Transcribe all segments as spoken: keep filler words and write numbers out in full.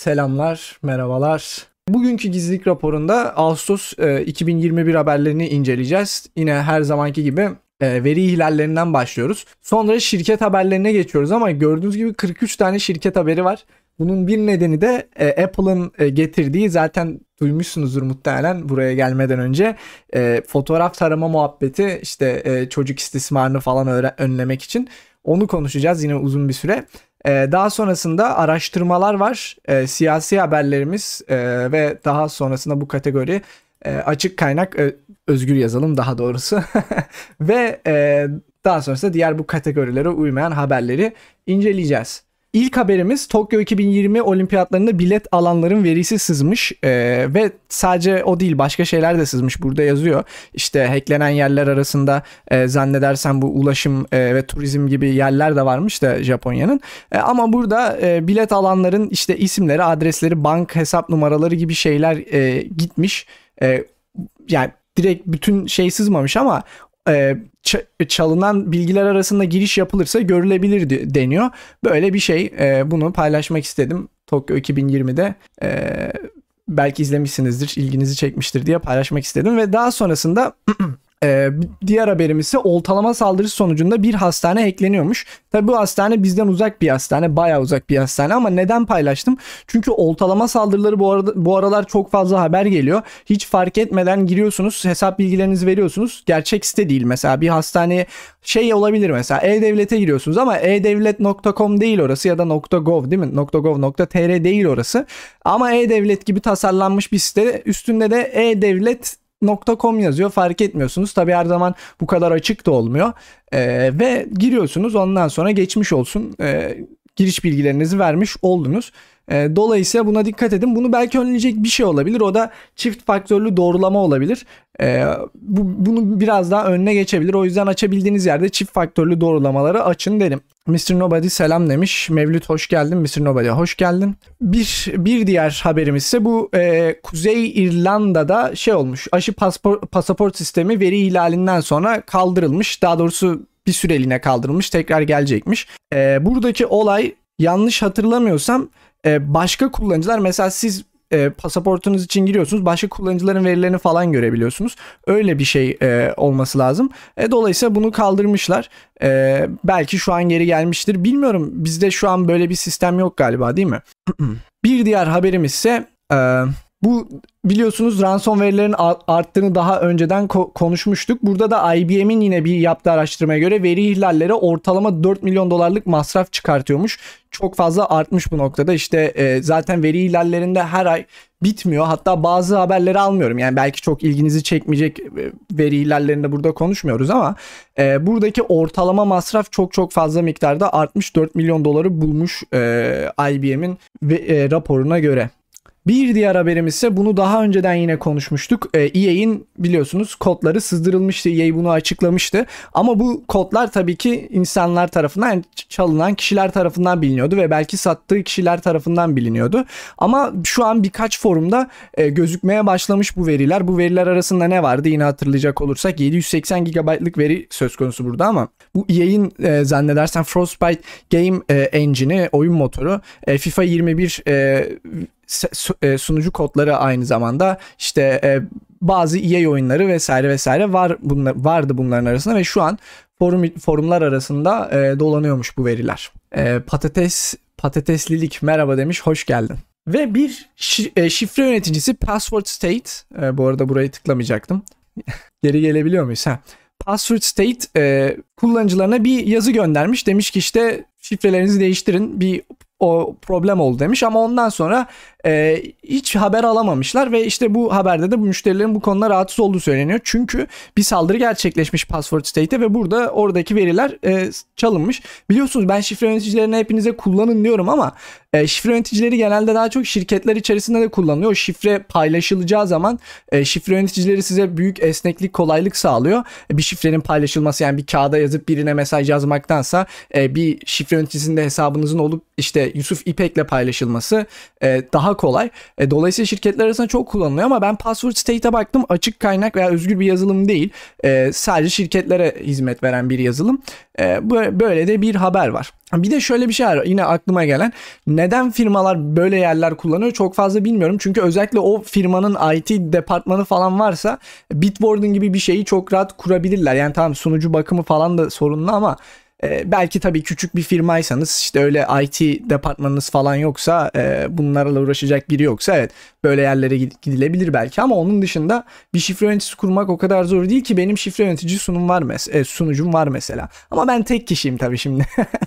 Selamlar, merhabalar. Bugünkü gizlilik raporunda Ağustos e, iki bin yirmi bir haberlerini inceleyeceğiz. Yine her zamanki gibi e, veri ihlallerinden başlıyoruz. Sonra şirket haberlerine geçiyoruz ama gördüğünüz gibi kırk üç tane şirket haberi var. Bunun bir nedeni de e, Apple'ın e, getirdiği, zaten duymuşsunuzdur muhtemelen buraya gelmeden önce, e, fotoğraf tarama muhabbeti, işte e, çocuk istismarını falan öğre- önlemek için. Onu konuşacağız yine uzun bir süre. Ee, daha sonrasında araştırmalar var, e, siyasi haberlerimiz e, ve daha sonrasında bu kategori e, açık kaynak, e, özgür yazılım daha doğrusu ve e, daha sonrasında diğer bu kategorilere uymayan haberleri inceleyeceğiz. İlk haberimiz Tokyo iki bin yirmi olimpiyatlarında bilet alanların verisi sızmış ee, ve sadece o değil, başka şeyler de sızmış, burada yazıyor. İşte hacklenen yerler arasında e, zannedersem bu ulaşım e, ve turizm gibi yerler de varmış da Japonya'nın. E, ama burada e, bilet alanların işte isimleri, adresleri, bank hesap numaraları gibi şeyler e, gitmiş. E, yani direkt bütün şey sızmamış ama e, çalınan bilgiler arasında giriş yapılırsa görülebilir deniyor. Böyle bir şey. E, bunu paylaşmak istedim. Tokyo iki bin yirmide e, belki izlemişsinizdir, ilginizi çekmiştir diye paylaşmak istedim. Ve daha sonrasında e, diğer haberimiz ise oltalama saldırısı sonucunda bir hastane hackleniyormuş. Tabi bu hastane bizden uzak bir hastane, bayağı uzak bir hastane, ama neden paylaştım? Çünkü oltalama saldırıları bu arada bu aralar çok fazla haber geliyor. Hiç fark etmeden giriyorsunuz, hesap bilgilerinizi veriyorsunuz. Gerçek site değil. Mesela bir hastaneye şey olabilir, mesela E-Devlet'e giriyorsunuz ama e devlet nokta com değil orası, ya da .gov değil mi? .gov nokta tr değil orası. Ama E-Devlet gibi tasarlanmış bir site, üstünde de e-devlet nokta com yazıyor, fark etmiyorsunuz. Tabii her zaman bu kadar açık da olmuyor. Ee, ve giriyorsunuz, ondan sonra geçmiş olsun, ee, giriş bilgilerinizi vermiş oldunuz. Ee, dolayısıyla buna dikkat edin. Bunu belki önleyecek bir şey olabilir. O da çift faktörlü doğrulama olabilir. Ee, bu, bunu biraz daha önüne geçebilir. O yüzden açabildiğiniz yerde çift faktörlü doğrulamaları açın derim. mister Nobody selam demiş. Mevlüt hoş geldin. mister Nobody hoş geldin. Bir bir diğer haberimiz ise bu e, Kuzey İrlanda'da şey olmuş. Aşı paspor, pasaport sistemi veri ihlalinden sonra kaldırılmış. Daha doğrusu bir süreliğine kaldırılmış. Tekrar gelecekmiş. E, buradaki olay, yanlış hatırlamıyorsam, e, başka kullanıcılar, mesela siz E, pasaportunuz için giriyorsunuz, başka kullanıcıların verilerini falan görebiliyorsunuz. Öyle bir şey e, olması lazım. E, dolayısıyla bunu kaldırmışlar. E, belki şu an geri gelmiştir. Bilmiyorum. Bizde şu an böyle bir sistem yok galiba, değil mi? Bir diğer haberimiz ise e, bu, biliyorsunuz ransomware'lerin arttığını daha önceden ko- konuşmuştuk. Burada da I B M'in yine bir yaptığı araştırmaya göre veri ihlalleri ortalama dört milyon dolarlık masraf çıkartıyormuş. Çok fazla artmış bu noktada. İşte e, zaten veri ihlallerinde her ay bitmiyor. Hatta bazı haberleri almıyorum. Yani belki çok ilginizi çekmeyecek e, veri ihlallerinde burada konuşmuyoruz ama e, buradaki ortalama masraf çok çok fazla miktarda artmış. dört milyon doları bulmuş e, I B M'in ve, e, raporuna göre. Bir diğer haberimiz ise, bunu daha önceden yine konuşmuştuk. E A'nin biliyorsunuz kodları sızdırılmıştı. E A bunu açıklamıştı. Ama bu kodlar tabii ki insanlar tarafından, yani çalınan kişiler tarafından biliniyordu ve belki sattığı kişiler tarafından biliniyordu. Ama şu an birkaç forumda e, gözükmeye başlamış bu veriler. Bu veriler arasında ne vardı? Yine hatırlayacak olursak yedi yüz seksen gigabaytlık veri söz konusu burada, ama bu E A'nin e, zannedersen Frostbite Game e, Engine'i, oyun motoru, e, FIFA yirmi bir e, sunucu kodları, aynı zamanda işte e, bazı E A oyunları vesaire vesaire var, bunlar vardı bunların arasında ve şu an forum forumlar arasında e, dolanıyormuş bu veriler. E, patates patateslilik merhaba demiş, hoş geldin. Ve bir şi, e, şifre yöneticisi Password State, e, bu arada burayı tıklamayacaktım. Geri gelebiliyor muyuz? Ha. Password State e, kullanıcılarına bir yazı göndermiş, demiş ki işte şifrelerinizi değiştirin, bir o problem oldu demiş, ama ondan sonra e, hiç haber alamamışlar ve işte bu haberde de bu müşterilerin bu konuda rahatsız olduğu söyleniyor. Çünkü bir saldırı gerçekleşmiş Password State'e ve burada oradaki veriler e, çalınmış. Biliyorsunuz ben şifre yöneticilerini hepinize kullanın diyorum ama e, şifre yöneticileri genelde daha çok şirketler içerisinde de kullanılıyor. O şifre paylaşılacağı zaman e, şifre yöneticileri size büyük esneklik, kolaylık sağlıyor. E, bir şifrenin paylaşılması, yani bir kağıda yazıp birine mesaj yazmaktansa e, bir şifre yöneticisinde hesabınızın olup işte işte Yusuf İpek'le paylaşılması e, daha kolay. E, dolayısıyla şirketler arasında çok kullanılıyor ama ben Password State'e baktım. Açık kaynak veya özgür bir yazılım değil. E, sadece şirketlere hizmet veren bir yazılım. E, böyle de bir haber var. Bir de şöyle bir şey var yine aklıma gelen. Neden firmalar böyle yerler kullanıyor çok fazla bilmiyorum. Çünkü özellikle o firmanın I T departmanı falan varsa Bitwarden gibi bir şeyi çok rahat kurabilirler. Yani tamam sunucu bakımı falan da sorunlu ama e, belki tabii küçük bir firmaysanız işte öyle I T departmanınız falan yoksa e, bunlarla uğraşacak biri yoksa evet böyle yerlere gidilebilir belki ama onun dışında bir şifre yöneticisi kurmak o kadar zor değil ki. Benim şifre yönetici sunum var mes- e, sunucum var mesela ama ben tek kişiyim tabii şimdi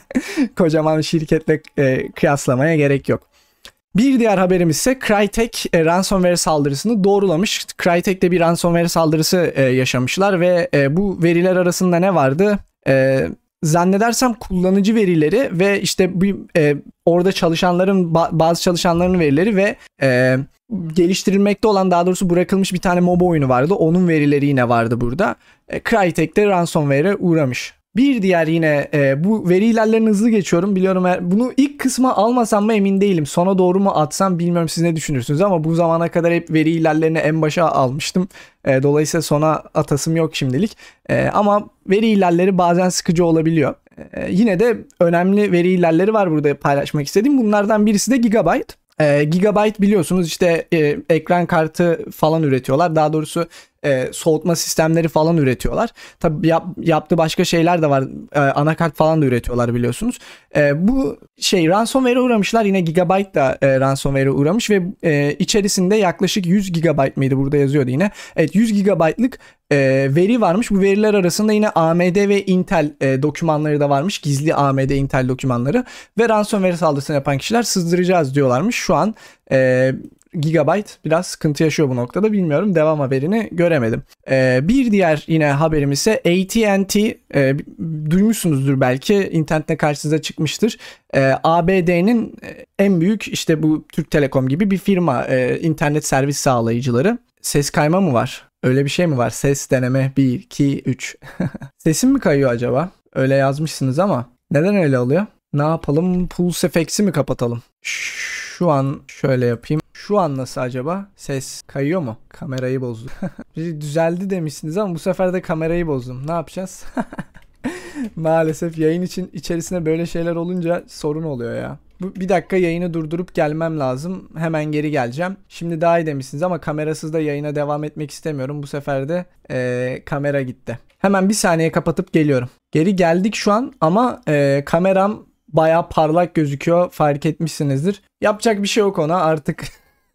kocaman şirketle e, kıyaslamaya gerek yok. Bir diğer haberimiz ise Crytek e, ransomware saldırısını doğrulamış. Crytek'te bir ransomware saldırısı e, yaşamışlar ve e, bu veriler arasında ne vardı? E, zannedersem kullanıcı verileri ve işte bir e, orada çalışanların ba- bazı çalışanların verileri ve e, geliştirilmekte olan daha doğrusu bırakılmış bir tane MOBA oyunu vardı. Onun verileri yine vardı burada. E, Crytek'te ransomware'e uğramış. Bir diğer yine e, bu veri ilerlerini hızlı geçiyorum. Biliyorum bunu ilk kısma almasam mı emin değilim. Sona doğru mu atsam bilmiyorum siz ne düşünürsünüz ama bu zamana kadar hep veri ilerlerini en başa almıştım. E, dolayısıyla sona atasım yok şimdilik. E, ama veri ilerleri bazen sıkıcı olabiliyor. E, yine de önemli veri ilerleri var burada paylaşmak istediğim. Bunlardan birisi de Gigabyte. E, Gigabyte biliyorsunuz işte e, ekran kartı falan üretiyorlar. Daha doğrusu e, soğutma sistemleri falan üretiyorlar. Tabii yap, yaptığı başka şeyler de var. E, anakart falan da üretiyorlar biliyorsunuz. E, bu şey ransomware'e uğramışlar. Yine Gigabyte da e, ransomware'e uğramış ve e, içerisinde yaklaşık yüz gigabayt mıydı burada yazıyordu yine. Evet yüz gigabaytlık e, veri varmış. Bu veriler arasında yine A M D ve Intel e, dokümanları da varmış. Gizli A M D Intel dokümanları ve ransomware saldırısını yapan kişiler sızdıracağız diyorlarmış. Şu an e, Gigabyte biraz sıkıntı yaşıyor bu noktada. Bilmiyorum. Devam haberini göremedim. Ee, bir diğer yine haberimiz ise A T and T. E, duymuşsunuzdur belki. İnternette karşınıza çıkmıştır. E, A B D'nin en büyük işte bu Türk Telekom gibi bir firma. E, internet servis sağlayıcıları. Ses kayma mı var? Öyle bir şey mi var? Ses deneme bir, iki, üç. Sesim mi kayıyor acaba? Öyle yazmışsınız ama. Neden öyle oluyor? Ne yapalım? Pulse Effects'i mi kapatalım? Şu an şöyle yapayım. Şu an nasıl acaba? Ses kayıyor mu? Kamerayı bozdu. Düzeldi demişsiniz ama bu sefer de kamerayı bozdum. Ne yapacağız? Maalesef yayın için içerisinde böyle şeyler olunca sorun oluyor ya. Bu, bir dakika yayını durdurup gelmem lazım. Hemen geri geleceğim. Şimdi daha iyi demişsiniz ama kamerasız da yayına devam etmek istemiyorum. Bu sefer de ee, kamera gitti. Hemen bir saniye kapatıp geliyorum. Geri geldik şu an ama ee, kameram bayağı parlak gözüküyor. Fark etmişsinizdir. Yapacak bir şey yok ona artık.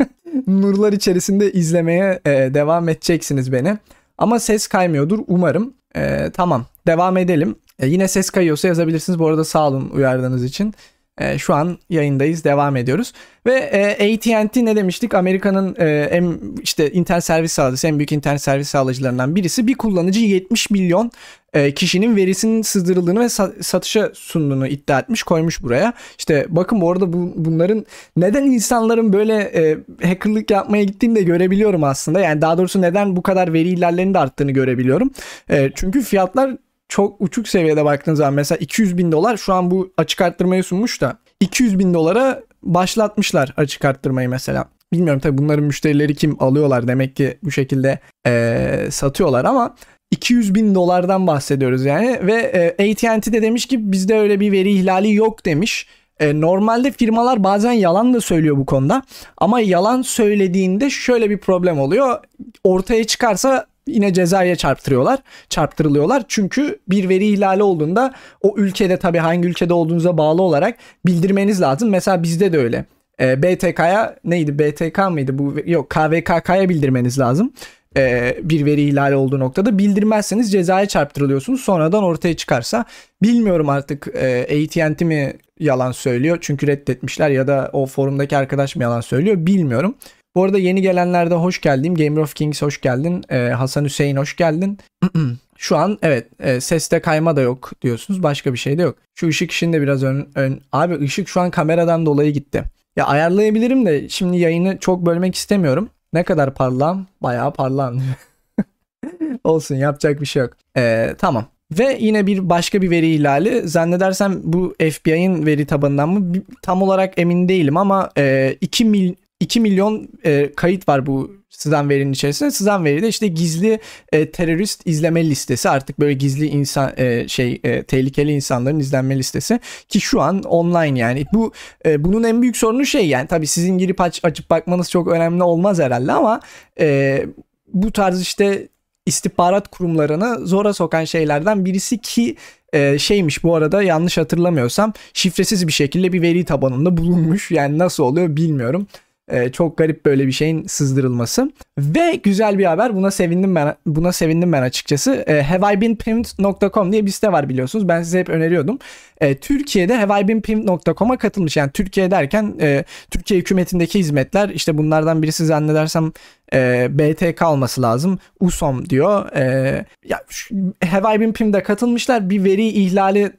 Nurlar içerisinde izlemeye e, devam edeceksiniz beni. Ama ses kaymıyordur umarım. E, tamam devam edelim. E, yine ses kayıyorsa yazabilirsiniz. Bu arada sağ olun uyardığınız için. E, şu an yayındayız. Devam ediyoruz. Ve e, A T and T ne demiştik? Amerika'nın e, en işte internet servis sağlayıcısı, en büyük internet servis sağlayıcılarından birisi. Bir kullanıcı yetmiş milyon e, kişinin verisinin sızdırıldığını ve sa- satışa sunduğunu iddia etmiş, koymuş buraya. İşte bakın bu arada bu, bunların neden insanların böyle e, hackerlık yapmaya gittiğini de görebiliyorum aslında. Yani daha doğrusu neden bu kadar veri ilerlerinin de arttığını görebiliyorum. E, çünkü fiyatlar çok uçuk seviyede baktığınız zaman mesela iki yüz bin dolar şu an bu açık arttırmayı sunmuş da iki yüz bin dolara başlatmışlar açık arttırmayı mesela. Bilmiyorum tabii bunların müşterileri kim alıyorlar demek ki bu şekilde e, satıyorlar ama iki yüz bin dolardan bahsediyoruz yani ve e, A T and T de demiş ki bizde öyle bir veri ihlali yok demiş. E, normalde firmalar bazen yalan da söylüyor bu konuda ama yalan söylediğinde şöyle bir problem oluyor. Ortaya çıkarsa yine cezaya çarptırıyorlar, çarptırılıyorlar. Çünkü bir veri ihlali olduğunda o ülkede tabii hangi ülkede olduğunuza bağlı olarak bildirmeniz lazım. Mesela bizde de öyle. E, B T K'ya neydi? B T K mıydı bu? Yok K V K K'ya bildirmeniz lazım. E, bir veri ihlali olduğu noktada bildirmezseniz cezaya çarptırılıyorsunuz. Sonradan ortaya çıkarsa bilmiyorum artık e, A T and T mi yalan söylüyor çünkü reddetmişler ya da o forumdaki arkadaş mı yalan söylüyor bilmiyorum. Bu arada yeni gelenlerde hoş geldin. Gamer of Kings hoş geldin. Ee, Hasan Hüseyin hoş geldin. Şu an evet e, seste kayma da yok diyorsunuz. Başka bir şey de yok. Şu ışık işini de biraz ön, ön... Abi ışık şu an kameradan dolayı gitti. Ya ayarlayabilirim de şimdi yayını çok bölmek istemiyorum. Ne kadar parlağım? Bayağı parlağım. Olsun yapacak bir şey yok. Ee, tamam. Ve yine bir başka bir veri ihlali. Zannedersem bu F B I'nin veri tabanından mı? Tam olarak emin değilim ama e, iki milyon e, kayıt var bu sızan verinin içerisinde. Sızan veri de işte gizli e, terörist izleme listesi. Artık böyle gizli insan e, şey e, tehlikeli insanların izlenme listesi ki şu an online yani. Bu e, bunun en büyük sorunu şey yani tabii sizin girip aç, açıp bakmanız çok önemli olmaz herhalde ama e, bu tarz işte istihbarat kurumlarını zora sokan şeylerden birisi ki e, şeymiş bu arada yanlış hatırlamıyorsam şifresiz bir şekilde bir veri tabanında bulunmuş. Yani nasıl oluyor bilmiyorum. Ee, çok garip böyle bir şeyin sızdırılması. Ve güzel bir haber. Buna sevindim ben. Buna sevindim ben açıkçası. Ee, have I been pimmed nokta com diye bir site var biliyorsunuz. Ben size hep öneriyordum. Ee, Türkiye'de have I been pimmed nokta com'a katılmış. Yani Türkiye derken e, Türkiye hükümetindeki hizmetler işte bunlardan birisi zannedersem e, B T K olması lazım. U S O M diyor. E, ya have I been pimmed'e katılmışlar. Bir veri ihlali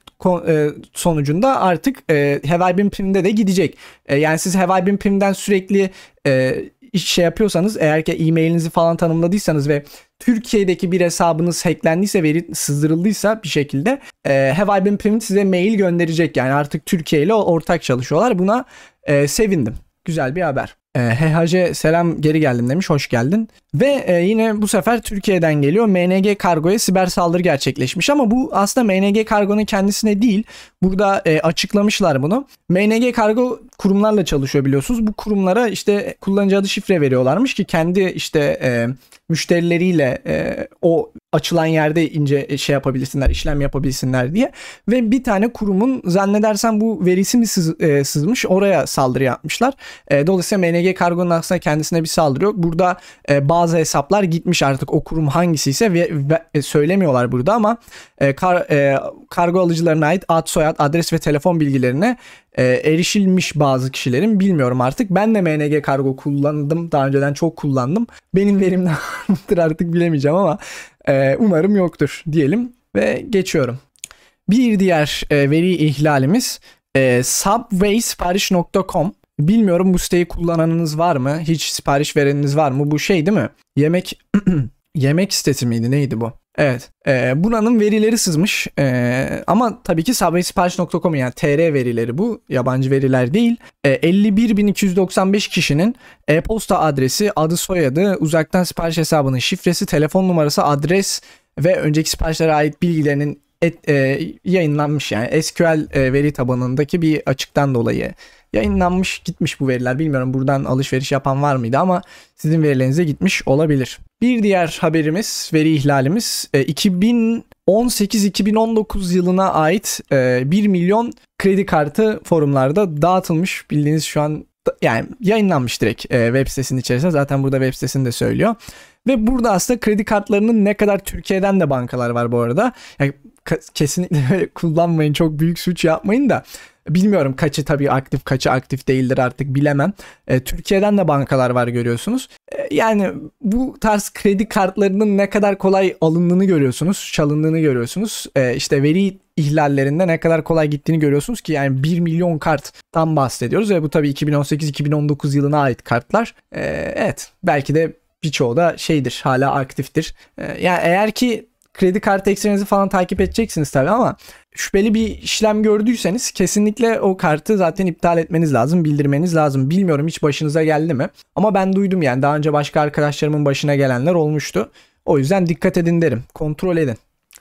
sonucunda artık e, Have I Been Pim'de de gidecek. E, yani siz Have I Been Pim'den sürekli e, şey yapıyorsanız eğer ki e-mailinizi falan tanımladıysanız ve Türkiye'deki bir hesabınız hacklendiyse, veri sızdırıldıysa bir şekilde e, Have I Been Pim'd size mail gönderecek. Yani artık Türkiye ile ortak çalışıyorlar. Buna e, sevindim. Güzel bir haber. E, H H C selam geri geldim demiş. Hoş geldin. Ve e, yine bu sefer Türkiye'den geliyor. M N G Kargo'ya siber saldırı gerçekleşmiş ama bu aslında M N G Kargo'nun kendisine değil. Burada e, açıklamışlar bunu. M N G Kargo kurumlarla çalışıyor biliyorsunuz. Bu kurumlara işte kullanıcı adı şifre veriyorlarmış ki kendi işte e, müşterileriyle e, o açılan yerde ince şey yapabilsinler, işlem yapabilsinler diye. Ve bir tane kurumun zannedersem bu verisi mi sız, e, sızmış oraya saldırı yapmışlar. E, dolayısıyla M N G Kargo'nun aslında kendisine bir saldırı yok. Burada e, bazı hesaplar gitmiş artık o kurum hangisiyse ve, ve söylemiyorlar burada ama e, kar, e, kargo alıcılarına ait ad, soyad, adres ve telefon bilgilerine e, erişilmiş bazı kişilerin, bilmiyorum artık. Ben de M N G Kargo kullandım. Daha önceden çok kullandım. Benim verimden vardır artık bilemeyeceğim ama e, umarım yoktur diyelim ve geçiyorum. Bir diğer e, veri ihlalimiz e, subwaysipariş nokta com. Bilmiyorum bu siteyi kullananınız var mı? Hiç sipariş vereniniz var mı? Bu şey değil mi? Yemek yemek sitesi miydi? Neydi bu? Evet. E, buranın verileri sızmış. E, ama tabii ki subwaysipariş nokta com yani T R verileri bu. Yabancı veriler değil. E, elli bir bin iki yüz doksan beş kişinin e-posta adresi, adı soyadı, uzaktan sipariş hesabının şifresi, telefon numarası, adres ve önceki siparişlere ait bilgilerinin et, e, yayınlanmış yani S Q L e, veri tabanındaki bir açıktan dolayı yayınlanmış gitmiş bu veriler. Bilmiyorum buradan alışveriş yapan var mıydı ama sizin verilerinize gitmiş olabilir. Bir diğer haberimiz, veri ihlalimiz iki bin on sekiz iki bin on dokuz yılına ait bir milyon kredi kartı forumlarda dağıtılmış. Bildiğiniz şu an yani yayınlanmış direkt web sitesinin içerisinde. Zaten burada web sitesini de söylüyor. Ve burada aslında kredi kartlarının ne kadar Türkiye'den de bankalar var bu arada. Yani kesinlikle kullanmayın, çok büyük suç yapmayın da. Bilmiyorum kaçı tabii aktif kaçı aktif değildir artık bilemem. E, Türkiye'den de bankalar var görüyorsunuz. E, yani bu tarz kredi kartlarının ne kadar kolay alındığını görüyorsunuz. Çalındığını görüyorsunuz. E, işte veri ihlallerinde ne kadar kolay gittiğini görüyorsunuz ki yani bir milyon karttan bahsediyoruz. Ve bu tabii iki bin on sekiz iki bin on dokuz yılına ait kartlar. E, evet belki de birçoğu da şeydir, hala aktiftir. E, yani eğer ki kredi kartı ekstrenizi falan takip edeceksiniz tabii ama şüpheli bir işlem gördüyseniz kesinlikle o kartı zaten iptal etmeniz lazım, bildirmeniz lazım. Bilmiyorum hiç başınıza geldi mi? Ama ben duydum yani daha önce başka arkadaşlarımın başına gelenler olmuştu. O yüzden dikkat edin derim, kontrol edin.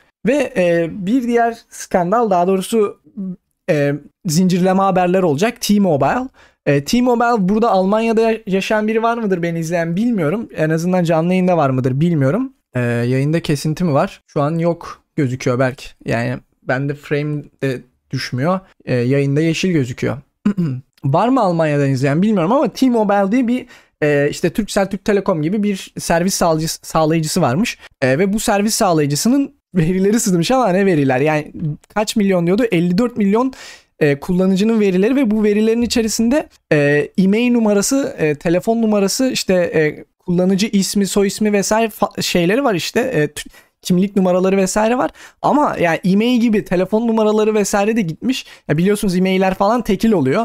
Ve e, bir diğer skandal, daha doğrusu e, zincirleme haberler olacak. T-Mobile. E, T-Mobile burada Almanya'da yaşayan biri var mıdır beni izleyen bilmiyorum. En azından canlı yayında var mıdır bilmiyorum. Ee, yayında kesinti mi var? Şu an yok gözüküyor belki. Yani bende frame de düşmüyor. Ee, yayında yeşil gözüküyor. Var mı Almanya'dan izleyen bilmiyorum ama T-Mobile diye bir e, işte Turkcell, Türk Telekom gibi bir servis sağlayıcısı, sağlayıcısı varmış. E, ve bu servis sağlayıcısının verileri sızmış ama ne veriler? Yani kaç milyon diyordu? elli dört milyon e, kullanıcının verileri ve bu verilerin içerisinde e, e-mail numarası, e, telefon numarası, işte e, kullanıcı ismi, soy ismi vesaire şeyleri var işte. E, kimlik numaraları vesaire var. Ama yani e-mail gibi telefon numaraları vesaire de gitmiş. Ya biliyorsunuz e-mailler falan tekil oluyor.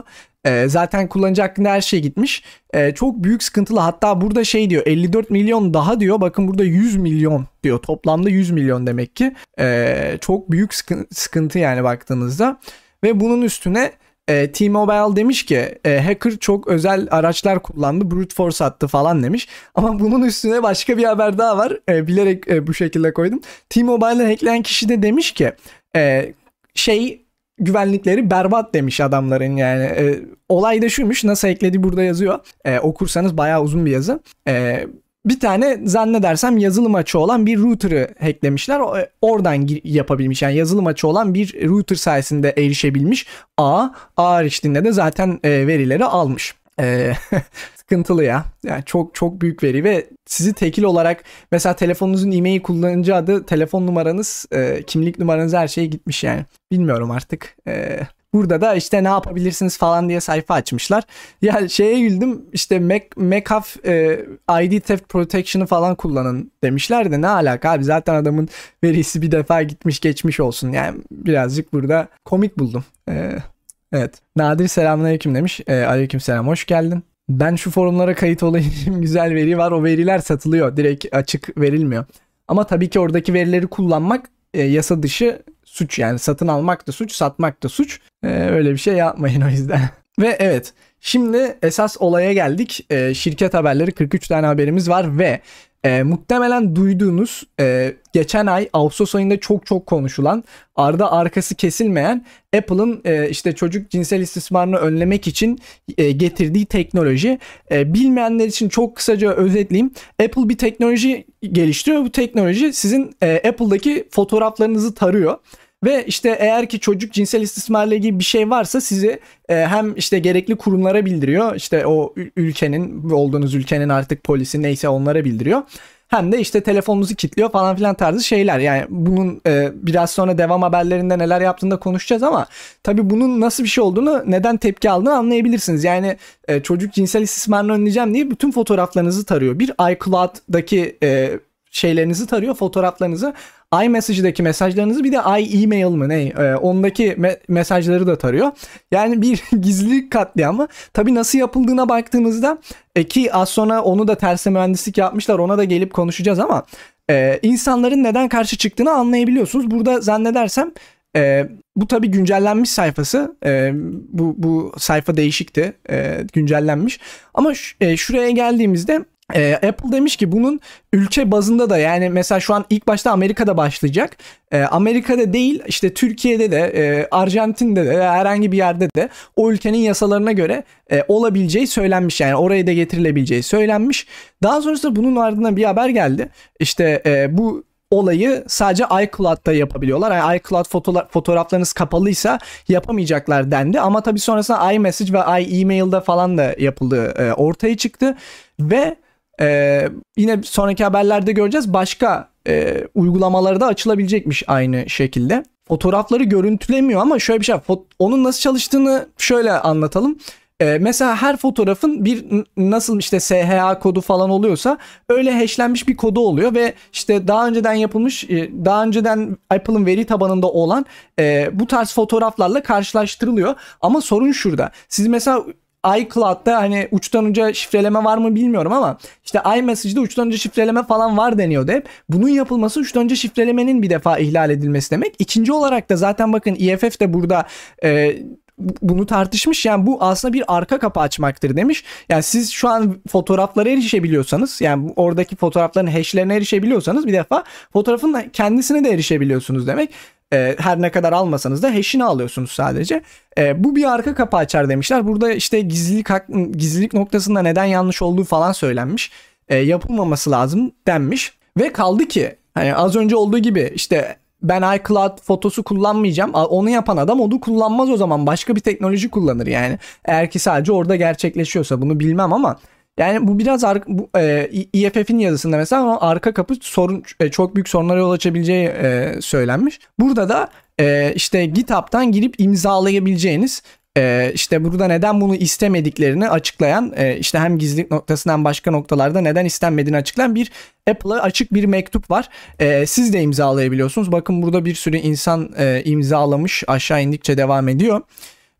E, zaten kullanıcı hakkında her şey gitmiş. E, çok büyük sıkıntılı. Hatta burada şey diyor, elli dört milyon daha diyor. Bakın burada yüz milyon diyor. Toplamda yüz milyon demek ki. E, çok büyük sıkıntı yani baktığınızda. Ve bunun üstüne E, T-Mobile demiş ki e, hacker çok özel araçlar kullandı, brute force attı falan demiş. Ama bunun üstüne başka bir haber daha var. E, bilerek e, bu şekilde koydum. T-Mobile'ı hackleyen kişi de demiş ki e, şey güvenlikleri berbat demiş adamların yani. E, olay da şuymuş, nasıl hackledi burada yazıyor. E, okursanız bayağı uzun bir yazı. E, Bir tane zannedersem yazılım açığı olan bir router'ı hacklemişler. Oradan yapabilmiş. Yani yazılım açığı olan bir router sayesinde erişebilmiş. A, A eriştiğinde de zaten verileri almış. E, sıkıntılı ya. Yani çok çok büyük veri ve sizi tekil olarak mesela telefonunuzun e-mail kullanıcı adı, telefon numaranız, e, kimlik numaranız, her şey gitmiş yani. Bilmiyorum artık. E, Burada da işte ne yapabilirsiniz falan diye sayfa açmışlar. Ya şeye güldüm, işte Mac, McAfee e, I D Theft Protection'ı falan kullanın demişler de ne alaka abi, zaten adamın verisi bir defa gitmiş geçmiş olsun. Yani birazcık burada komik buldum. E, evet. Nadir selamünaleyküm demiş. E, aleykümselam, hoş geldin. Ben şu forumlara kayıt olayım, güzel veri var, o veriler satılıyor, direkt açık verilmiyor. Ama tabii ki oradaki verileri kullanmak e, yasa dışı suç, yani satın almak da suç, satmak da suç. Ee, öyle bir şey yapmayın o yüzden. Ve evet, şimdi esas olaya geldik. Ee, şirket haberleri, kırk üç tane haberimiz var ve e, muhtemelen duyduğunuz e, geçen ay Ağustos ayında çok çok konuşulan, arda arkası kesilmeyen Apple'ın e, işte çocuk cinsel istismarını önlemek için e, getirdiği teknoloji. E, bilmeyenler için çok kısaca özetleyeyim. Apple bir teknoloji geliştiriyor. Bu teknoloji sizin e, Apple'daki fotoğraflarınızı tarıyor. Ve işte eğer ki çocuk cinsel istismarla ilgili bir şey varsa sizi e, hem işte gerekli kurumlara bildiriyor. İşte o ülkenin, olduğunuz ülkenin artık polisi neyse onlara bildiriyor. Hem de işte telefonunuzu kilitliyor falan filan tarzı şeyler. Yani bunun e, biraz sonra devam haberlerinde neler yaptığında konuşacağız ama tabii bunun nasıl bir şey olduğunu, neden tepki aldığını anlayabilirsiniz. Yani e, çocuk cinsel istismarını önleyeceğim diye bütün fotoğraflarınızı tarıyor. Bir iCloud'daki e, şeylerinizi tarıyor, fotoğraflarınızı. iMessage'daki mesajlarınızı, bir de iEmail mı ne? Ee, ondaki me- mesajları da tarıyor. Yani bir gizlilik katliamı. Tabii nasıl yapıldığına baktığınızda e, ki az sonra onu da terse mühendislik yapmışlar. Ona da gelip konuşacağız ama e, insanların neden karşı çıktığını anlayabiliyorsunuz. Burada zannedersem e, bu tabii güncellenmiş sayfası. E, bu, bu sayfa değişikti. E, güncellenmiş. Ama ş- e, şuraya geldiğimizde Ee, Apple demiş ki bunun ülke bazında da, yani mesela şu an ilk başta Amerika'da başlayacak. Ee, Amerika'da değil, işte Türkiye'de de, e, Arjantin'de de, herhangi bir yerde de o ülkenin yasalarına göre e, olabileceği söylenmiş. Yani oraya da getirilebileceği söylenmiş. Daha sonrasında bunun ardından bir haber geldi. İşte e, bu olayı sadece iCloud'da yapabiliyorlar. Yani iCloud fotoğraf, fotoğraflarınız kapalıysa yapamayacaklar dendi. Ama tabii sonrasında iMessage ve iEmail'da falan da yapıldığı e, ortaya çıktı. Ve Ee, yine sonraki haberlerde göreceğiz. Başka e, uygulamaları da açılabilecekmiş aynı şekilde. Fotoğrafları görüntülemiyor ama şöyle bir şey. Fo- onun nasıl çalıştığını şöyle anlatalım. Ee, mesela her fotoğrafın bir nasıl işte S H A kodu falan oluyorsa öyle hashlenmiş bir kodu oluyor ve işte daha önceden yapılmış, daha önceden Apple'ın veri tabanında olan e, bu tarz fotoğraflarla karşılaştırılıyor. Ama sorun şurada. Siz mesela iCloud'da hani uçtan uca şifreleme var mı bilmiyorum ama işte iMessage'da uçtan uca şifreleme falan var deniyordu hep. Bunun yapılması uçtan uca şifrelemenin bir defa ihlal edilmesi demek. İkinci olarak da zaten bakın E F F de burada e, bunu tartışmış. Yani bu aslında bir arka kapı açmaktır demiş. Yani siz şu an fotoğraflara erişebiliyorsanız, yani oradaki fotoğrafların hashlerine erişebiliyorsanız bir defa fotoğrafın kendisine de erişebiliyorsunuz demek. Her ne kadar almasanız da hash'ini alıyorsunuz sadece. E, bu bir arka kapı açar demişler. Burada işte gizlilik gizlilik noktasında neden yanlış olduğu falan söylenmiş. E, yapılmaması lazım denmiş. Ve kaldı ki hani az önce olduğu gibi işte ben iCloud fotosu kullanmayacağım. Onu yapan adam onu kullanmaz o zaman. Başka bir teknoloji kullanır yani. Eğer ki sadece orada gerçekleşiyorsa, bunu bilmem ama yani bu biraz ar- bu, e, E F F'in yazısında mesela arka kapı sorun, e, çok büyük sorunlara yol açabileceği e, söylenmiş. Burada da e, işte GitHub'tan girip imzalayabileceğiniz, e, işte burada neden bunu istemediklerini açıklayan, e, işte hem gizlilik noktasından başka noktalarda neden istenmediğini açıklayan bir Apple'a açık bir mektup var. E, siz de imzalayabiliyorsunuz. Bakın burada bir sürü insan e, imzalamış. Aşağı indikçe devam ediyor.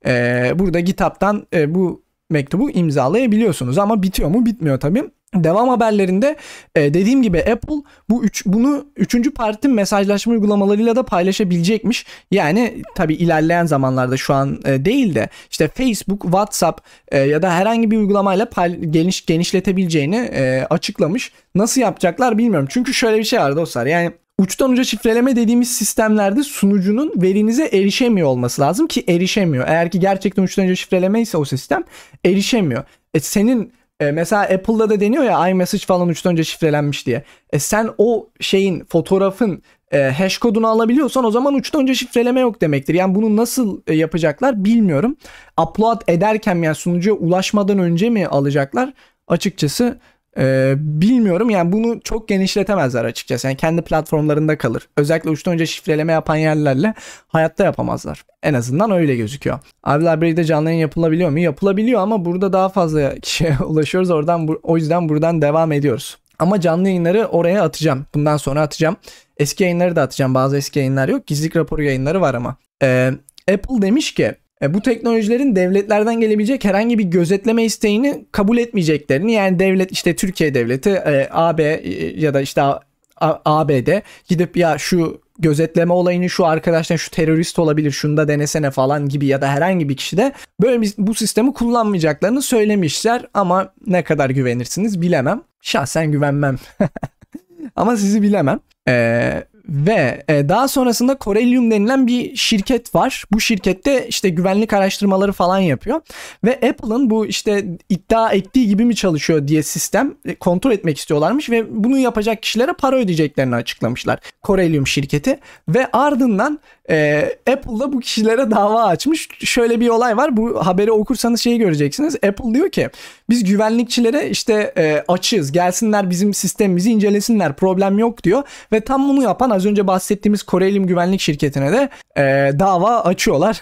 e, burada GitHub'tan e, bu mektubu imzalayabiliyorsunuz. Ama bitiyor mu? Bitmiyor tabii. Devam haberlerinde e, dediğim gibi Apple bu üç, bunu üçüncü parti mesajlaşma uygulamalarıyla da paylaşabilecekmiş. Yani tabii ilerleyen zamanlarda, şu an e, değil de işte Facebook, WhatsApp e, ya da herhangi bir uygulamayla pay, geniş genişletebileceğini e, açıklamış. Nasıl yapacaklar bilmiyorum. Çünkü şöyle bir şey var dostlar. Yani uçtan uca şifreleme dediğimiz sistemlerde sunucunun verinize erişemiyor olması lazım ki erişemiyor. Eğer ki gerçekten uçtan uca şifreleme ise o sistem erişemiyor. E senin E mesela Apple'da da deniyor ya iMessage falan uçtan önce şifrelenmiş diye. E sen o şeyin, fotoğrafın e, hash kodunu alabiliyorsan o zaman uçtan önce şifreleme yok demektir. Yani bunu nasıl e, yapacaklar bilmiyorum. Upload ederken yani sunucuya ulaşmadan önce mi alacaklar? Açıkçası e, bilmiyorum. Yani bunu çok genişletemezler açıkçası. Yani kendi platformlarında kalır. Özellikle uçtan önce şifreleme yapan yerlerle hayatta yapamazlar. En azından öyle gözüküyor. Abi Library'de canlı yayın yapılabiliyor mu? Yapılabiliyor ama burada daha fazla kişiye ulaşıyoruz. Oradan bu, o yüzden buradan devam ediyoruz. Ama canlı yayınları oraya atacağım. Bundan sonra atacağım. Eski yayınları da atacağım. Bazı eski yayınlar yok. Gizlilik raporu yayınları var ama. Ee, Apple demiş ki bu teknolojilerin devletlerden gelebilecek herhangi bir gözetleme isteğini kabul etmeyeceklerini, yani devlet işte Türkiye devleti, e, A B e, ya da işte A- A- A B D gidip ya şu gözetleme olayını şu arkadaştan, şu terörist olabilir, şunu da denesene falan gibi, ya da herhangi bir kişi de böyle bir, bu sistemi kullanmayacaklarını söylemişler ama ne kadar güvenirsiniz bilemem. Şahsen güvenmem. Ama sizi bilemem. Eee Ve e, daha sonrasında Corellium denilen bir şirket var. Bu şirkette işte güvenlik araştırmaları falan yapıyor. Ve Apple'ın bu işte iddia ettiği gibi mi çalışıyor diye sistem e, kontrol etmek istiyorlarmış. Ve bunu yapacak kişilere para ödeyeceklerini açıklamışlar. Corellium şirketi. Ve ardından e, Apple da bu kişilere dava açmış. Şöyle bir olay var. Bu haberi okursanız şeyi göreceksiniz. Apple diyor ki biz güvenlikçilere işte e, açığız. Gelsinler bizim sistemimizi incelesinler. Problem yok diyor. Ve tam bunu yapan az önce bahsettiğimiz Corellium güvenlik şirketine de e, dava açıyorlar.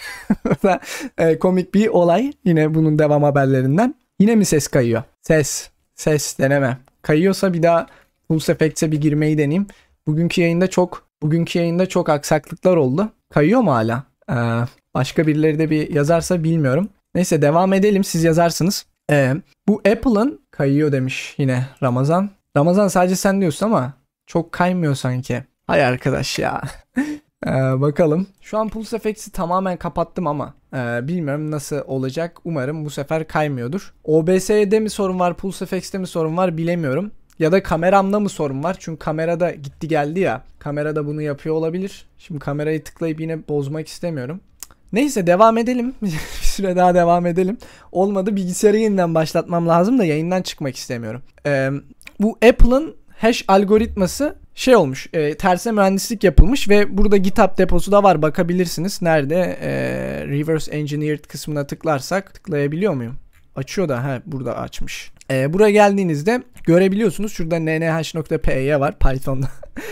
e, komik bir olay. Yine bunun devam haberlerinden. Yine mi ses kayıyor? Ses. Ses deneme. Kayıyorsa bir daha Pulse Effects'e bir girmeyi deneyeyim. Bugünkü yayında çok bugünkü yayında çok aksaklıklar oldu. Kayıyor mu hala? Ee, başka birileri de bir yazarsa bilmiyorum. Neyse devam edelim. Siz yazarsınız. Ee, bu Apple'ın kayıyor demiş yine Ramazan. Ramazan sadece sen diyorsun ama çok kaymıyor sanki. Hay arkadaş ya. ee, bakalım. Şu an Pulse Effects'i tamamen kapattım ama e, bilmiyorum nasıl olacak. Umarım bu sefer kaymıyordur. O B S'de mi sorun var, Pulse Effects'te mi sorun var bilemiyorum. Ya da kameramda mı sorun var? Çünkü kamerada gitti geldi ya. Kamerada bunu yapıyor olabilir. Şimdi kamerayı tıklayıp yine bozmak istemiyorum. Neyse devam edelim. Bir süre daha devam edelim. Olmadı bilgisayarı yeniden başlatmam lazım da yayından çıkmak istemiyorum. Ee, bu Apple'ın hash algoritması şey olmuş. E, terse mühendislik yapılmış ve burada GitHub deposu da var. Bakabilirsiniz. Nerede? E, Reverse Engineered kısmına tıklarsak tıklayabiliyor muyum? Açıyor da ha burada açmış. E, buraya geldiğinizde görebiliyorsunuz. Şurada n n h nokta p y var Python'da.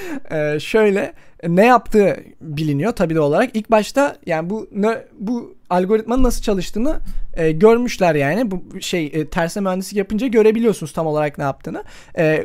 e, şöyle ne yaptığı biliniyor tabii de olarak. İlk başta yani bu ne, bu algoritmanın nasıl çalıştığını e, görmüşler yani. Bu şey e, terse mühendislik yapınca görebiliyorsunuz tam olarak ne yaptığını. E,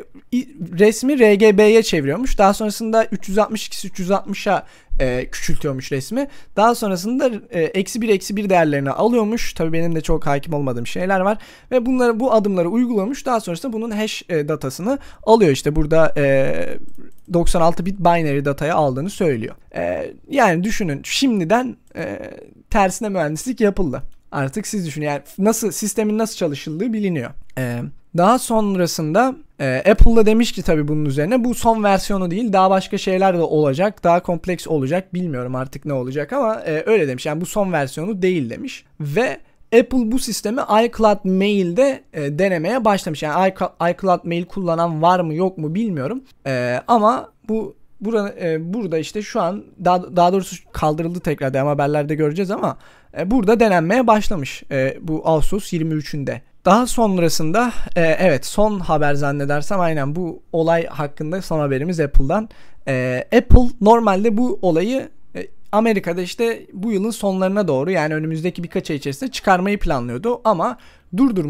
resmi R G B'ye çeviriyormuş. Daha sonrasında üç yüz altmış x üç yüz altmışa e, küçültüyormuş resmi. Daha sonrasında e, eksi bir eksi bir değerlerini alıyormuş. Tabii benim de çok hakim olmadığım şeyler var. Ve bunları bu adımları uygulamış. Daha sonrasında bunun hash e, datasını alıyor. İşte burada e, doksan altı bit binary datayı aldığını söylüyor. E, yani düşünün şimdiden e, tersine mühendislik yapıldı. Artık siz düşünün yani nasıl sistemin nasıl çalışıldığı biliniyor. E, daha sonrasında e, Apple'da demiş ki tabii bunun üzerine bu son versiyonu değil, daha başka şeyler de olacak, daha kompleks olacak, bilmiyorum artık ne olacak ama e, öyle demiş. Yani bu son versiyonu değil demiş ve Apple bu sistemi iCloud Mail'de e, denemeye başlamış. Yani iCloud Mail kullanan var mı yok mu bilmiyorum. E, ama bu burada, e, burada işte şu an daha, daha doğrusu kaldırıldı tekrar, devam haberlerde göreceğiz ama e, burada denenmeye başlamış e, bu Ağustos yirmi üçünde. Daha sonrasında e, evet son haber zannedersem aynen bu olay hakkında son haberimiz Apple'dan. E, Apple normalde bu olayı e, Amerika'da işte bu yılın sonlarına doğru yani önümüzdeki birkaç ay içerisinde çıkarmayı planlıyordu ama durdurmuş.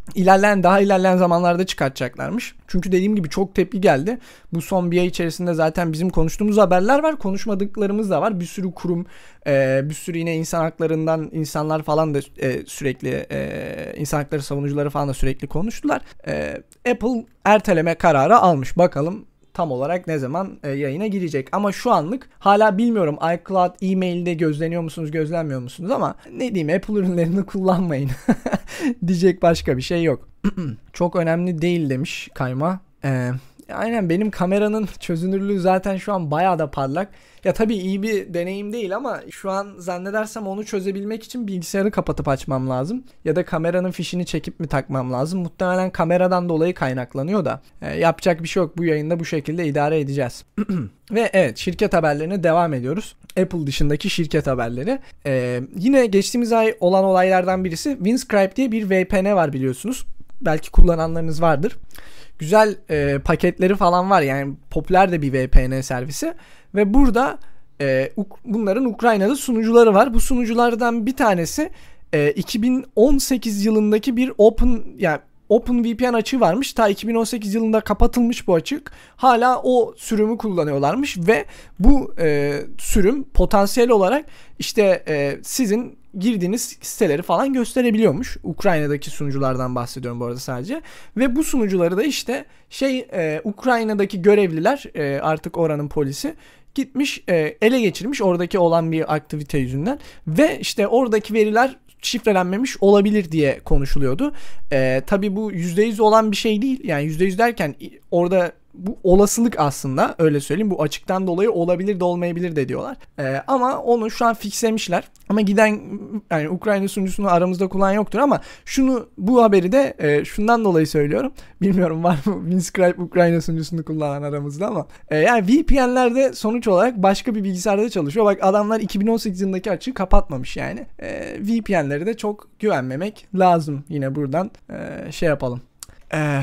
İlerleyen daha ilerleyen zamanlarda çıkartacaklarmış. Çünkü dediğim gibi çok tepki geldi. Bu son bir ay içerisinde zaten bizim konuştuğumuz haberler var. Konuşmadıklarımız da var. Bir sürü kurum, e, bir sürü yine insan haklarından insanlar falan da e, sürekli e, insan hakları savunucuları falan da sürekli konuştular. E, Apple erteleme kararı almış. Bakalım tam olarak ne zaman e, yayına girecek. Ama şu anlık hala bilmiyorum iCloud e-mail'de gözleniyor musunuz, gözlenmiyor musunuz ama ne diyeyim, Apple ürünlerini kullanmayın. Diyecek başka bir şey yok. Çok önemli değil demiş Kayma. Ee, aynen, benim kameranın çözünürlüğü zaten şu an bayağı da parlak. Ya tabii iyi bir deneyim değil ama şu an zannedersem onu çözebilmek için bilgisayarı kapatıp açmam lazım. Ya da kameranın fişini çekip mi takmam lazım. Muhtemelen kameradan dolayı kaynaklanıyor da. E, yapacak bir şey yok. Bu yayında bu şekilde idare edeceğiz. Ve evet, şirket haberlerine devam ediyoruz. Apple dışındaki şirket haberleri. Ee, yine geçtiğimiz ay olan olaylardan birisi Windscribe diye bir V P N var biliyorsunuz. Belki kullananlarınız vardır. Güzel e, paketleri falan var, yani popüler de bir V P N servisi. Ve burada e, bunların Ukrayna'da sunucuları var. Bu sunuculardan bir tanesi e, iki bin on sekiz yılındaki bir open, yani OpenVPN açığı varmış. Ta iki bin on sekiz yılında kapatılmış bu açık. Hala o sürümü kullanıyorlarmış ve bu e, sürüm potansiyel olarak işte e, sizin girdiğiniz siteleri falan gösterebiliyormuş. Ukrayna'daki sunuculardan bahsediyorum bu arada sadece. Ve bu sunucuları da işte şey e, Ukrayna'daki görevliler, e, artık oranın polisi gitmiş e, ele geçirmiş oradaki olan bir aktivite yüzünden ve işte oradaki veriler şifrelenmemiş olabilir diye konuşuluyordu. Ee, tabii bu yüzde yüz olan bir şey değil. Yani yüzde yüz derken orada bu olasılık aslında, öyle söyleyeyim. Bu açıktan dolayı olabilir de olmayabilir de diyorlar. Ee, ama onu şu an fixlemişler. Ama giden, yani Ukrayna sunucusunu aramızda kullanan yoktur ama şunu, bu haberi de e, şundan dolayı söylüyorum. Bilmiyorum var mı Windscribe Ukrayna sunucusunu kullanan aramızda ama e, yani V P N'lerde sonuç olarak başka bir bilgisayarda çalışıyor. Bak, adamlar iki bin on sekiz yılındaki açığı kapatmamış yani. E, V P N'lere de çok güvenmemek lazım. Yine buradan e, şey yapalım. E,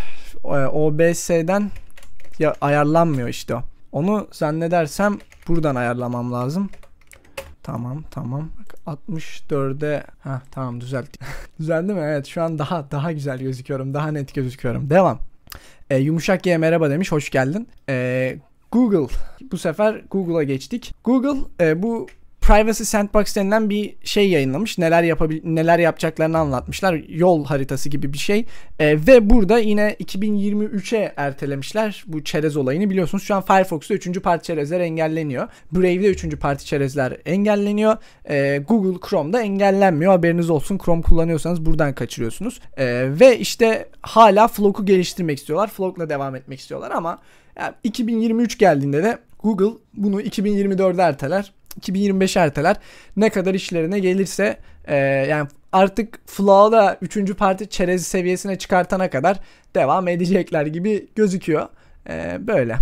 O B S'den ya ayarlanmıyor işte o. Onu zannedersem buradan ayarlamam lazım. Tamam tamam. Bak altmış dörde. Ha tamam, düzelttim. Düzeldi mi? Evet, şu an daha daha güzel gözüküyorum. Daha net gözüküyorum. Devam. E, Yumuşak G merhaba demiş. Hoş geldin. E, Google. Bu sefer Google'a geçtik. Google e, bu Privacy Sandbox denilen bir şey yayınlamış. Neler yapabil neler yapacaklarını anlatmışlar. Yol haritası gibi bir şey. E, ve burada yine iki bin yirmi üçe ertelemişler bu çerez olayını. Biliyorsunuz şu an Firefox'ta üçüncü parti çerezler engelleniyor. Brave'de üçüncü parti çerezler engelleniyor. E, Google Chrome'da engellenmiyor. Haberiniz olsun. Chrome kullanıyorsanız buradan kaçırıyorsunuz. E, ve işte hala Flock'u geliştirmek istiyorlar. Flock'la devam etmek istiyorlar ama yani iki bin yirmi üç geldiğinde de Google bunu iki bin yirmi dörde erteler. iki bin yirmi beşe erteler. Ne kadar işlerine gelirse e, yani artık Flaw'da üçüncü parti çerezi seviyesine çıkartana kadar devam edecekler gibi gözüküyor. E, böyle.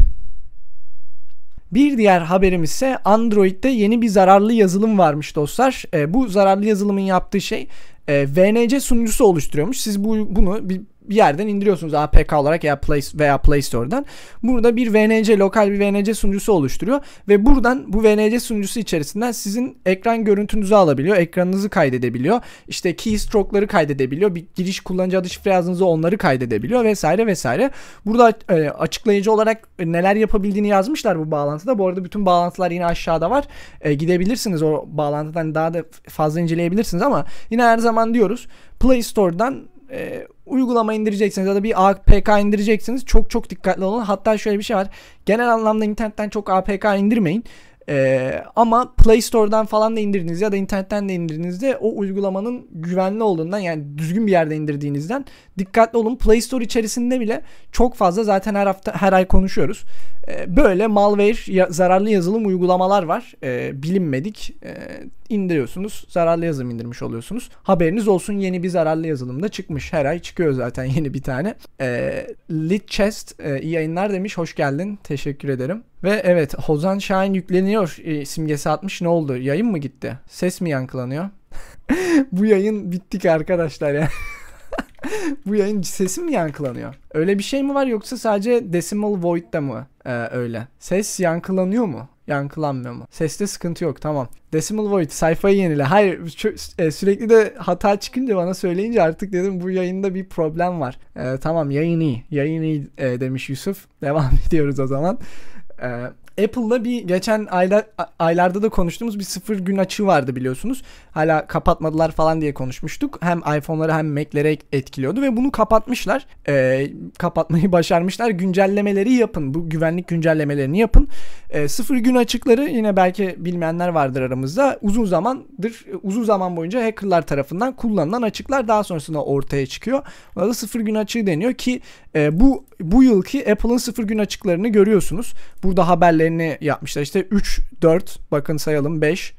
Bir diğer haberimiz ise Android'de yeni bir zararlı yazılım varmış dostlar. E, bu zararlı yazılımın yaptığı şey e, V N C sunucusu oluşturuyormuş. Siz bu bunu bir bir yerden indiriyorsunuz A P K olarak ya Play veya Play Store'dan. Burada bir V N C, lokal bir V N C sunucusu oluşturuyor ve buradan bu V N C sunucusu içerisinden sizin ekran görüntünüzü alabiliyor, ekranınızı kaydedebiliyor, işte keystroke'ları kaydedebiliyor, bir giriş kullanıcı adı şifre yazdığınızda onları kaydedebiliyor vesaire vesaire. Burada e, açıklayıcı olarak neler yapabildiğini yazmışlar bu bağlantıda. Bu arada bütün bağlantılar yine aşağıda var. E, gidebilirsiniz o bağlantıdan, daha da fazla inceleyebilirsiniz ama yine her zaman diyoruz, Play Store'dan E, uygulama indireceksiniz ya da bir A P K indireceksiniz. Çok çok dikkatli olun. Hatta şöyle bir şey var. Genel anlamda internetten çok A P K indirmeyin. Ee, ama Play Store'dan falan da indirdiğiniz ya da internetten de indirdiğinizde o uygulamanın güvenli olduğundan, yani düzgün bir yerde indirdiğinizden dikkatli olun. Play Store içerisinde bile çok fazla, zaten her hafta her ay konuşuyoruz. Ee, böyle malware, ya, zararlı yazılım uygulamalar var. Ee, bilinmedik. Ee, indiriyorsunuz. Zararlı yazılım indirmiş oluyorsunuz. Haberiniz olsun, yeni bir zararlı yazılım da çıkmış. Her ay çıkıyor zaten yeni bir tane. Ee, Litchest e, iyi yayınlar demiş. Hoş geldin. Teşekkür ederim. Ve evet, Hozan Şahin yükleniyor e, simgesi atmış. Ne oldu? Yayın mı gitti? Ses mi yankılanıyor? Bu yayın bittik arkadaşlar ya. Bu yayın sesi mi yankılanıyor? Öyle bir şey mi var yoksa sadece Decimal Void'da mı ee, öyle? Ses yankılanıyor mu? Yankılanmıyor mu? Seste sıkıntı yok, tamam. Decimal Void sayfayı yenile. Hayır çö- e, sürekli de hata çıkınca bana söyleyince artık dedim bu yayında bir problem var. E, tamam yayın iyi. Yayın iyi e, demiş Yusuf. Devam ediyoruz o zaman. E, Apple'da bir geçen aylar, aylarda da konuştuğumuz bir sıfır gün açığı vardı biliyorsunuz. Hala kapatmadılar falan diye konuşmuştuk. Hem iPhone'ları hem Mac'lere etkiliyordu ve bunu kapatmışlar. Ee, kapatmayı başarmışlar. Güncellemeleri yapın. Bu güvenlik güncellemelerini yapın. Ee, sıfır gün açıkları yine belki bilmeyenler vardır aramızda. Uzun zamandır, uzun zaman boyunca hackerlar tarafından kullanılan açıklar daha sonrasında ortaya çıkıyor. Buna da sıfır gün açığı deniyor ki e, bu bu yılki Apple'ın sıfır gün açıklarını görüyorsunuz. Burada haberlerini yapmışlar. İşte üç, dört, bakın sayalım, beş,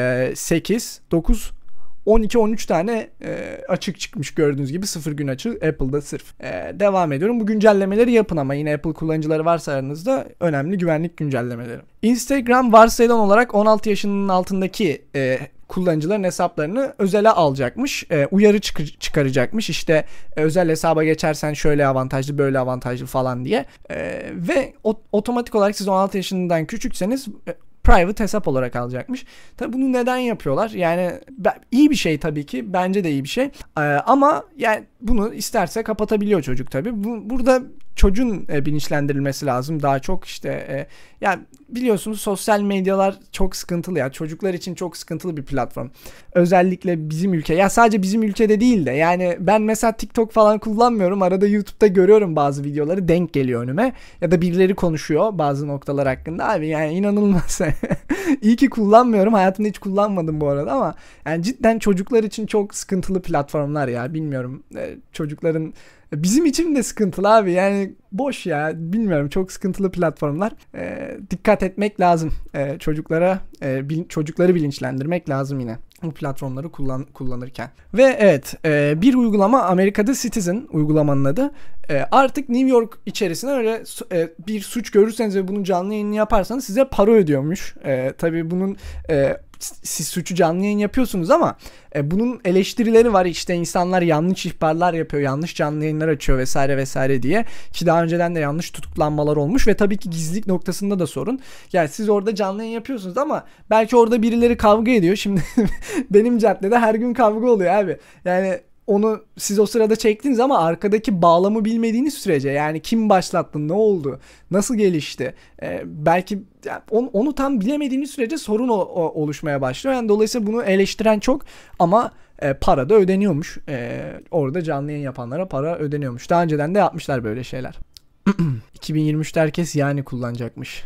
sekiz, dokuz, on iki, on üç tane e, açık çıkmış gördüğünüz gibi sıfır gün açığı Apple'da sırf. E, devam ediyorum. Bu güncellemeleri yapın ama yine Apple kullanıcıları varsa aranızda önemli güvenlik güncellemeleri. Instagram varsayılan olarak on altı yaşının altındaki e, kullanıcıların hesaplarını özele alacakmış. E, uyarı çık- çıkaracakmış. İşte e, özel hesaba geçersen şöyle avantajlı, böyle avantajlı falan diye. E, ve o- otomatik olarak siz on altı yaşından küçükseniz e, private hesap olarak alacakmış. Tabi bunu neden yapıyorlar? Yani iyi bir şey tabii ki. Bence de iyi bir şey. Ee, ama yani bunu isterse kapatabiliyor çocuk tabii. Bu, burada çocuğun e, bilinçlendirilmesi lazım. Daha çok işte e, yani biliyorsunuz sosyal medyalar çok sıkıntılı ya. Çocuklar için çok sıkıntılı bir platform. Özellikle bizim ülke. Ya sadece bizim ülkede değil de yani ben mesela TikTok falan kullanmıyorum. Arada YouTube'da görüyorum bazı videoları. Denk geliyor önüme. Ya da birileri konuşuyor bazı noktalar hakkında. Abi yani inanılmaz. İyi ki kullanmıyorum. Hayatımda hiç kullanmadım bu arada ama yani cidden çocuklar için çok sıkıntılı platformlar ya. Bilmiyorum. Ee, çocukların bizim için de sıkıntılı abi. Yani boş ya. Bilmiyorum. Çok sıkıntılı platformlar. Ee, dikkat etmek lazım. Ee, çocuklara e, bil, çocukları bilinçlendirmek lazım yine. Bu platformları kullan, kullanırken. Ve evet e, bir uygulama Amerika'da Citizen uygulamanın adı. E, artık New York içerisinde öyle e, bir suç görürseniz ve bunun canlı yayını yaparsanız size para ödüyormuş. E, tabii bunun e, siz suçu canlı yayın yapıyorsunuz ama e, bunun eleştirileri var. İşte insanlar yanlış ihbarlar yapıyor, yanlış canlı yayınlar açıyor vesaire vesaire diye. Ki daha önceden de yanlış tutuklanmalar olmuş ve tabii ki gizlilik noktasında da sorun. Yani siz orada canlı yayın yapıyorsunuz ama belki orada birileri kavga ediyor. Şimdi benim caddede her gün kavga oluyor abi. Yani onu siz o sırada çektiniz ama arkadaki bağlamı bilmediğiniz sürece yani kim başlattı, ne oldu, nasıl gelişti, ee, belki yani onu, onu tam bilemediğiniz sürece sorun o, o, oluşmaya başlıyor. Yani dolayısıyla bunu eleştiren çok ama e, para da ödeniyormuş. E, orada canlı yayın yapanlara para ödeniyormuş. Daha önceden de yapmışlar böyle şeyler. iki bin yirmi üçte herkes yani kullanacakmış.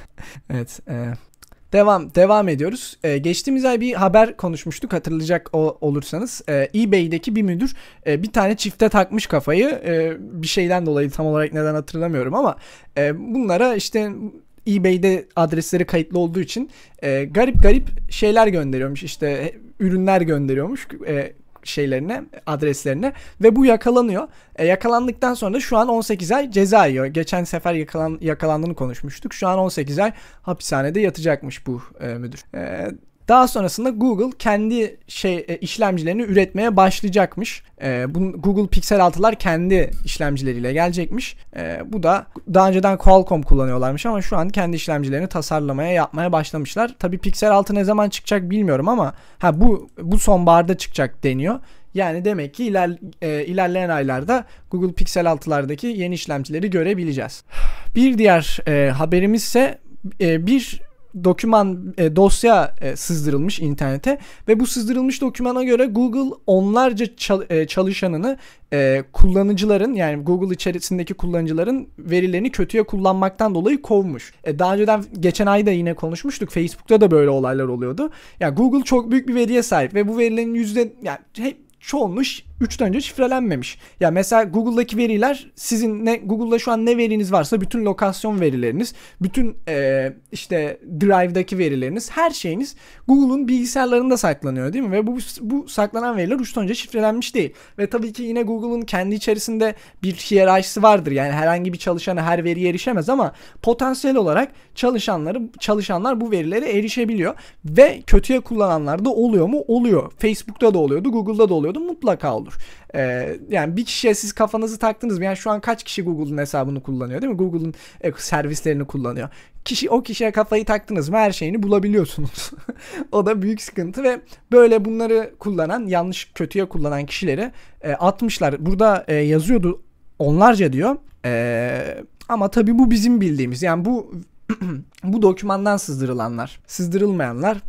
Evet. E, Devam devam ediyoruz. Ee, geçtiğimiz ay bir haber konuşmuştuk hatırlayacak o, olursanız. Ee, eBay'deki bir müdür e, bir tane çifte takmış kafayı. E, bir şeyden dolayı tam olarak neden hatırlamıyorum ama e, bunlara işte eBay'de adresleri kayıtlı olduğu için e, garip garip şeyler gönderiyormuş. İşte ürünler gönderiyormuş. E, şeylerine, adreslerine ve bu yakalanıyor. E, yakalandıktan sonra da şu an on sekiz ay ceza yiyor. Geçen sefer yakalan, yakalandığını konuşmuştuk. Şu an on sekiz ay hapishanede yatacakmış bu e, müdür. E, Daha sonrasında Google kendi şey e, işlemcilerini üretmeye başlayacakmış. E, bu Google Pixel altılar kendi işlemcileriyle gelecekmiş. E, bu da daha önceden Qualcomm kullanıyorlarmış ama şu an kendi işlemcilerini tasarlamaya, yapmaya başlamışlar. Tabii Pixel altı ne zaman çıkacak bilmiyorum ama ha bu bu sonbaharda çıkacak deniyor. Yani demek ki iler, e, ilerleyen aylarda Google Pixel altılardaki yeni işlemcileri görebileceğiz. Bir diğer e, haberimiz ise e, bir doküman e, dosya e, sızdırılmış internete ve bu sızdırılmış dokümana göre Google onlarca çal, e, çalışanını e, kullanıcıların yani Google içerisindeki kullanıcıların verilerini kötüye kullanmaktan dolayı kovmuş. E, daha önceden geçen ay da yine konuşmuştuk. Facebook'ta da böyle olaylar oluyordu. Yani Google çok büyük bir veriye sahip ve bu verilerin yüzde yani hep çoğunluğu üç önce şifrelenmemiş. Ya mesela Google'daki veriler sizin ne Google'da şu an ne veriniz varsa bütün lokasyon verileriniz, bütün e, işte Drive'daki verileriniz, her şeyiniz Google'un bilgisayarlarında saklanıyor değil mi? Ve bu bu saklanan veriler üç önce şifrelenmiş değil. Ve tabii ki yine Google'un kendi içerisinde bir hiyerarşisi vardır. Yani herhangi bir çalışanı her veriye erişemez ama potansiyel olarak çalışanları çalışanlar bu verilere erişebiliyor ve kötüye kullananlar da oluyor mu? Oluyor. Facebook'ta da oluyordu, Google'da da oluyordu. oluyordu? Mutlaka olur. Ee, yani bir kişiye siz kafanızı taktınız mı? Yani şu an kaç kişi Google'un hesabını kullanıyor değil mi? Google'un e, servislerini kullanıyor. Kişi o kişiye kafayı taktınız mı her şeyini bulabiliyorsunuz. O da büyük sıkıntı ve böyle bunları kullanan, yanlış kötüye kullanan kişileri e, atmışlar. Burada e, yazıyordu onlarca diyor. E, ama tabii bu bizim bildiğimiz. Yani bu bu dokümandan sızdırılanlar. Sızdırılmayanlar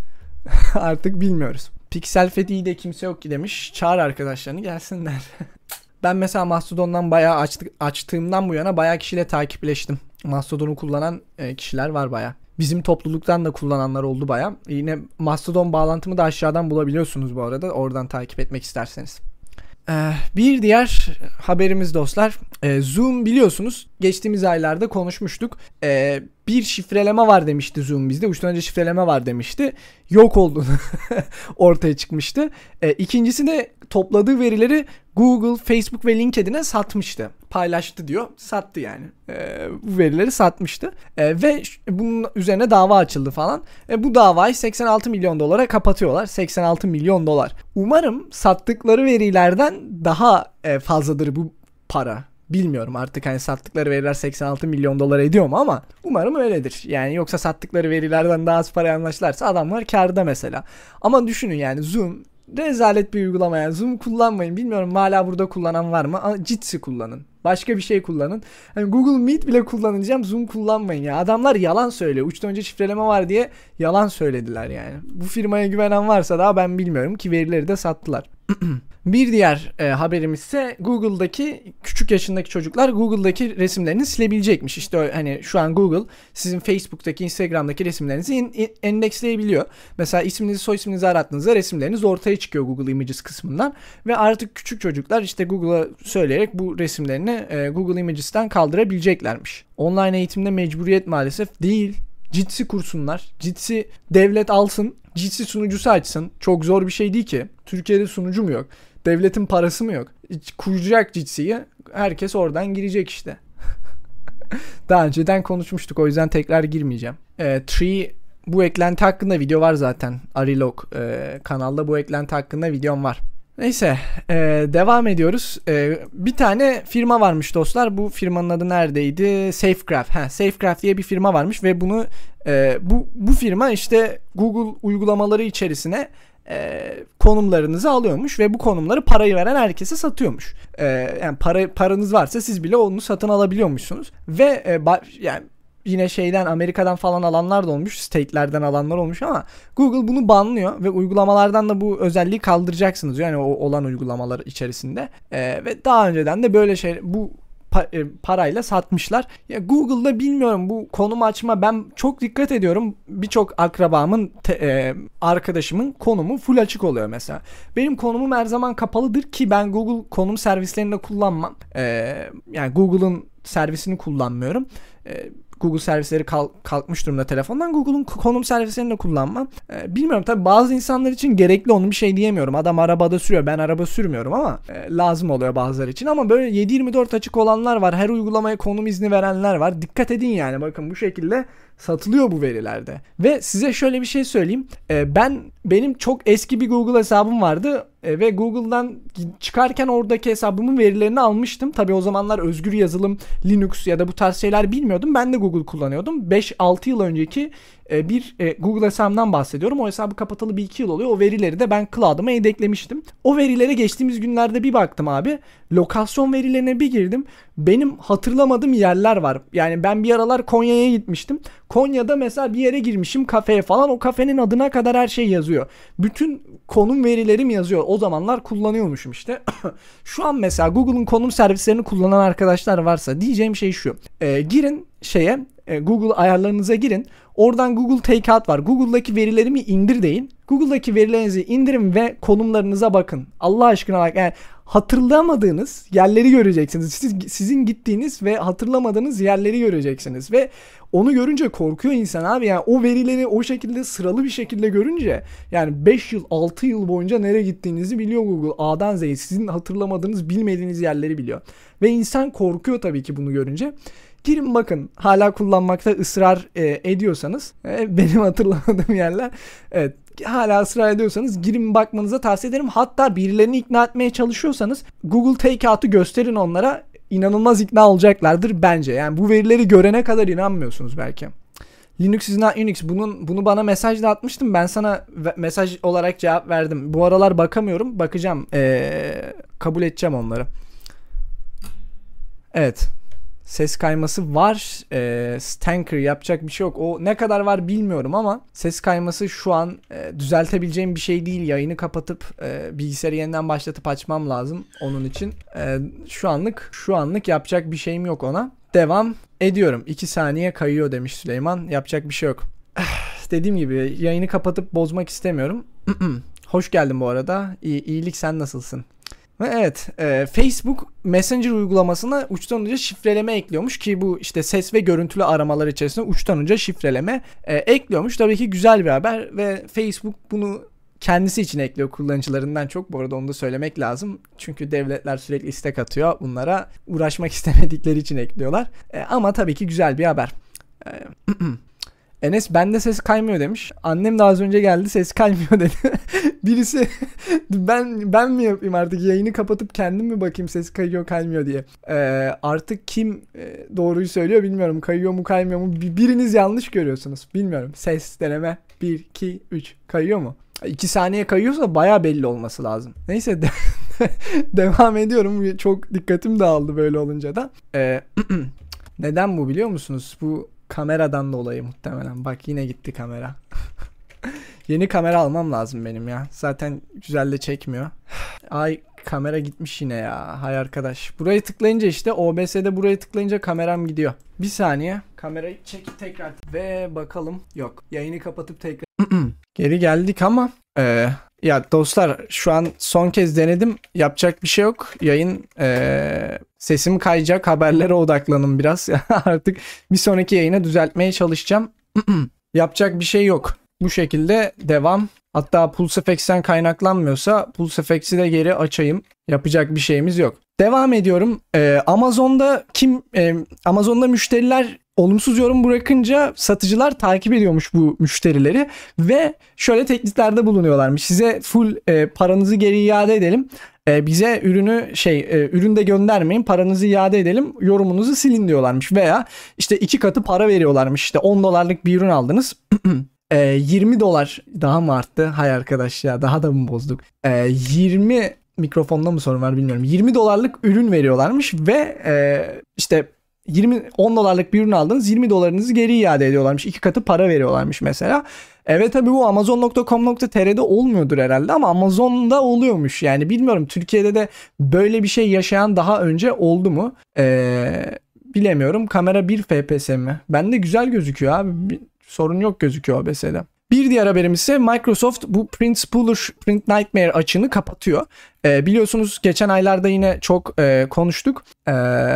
artık bilmiyoruz. Piksel Fethi'yi de kimse yok ki demiş. Çağır arkadaşlarını gelsinler. Ben mesela Mastodon'dan bayağı açtık, açtığımdan bu yana bayağı kişiyle takipleştim. Mastodon'u kullanan e, kişiler var bayağı. Bizim topluluktan da kullananlar oldu bayağı. Yine Mastodon bağlantımı da aşağıdan bulabiliyorsunuz bu arada. Oradan takip etmek isterseniz. Ee, bir diğer haberimiz dostlar. Ee, Zoom biliyorsunuz geçtiğimiz aylarda konuşmuştuk. Ee, bir şifreleme var demişti Zoom bizde. Uçtan önce şifreleme var demişti. Yok olduğunu ortaya çıkmıştı. Ee, ikincisi de topladığı verileri Google, Facebook ve LinkedIn'e satmıştı. Paylaştı diyor. Sattı yani. Ee, bu verileri satmıştı. Ee, ve bunun üzerine dava açıldı falan. Ee, bu davayı seksen altı milyon dolara kapatıyorlar. seksen altı milyon dolar. Umarım sattıkları verilerden daha e, fazladır bu para. Bilmiyorum artık hani sattıkları veriler seksen altı milyon dolar ediyor mu ama umarım öyledir. Yani yoksa sattıkları verilerden daha az paraya anlaştılarsa adamlar kârda mesela. Ama düşünün yani Zoom rezalet bir uygulama yani. Zoom kullanmayın. Bilmiyorum hala burada kullanan var mı? Jitsi kullanın. Başka bir şey kullanın. Yani Google Meet bile kullanacağım. Zoom kullanmayın ya. Adamlar yalan söylüyor. Uçtan önce şifreleme var diye yalan söylediler yani. Bu firmaya güvenen varsa daha ben bilmiyorum ki verileri de sattılar. Bir diğer e, haberimiz ise Google'daki küçük yaşındaki çocuklar Google'daki resimlerini silebilecekmiş. İşte hani şu an Google sizin Facebook'taki, Instagram'daki resimlerinizi in, in, endeksleyebiliyor. Mesela isminizi, soy isminizi arattığınızda resimleriniz ortaya çıkıyor Google Images kısmından ve artık küçük çocuklar işte Google'a söyleyerek bu resimlerini e, Google Images'ten kaldırabileceklermiş. Online eğitimde mecburiyet maalesef değil. Jitsi kursunlar. Jitsi devlet alsın. Jitsi sunucusu açsın. Çok zor bir şey değil ki. Türkiye'de sunucu mu yok? Devletin parası mı yok? Kuracak Jitsi'yi. Herkes oradan girecek işte. Daha önceden konuşmuştuk. O yüzden tekrar girmeyeceğim. E, Tree bu eklenti hakkında video var zaten. Arilog e, kanalda bu eklenti hakkında videom var. Neyse e, devam ediyoruz. E, bir tane firma varmış dostlar. Bu firmanın adı neredeydi? Safegraph. Ha, Safegraph diye bir firma varmış ve bunu e, bu bu firma işte Google uygulamaları içerisine e, konumlarınızı alıyormuş ve bu konumları parayı veren herkese satıyormuş. E, yani para paranız varsa siz bile onu satın alabiliyormuşsunuz ve e, ba- yani yine şeyden Amerika'dan falan alanlar da olmuş. State'lerden alanlar olmuş ama Google bunu banlıyor ve uygulamalardan da bu özelliği kaldıracaksınız. Yani o olan uygulamalar içerisinde. Ee, ve daha önceden de böyle şey bu pa- e, parayla satmışlar. Ya Google'da bilmiyorum bu konum açma ben çok dikkat ediyorum. Birçok akrabamın te- e, arkadaşımın konumu full açık oluyor mesela. Benim konumum her zaman kapalıdır ki ben Google konum servislerini de kullanmam. Ee, yani Google'ın servisini kullanmıyorum. Ee, Google servisleri kalk, kalkmış durumda telefondan. Google'un konum servislerini de kullanmam. Ee, bilmiyorum tabii bazı insanlar için gerekli onu bir şey diyemiyorum. Adam arabada sürüyor. Ben araba sürmüyorum ama e, lazım oluyor bazıları için. Ama böyle yedi yirmi dört açık olanlar var. Her uygulamaya konum izni verenler var. Dikkat edin yani. Bakın bu şekilde satılıyor bu verilerde. Ve size şöyle bir şey söyleyeyim. Ee, ben benim çok eski bir Google hesabım vardı. E, ve Google'dan çıkarken oradaki hesabımın verilerini almıştım. Tabii o zamanlar özgür yazılım, Linux ya da bu tarz şeyler bilmiyordum. Ben de Google kullanıyordum. beş altı yıl önceki e, bir e, Google hesabımdan bahsediyorum. O hesabı kapatalı bir iki yıl oluyor. O verileri de ben cloud'ıma yedeklemiştim. O verilere geçtiğimiz günlerde bir baktım abi. Lokasyon verilerine bir girdim. Benim hatırlamadığım yerler var. Yani ben bir aralar Konya'ya gitmiştim. Konya'da mesela bir yere girmişim kafeye falan. O kafenin adına kadar her şey yazıyor. Bütün konum verilerim yazıyor. O zamanlar kullanıyormuşum işte. Şu an mesela Google'un konum servislerini kullanan arkadaşlar varsa diyeceğim şey şu. E, girin şeye e, Google ayarlarınıza girin. Oradan Google Takeout var. Google'daki verilerimi indir deyin. Google'daki verilerinizi indirin ve konumlarınıza bakın. Allah aşkına bak yani hatırlamadığınız yerleri göreceksiniz. Siz, sizin gittiğiniz ve hatırlamadığınız yerleri göreceksiniz ve onu görünce korkuyor insan abi. Yani o verileri o şekilde sıralı bir şekilde görünce yani beş yıl altı yıl boyunca nereye gittiğinizi biliyor Google. A'dan Z'ye sizin hatırlamadığınız bilmediğiniz yerleri biliyor. Ve insan korkuyor tabii ki bunu görünce. Girin bakın hala kullanmakta ısrar e, ediyorsanız e, benim hatırlamadığım yerler evet hala ısrar ediyorsanız girin bakmanıza tavsiye ederim. Hatta birilerini ikna etmeye çalışıyorsanız Google Takeout'u gösterin onlara. İnanılmaz ikna olacaklardır bence. Yani bu verileri görene kadar inanmıyorsunuz belki. Linux is not Unix. Bunun, bunu bana mesajla atmıştım. Ben sana mesaj olarak cevap verdim. Bu aralar bakamıyorum. Bakacağım. Ee, kabul edeceğim onları. Evet. Ses kayması var. E, Stanker yapacak bir şey yok. O ne kadar var bilmiyorum ama ses kayması şu an e, düzeltebileceğim bir şey değil. Yayını kapatıp e, bilgisayarı yeniden başlatıp açmam lazım onun için. E, şu anlık şu anlık yapacak bir şeyim yok ona. Devam ediyorum. iki saniye kayıyor demiş Süleyman. Yapacak bir şey yok. Dediğim gibi yayını kapatıp bozmak istemiyorum. Hoş geldin bu arada. İyi, iyilik, sen nasılsın? Ve evet, e, Facebook Messenger uygulamasına uçtan uca şifreleme ekliyormuş ki bu işte ses ve görüntülü aramalar içerisinde uçtan uca şifreleme e, ekliyormuş. Tabii ki güzel bir haber ve Facebook bunu kendisi için ekliyor, kullanıcılarından çok. Bu arada onu da söylemek lazım. Çünkü devletler sürekli istek atıyor. Bunlara uğraşmak istemedikleri için ekliyorlar. E, ama tabii ki güzel bir haber. E, Enes bende ses kaymıyor demiş. Annem de az önce geldi, ses kaymıyor dedi. Birisi ben ben mi yapayım artık, yayını kapatıp kendim mi bakayım ses kayıyor kaymıyor diye. Ee, artık kim e, doğruyu söylüyor bilmiyorum. Kayıyor mu kaymıyor mu? Biriniz yanlış görüyorsunuz. Bilmiyorum. Ses deneme bir iki üç kayıyor mu? iki saniye kayıyorsa baya belli olması lazım. Neyse de devam ediyorum. Çok dikkatim dağıldı böyle olunca da. Ee, neden bu biliyor musunuz? Bu kameradan dolayı muhtemelen. Bak yine gitti kamera. Yeni kamera almam lazım benim ya. Zaten güzel de çekmiyor. Ay kamera gitmiş yine ya. Hay arkadaş. Burayı tıklayınca işte O B S'de burayı tıklayınca kameram gidiyor. Bir saniye. Kamerayı çekip tekrar. Ve bakalım. Yok. Yayını kapatıp tekrar. Geri geldik ama. Ee, ya dostlar şu an son kez denedim. Yapacak bir şey yok. Yayın ee, sesim kayacak. Haberlere odaklanın biraz. Artık bir sonraki yayına düzeltmeye çalışacağım. Yapacak bir şey yok. Bu şekilde devam. Hatta PulseFX'ten kaynaklanmıyorsa PulseFX'i de geri açayım. Yapacak bir şeyimiz yok. Devam ediyorum. Ee, Amazon'da kim e, Amazon'da müşteriler olumsuz yorum bırakınca satıcılar takip ediyormuş bu müşterileri ve şöyle tekliklerde bulunuyorlarmış. Size full e, paranızı geri iade edelim. E, bize ürünü şey e, ürün de göndermeyin, paranızı iade edelim, yorumunuzu silin diyorlarmış veya işte iki katı para veriyorlarmış. İşte on dolarlık bir ürün aldınız. e, yirmi dolar daha mı arttı? Hay arkadaş ya, daha da mı bozduk? E, yirmi mikrofonda mı sorun var bilmiyorum. yirmi dolarlık ürün veriyorlarmış ve e, işte yirmi on dolarlık bir ürün aldınız, yirmi dolarınızı geri iade ediyorlarmış. İki katı para veriyorlarmış mesela. Evet tabii bu amazon nokta com nokta tr'de olmuyordur herhalde ama Amazon'da oluyormuş. Yani bilmiyorum, Türkiye'de de böyle bir şey yaşayan daha önce oldu mu? Ee, bilemiyorum. Kamera bir F P S mi? Bende güzel gözüküyor abi. Bir sorun yok gözüküyor O B S'de. Bir diğer haberimiz ise Microsoft bu Print Spooler, Print Nightmare açığını kapatıyor. Ee, biliyorsunuz geçen aylarda yine çok e, konuştuk. Ee,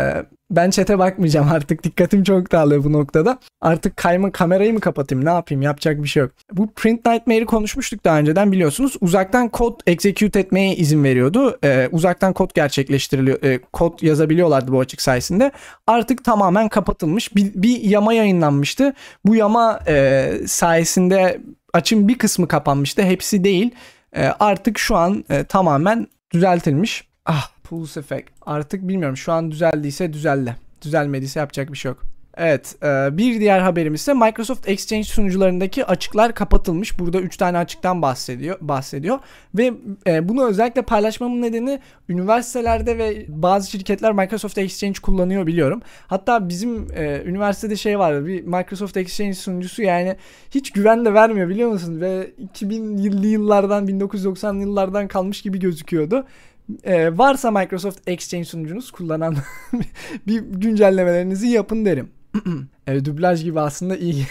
ben chat'e bakmayacağım artık. Dikkatim çok dağılıyor bu noktada. Artık kayma, kamerayı mı kapatayım, ne yapayım, yapacak bir şey yok. Bu Print Nightmare'i konuşmuştuk daha önceden biliyorsunuz. Uzaktan kod execute etmeye izin veriyordu. Ee, uzaktan kod gerçekleştiriliyor. E, kod yazabiliyorlardı bu açık sayesinde. Artık tamamen kapatılmış. Bir, bir yama yayınlanmıştı. Bu yama e, sayesinde açın bir kısmı kapanmıştı. Hepsi değil. E, artık şu an e, tamamen düzeltilmiş. Ah, Pulse Effect. Artık bilmiyorum, şu an düzeldiyse düzeldi. Düzelmediyse yapacak bir şey yok. Evet, e, bir diğer haberimiz ise Microsoft Exchange sunucularındaki açıklar kapatılmış. Burada üç tane açıktan bahsediyor bahsediyor ve e, bunu özellikle paylaşmamın nedeni üniversitelerde ve bazı şirketler Microsoft Exchange kullanıyor biliyorum. Hatta bizim e, üniversitede şey vardı, bir Microsoft Exchange sunucusu, yani hiç güven de vermiyor biliyor musun? Ve iki binli yıllardan, bin dokuz yüz doksanlı yıllardan kalmış gibi gözüküyordu. Ee, varsa Microsoft Exchange sunucunuz kullanan bir güncellemelerinizi yapın derim. Evet, dublaj gibi aslında iyi.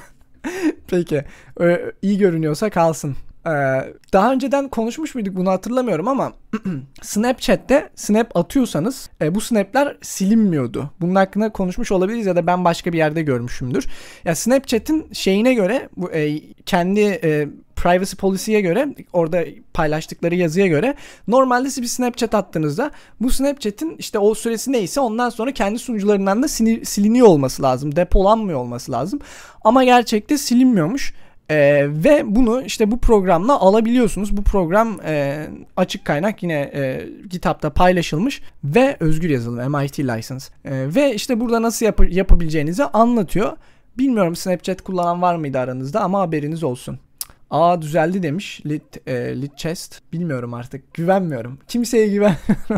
Peki, ee, iyi görünüyorsa kalsın. Ee, daha önceden konuşmuş muyduk bunu hatırlamıyorum ama Snapchat'te snap atıyorsanız e, bu snapler silinmiyordu. Bunun hakkında konuşmuş olabiliriz ya da ben başka bir yerde görmüşümdür. Ya Snapchat'in şeyine göre, bu e, kendi e, privacy policy'ye göre, orada paylaştıkları yazıya göre normalde siz bir Snapchat attığınızda bu Snapchat'in işte o süresi neyse ondan sonra kendi sunucularından da siliniyor olması lazım. Depolanmıyor olması lazım. Ama gerçekte silinmiyormuş. Ee, ve bunu işte bu programla alabiliyorsunuz. Bu program e, açık kaynak, yine e, GitHub'da paylaşılmış ve özgür yazılım, M I T license. E, ve işte burada nasıl yap- yapabileceğinizi anlatıyor. Bilmiyorum Snapchat kullanan var mıydı aranızda, ama haberiniz olsun. Aa, düzeldi demiş Lit, e, Lit Chest. Bilmiyorum artık. Güvenmiyorum. Kimseye güvenmiyorum.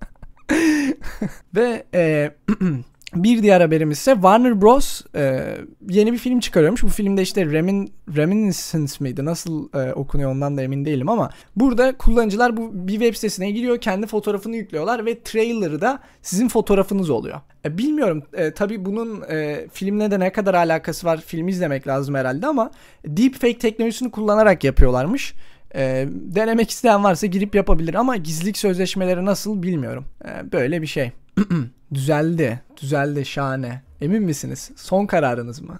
Ve e, bir diğer haberimiz ise Warner Bros. E, yeni bir film çıkarıyormuş. Bu filmde işte Remin, Reminiscence miydi? Nasıl e, okunuyor ondan da emin değilim, ama burada kullanıcılar bu bir web sitesine giriyor. Kendi fotoğrafını yüklüyorlar ve trailer'ı da sizin fotoğrafınız oluyor. E, bilmiyorum. E, tabii bunun e, filmle de ne kadar alakası var? Film izlemek lazım herhalde, ama deepfake teknolojisini kullanarak yapıyorlarmış. E, denemek isteyen varsa girip yapabilir, ama gizlilik sözleşmeleri nasıl bilmiyorum. E, böyle bir şey. Düzeldi. Düzeldi. Şahane. Emin misiniz? Son kararınız mı?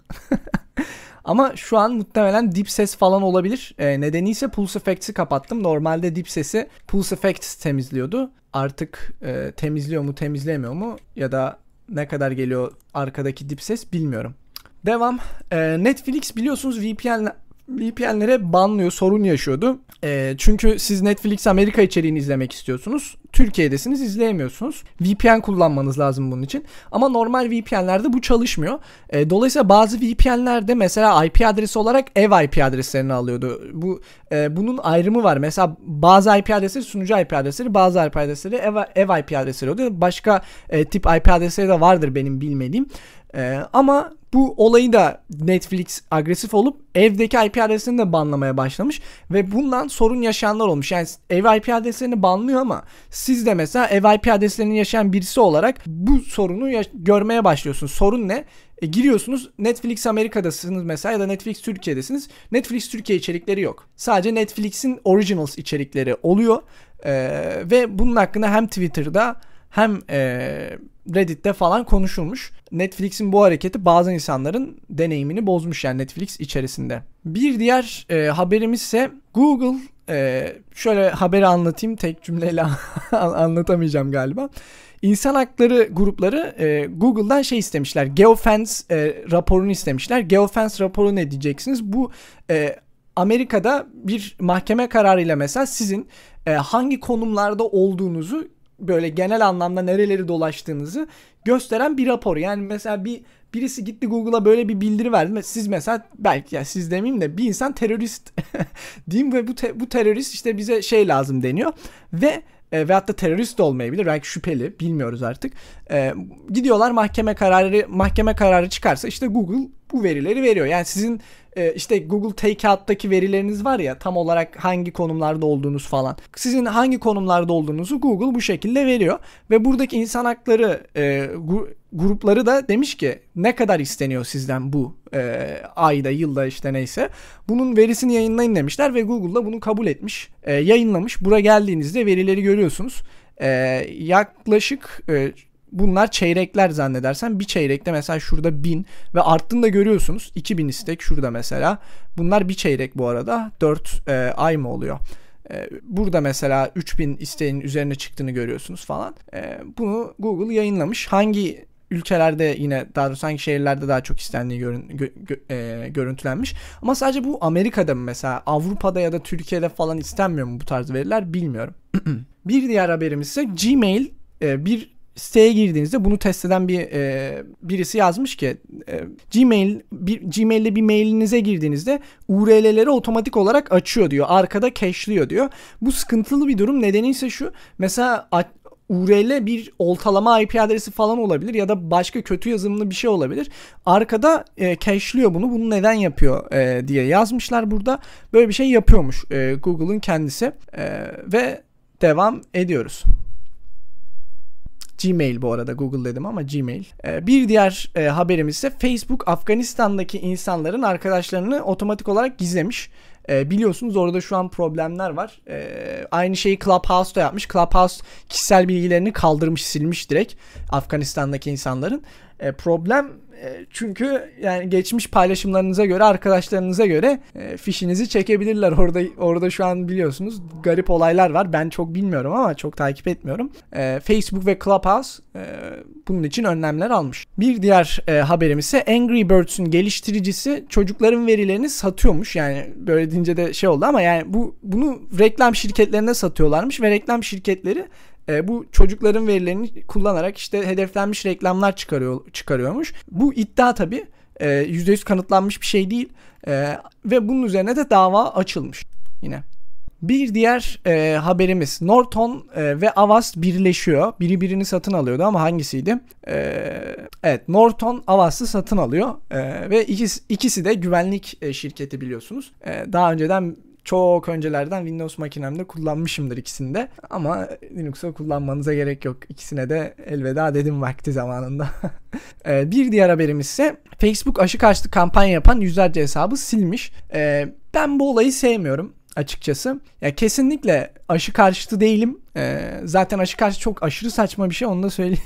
Ama şu an muhtemelen dip ses falan olabilir. E, nedeni ise Pulse Effects'i kapattım. Normalde dip sesi Pulse Effects temizliyordu. Artık e, temizliyor mu temizlemiyor mu, ya da ne kadar geliyor arkadaki dip ses bilmiyorum. Devam. E, Netflix biliyorsunuz V P N V P N'lere banlıyor, sorun yaşıyordu. E, çünkü siz Netflix Amerika içeriğini izlemek istiyorsunuz. Türkiye'desiniz, izleyemiyorsunuz. V P N kullanmanız lazım bunun için. Ama normal V P N'lerde bu çalışmıyor. E, dolayısıyla bazı V P N'lerde mesela I P adresi olarak ev I P adreslerini alıyordu. Bu e, bunun ayrımı var. Mesela bazı I P adresleri sunucu I P adresleri, bazı I P adresleri ev, ev I P adresleri oluyor. Başka e, tip I P adresleri de vardır benim bilmediğim. Ee, ama bu olayı da Netflix agresif olup evdeki I P adresini de banlamaya başlamış ve bundan sorun yaşayanlar olmuş. Yani ev I P adreslerini banlıyor, ama siz de mesela ev I P adreslerini yaşayan birisi olarak bu sorunu ya- görmeye başlıyorsunuz. Sorun ne? E, giriyorsunuz, Netflix Amerika'dasınız mesela, ya da Netflix Türkiye'desiniz. Netflix Türkiye içerikleri yok. Sadece Netflix'in originals içerikleri oluyor. Ee, ve bunun hakkında hem Twitter'da hem e, Reddit'te falan konuşulmuş. Netflix'in bu hareketi bazı insanların deneyimini bozmuş, yani Netflix içerisinde. Bir diğer e, haberimiz ise Google. E, şöyle haberi anlatayım, tek cümleyle anlatamayacağım galiba. İnsan hakları grupları e, Google'dan şey istemişler. Geofence e, raporunu istemişler. Geofence raporu ne diyeceksiniz? Bu e, Amerika'da bir mahkeme kararıyla mesela sizin e, hangi konumlarda olduğunuzu, böyle genel anlamda nereleri dolaştığınızı gösteren bir rapor. Yani mesela bir birisi gitti Google'a böyle bir bildiri verdi. Siz mesela, belki ya siz demeyeyim de, bir insan terörist diyeyim ve bu te, bu terörist işte bize şey lazım deniyor ve e, veyahut da terörist de olmayabilir, belki şüpheli, bilmiyoruz artık. E, gidiyorlar mahkeme kararı mahkeme kararı çıkarsa işte Google bu verileri veriyor. Yani sizin e, işte Google Takeout'taki verileriniz var ya, tam olarak hangi konumlarda olduğunuz falan. Sizin hangi konumlarda olduğunuzu Google bu şekilde veriyor ve buradaki insan hakları e, gu- grupları da demiş ki ne kadar isteniyor sizden bu e, ayda, yılda, işte neyse. Bunun verisini yayınlayın demişler ve Google da bunu kabul etmiş, e, yayınlamış. Buraya geldiğinizde verileri görüyorsunuz. E, yaklaşık e, bunlar çeyrekler zannedersem. Bir çeyrekte mesela şurada bin ve arttığını da görüyorsunuz. iki bin istek şurada mesela. Bunlar bir çeyrek bu arada. dört e, ay mı oluyor? E, burada mesela üç bin isteğin üzerine çıktığını görüyorsunuz falan. E, bunu Google yayınlamış. Hangi ülkelerde, yine daha doğrusu hangi şehirlerde daha çok istendiği görün, gö, gö, e, görüntülenmiş. Ama sadece bu Amerika'da mı mesela? Avrupa'da ya da Türkiye'de falan istenmiyor mu bu tarz veriler, bilmiyorum. Bir diğer haberimiz ise Gmail e, bir siteye girdiğinizde, bunu test eden bir e, birisi yazmış ki e, Gmail bir Gmail'de bir mailinize girdiğinizde U R L'leri otomatik olarak açıyor diyor. Arkada cache'liyor diyor. Bu sıkıntılı bir durum. Nedeni ise şu. Mesela U R L bir oltalama I P adresi falan olabilir ya da başka kötü yazılımlı bir şey olabilir. Arkada e, cache'liyor bunu. Bunu neden yapıyor e, diye yazmışlar burada. Böyle bir şey yapıyormuş e, Google'ın kendisi. E, ve devam ediyoruz. Gmail bu arada, Google dedim ama Gmail. Ee, bir diğer e, haberimiz ise Facebook Afganistan'daki insanların arkadaşlarını otomatik olarak gizlemiş. Ee, biliyorsunuz orada şu an problemler var. Ee, aynı şeyi Clubhouse'da yapmış. Clubhouse kişisel bilgilerini kaldırmış, silmiş direkt Afganistan'daki insanların. Ee, problem E, çünkü yani geçmiş paylaşımlarınıza göre, arkadaşlarınıza göre e, fişinizi çekebilirler. Orada orada şu an biliyorsunuz garip olaylar var. Ben çok bilmiyorum ama çok takip etmiyorum. E, Facebook ve Clubhouse e, bunun için önlemler almış. Bir diğer e, haberim ise Angry Birds'ün geliştiricisi çocukların verilerini satıyormuş. Yani böyle deyince de şey oldu ama yani bu bunu reklam şirketlerine satıyorlarmış ve reklam şirketleri E, bu çocukların verilerini kullanarak işte hedeflenmiş reklamlar çıkarıyor çıkarıyormuş. Bu iddia tabii e, yüzde yüz kanıtlanmış bir şey değil e, ve bunun üzerine de dava açılmış yine. Bir diğer e, haberimiz Norton e, ve Avast birleşiyor. Biri birini satın alıyordu ama hangisiydi? E, evet, Norton Avast'ı satın alıyor e, ve ikisi, ikisi de güvenlik e, şirketi biliyorsunuz. E, daha önceden çok öncelerden Windows makinemde kullanmışımdır ikisini de. Ama Linux'u kullanmanıza gerek yok. İkisine de elveda dedim vakti zamanında. Bir diğer haberimiz ise Facebook aşı karşıtı kampanya yapan yüzlerce hesabı silmiş. Ben bu olayı sevmiyorum açıkçası. Ya kesinlikle aşı karşıtı değilim. Zaten aşı karşıtı çok aşırı saçma bir şey, onu da söyleyeyim.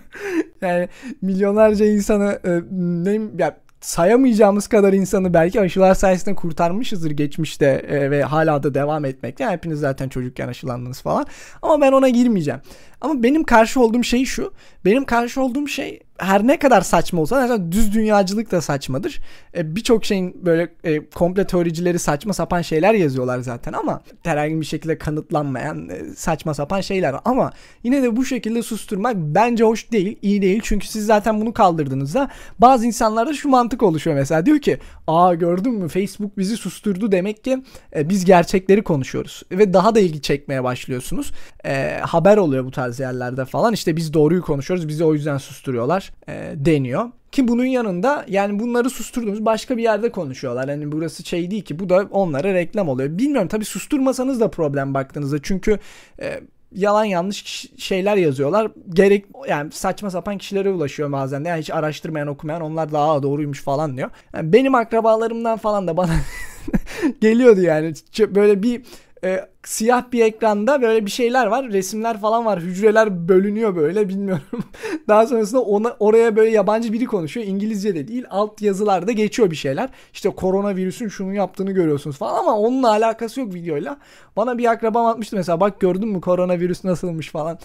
Yani milyonlarca insanı ne ya sayamayacağımız kadar insanı belki aşılar sayesinde kurtarmışızdır geçmişte e, ve hala da devam etmekte. Yani hepiniz zaten çocukken aşılandınız falan. Ama ben ona girmeyeceğim. Ama benim karşı olduğum şey şu. Benim karşı olduğum şey her ne kadar saçma olsa, mesela düz dünyacılık da saçmadır. E, Birçok şeyin böyle e, komple teoricileri saçma sapan şeyler yazıyorlar zaten ama herhangi bir şekilde kanıtlanmayan e, saçma sapan şeyler. Ama yine de bu şekilde susturmak bence hoş değil, iyi değil. Çünkü siz zaten bunu kaldırdığınızda bazı insanlarda şu mantık oluşuyor mesela. Diyor ki, aa gördün mü Facebook bizi susturdu, demek ki e, biz gerçekleri konuşuyoruz. Ve daha da ilgi çekmeye başlıyorsunuz. E, haber oluyor bu tarz yerlerde falan. İşte biz doğruyu konuşuyoruz, bizi o yüzden susturuyorlar e, deniyor. Ki bunun yanında yani bunları susturduğumuz başka bir yerde konuşuyorlar. Yani burası şey değil ki, bu da onlara reklam oluyor. Bilmiyorum, tabii susturmasanız da problem baktığınızda. Çünkü e, yalan yanlış şeyler yazıyorlar. Gerek yani saçma sapan kişilere ulaşıyor bazen de. Yani hiç araştırmayan, okumayan, onlar daha doğruymuş falan diyor. Yani benim akrabalarımdan falan da bana geliyordu yani. Böyle bir e, siyah bir ekranda böyle bir şeyler var. Resimler falan var. Hücreler bölünüyor böyle, bilmiyorum. Daha sonrasında ona, oraya böyle yabancı biri konuşuyor. İngilizce de değil. Alt yazılarda geçiyor bir şeyler. İşte koronavirüsün şunu yaptığını görüyorsunuz falan ama onunla alakası yok videoyla. Bana bir akrabam atmıştı mesela. Bak gördün mü koronavirüs nasılmış falan.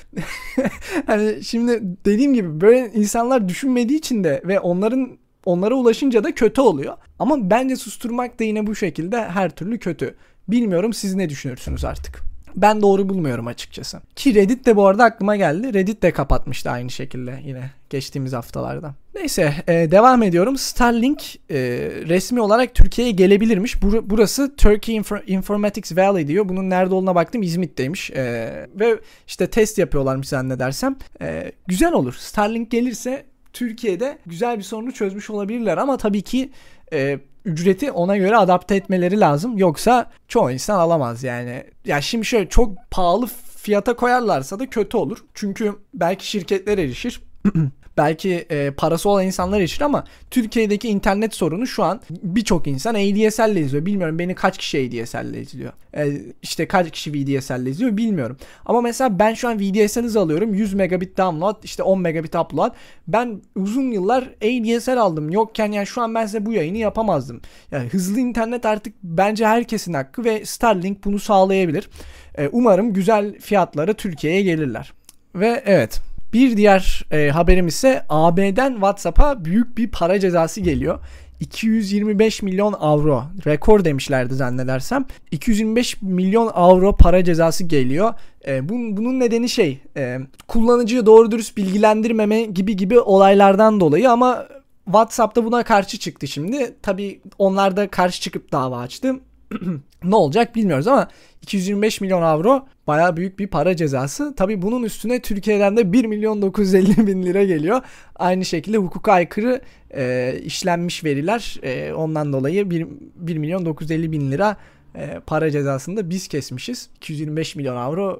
Hani şimdi dediğim gibi böyle insanlar düşünmediği için de ve onların onlara ulaşınca da kötü oluyor. Ama bence susturmak da yine bu şekilde her türlü kötü. Bilmiyorum, siz ne düşünürsünüz artık? Ben doğru bulmuyorum açıkçası. Ki Reddit de bu arada aklıma geldi. Reddit de kapatmıştı aynı şekilde yine geçtiğimiz haftalarda. Neyse e, devam ediyorum. Starlink e, resmi olarak Türkiye'ye gelebilirmiş. Bur- burası Turkey Infor- Informatics Valley diyor. Bunun nerede olduğuna baktım, İzmit'teymiş. E, ve işte test yapıyorlarmış zannedersem. E, güzel olur. Starlink gelirse Türkiye'de güzel bir sorunu çözmüş olabilirler ama tabii ki e, ücreti ona göre adapte etmeleri lazım. Yoksa çoğu insan alamaz yani. Ya şimdi şöyle çok pahalı fiyata koyarlarsa da kötü olur. Çünkü belki şirketler erişir. Belki e, parası olan insanlar erişir ama Türkiye'deki internet sorunu şu an birçok insan A D S L ile izliyor. Bilmiyorum beni kaç kişi A D S L ile izliyor. E, işte kaç kişi V D S L ile izliyor bilmiyorum. Ama mesela ben şu an V D S L hızı alıyorum. yüz megabit download, işte on megabit upload. Ben uzun yıllar A D S L aldım. Yokken yani şu an ben size bu yayını yapamazdım. Yani hızlı internet artık bence herkesin hakkı ve Starlink bunu sağlayabilir. E, umarım güzel fiyatlara Türkiye'ye gelirler. Ve evet. Bir diğer e, haberim ise A B'den WhatsApp'a büyük bir para cezası geliyor. iki yüz yirmi beş milyon avro. Rekor demişlerdi zannedersem. iki yüz yirmi beş milyon avro para cezası geliyor. E, bunun, bunun nedeni şey, e, kullanıcıyı doğru dürüst bilgilendirmeme gibi gibi olaylardan dolayı ama WhatsApp'ta buna karşı çıktı şimdi. Tabii onlar da karşı çıkıp dava açtı. Ne olacak bilmiyoruz ama iki yüz yirmi beş milyon avro bayağı büyük bir para cezası. Tabii bunun üstüne Türkiye'den de bir milyon dokuz yüz elli bin lira geliyor. Aynı şekilde hukuka aykırı e, işlenmiş veriler. E, ondan dolayı bir milyon dokuz yüz elli bin lira e, para cezasını da biz kesmişiz. iki yüz yirmi beş milyon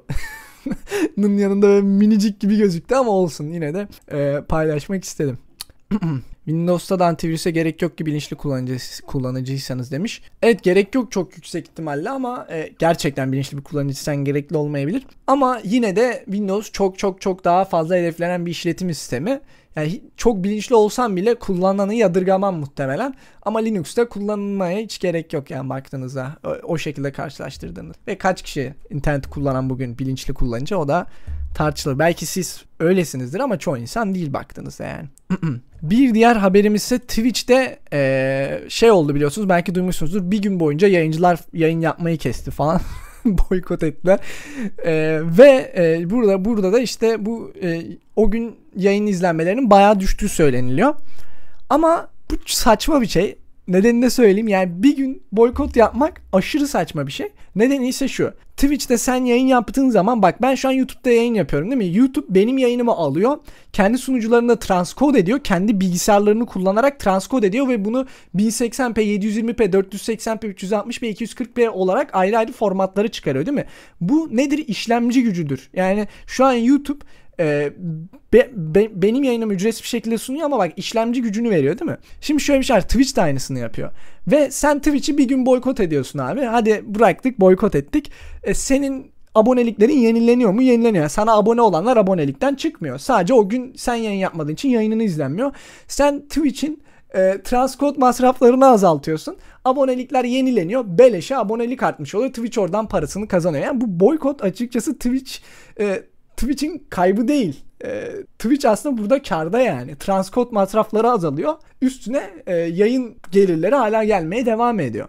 avronun yanında böyle minicik gibi gözüktü ama olsun, yine de e, paylaşmak istedim. Windows'ta da antivirüse gerek yok ki bilinçli kullanıcı, kullanıcıysanız demiş. Evet, gerek yok çok yüksek ihtimalle ama e, gerçekten bilinçli bir kullanıcıysan gerekli olmayabilir. Ama yine de Windows çok çok çok daha fazla hedeflenen bir işletim sistemi. Yani çok bilinçli olsam bile kullananı yadırgamam muhtemelen. Ama Linux'ta kullanılmaya hiç gerek yok yani baktığınızda. O, o şekilde karşılaştırdığınız. Ve kaç kişi interneti kullanan bugün bilinçli kullanınca o da tartışılır. Belki siz öylesinizdir ama çoğu insan değil baktığınızda yani. Bir diğer haberimiz ise Twitch'te ee, şey oldu biliyorsunuz, belki duymuşsunuzdur. Bir gün boyunca yayıncılar yayın yapmayı kesti falan. Boykot ettiler. Ee, ve e, burada burada da işte bu e, o gün yayın izlenmelerinin bayağı düştüğü söyleniliyor. Ama bu saçma bir şey. Nedenini de söyleyeyim. Yani bir gün boykot yapmak aşırı saçma bir şey. Nedeni ise şu. Twitch'te sen yayın yaptığın zaman, bak ben şu an YouTube'da yayın yapıyorum değil mi? YouTube benim yayınımı alıyor. Kendi sunucularında transkode ediyor. Kendi bilgisayarlarını kullanarak transkode ediyor ve bunu bin seksen p, yedi yüz yirmi p, dört yüz seksen p, üç yüz altmış p, iki yüz kırk p olarak ayrı ayrı formatları çıkarıyor değil mi? Bu nedir? İşlemci gücüdür. Yani şu an YouTube Ee, be, be, benim yayınımı ücretsiz bir şekilde sunuyor ama bak işlemci gücünü veriyor değil mi? Şimdi şöyle bir şey var. Twitch de aynısını yapıyor. Ve sen Twitch'i bir gün boykot ediyorsun abi. Hadi bıraktık, boykot ettik. Ee, senin aboneliklerin yenileniyor mu? Yenileniyor. Yani sana abone olanlar abonelikten çıkmıyor. Sadece o gün sen yayın yapmadığın için yayının izlenmiyor. Sen Twitch'in e, transkod masraflarını azaltıyorsun. Abonelikler yenileniyor. Beleşe abonelik artmış oluyor. Twitch oradan parasını kazanıyor. Yani bu boykot açıkçası Twitch e, Twitch'in kaybı değil. E, Twitch aslında burada kârda yani. Transkod masrafları azalıyor. Üstüne e, yayın gelirleri hala gelmeye devam ediyor.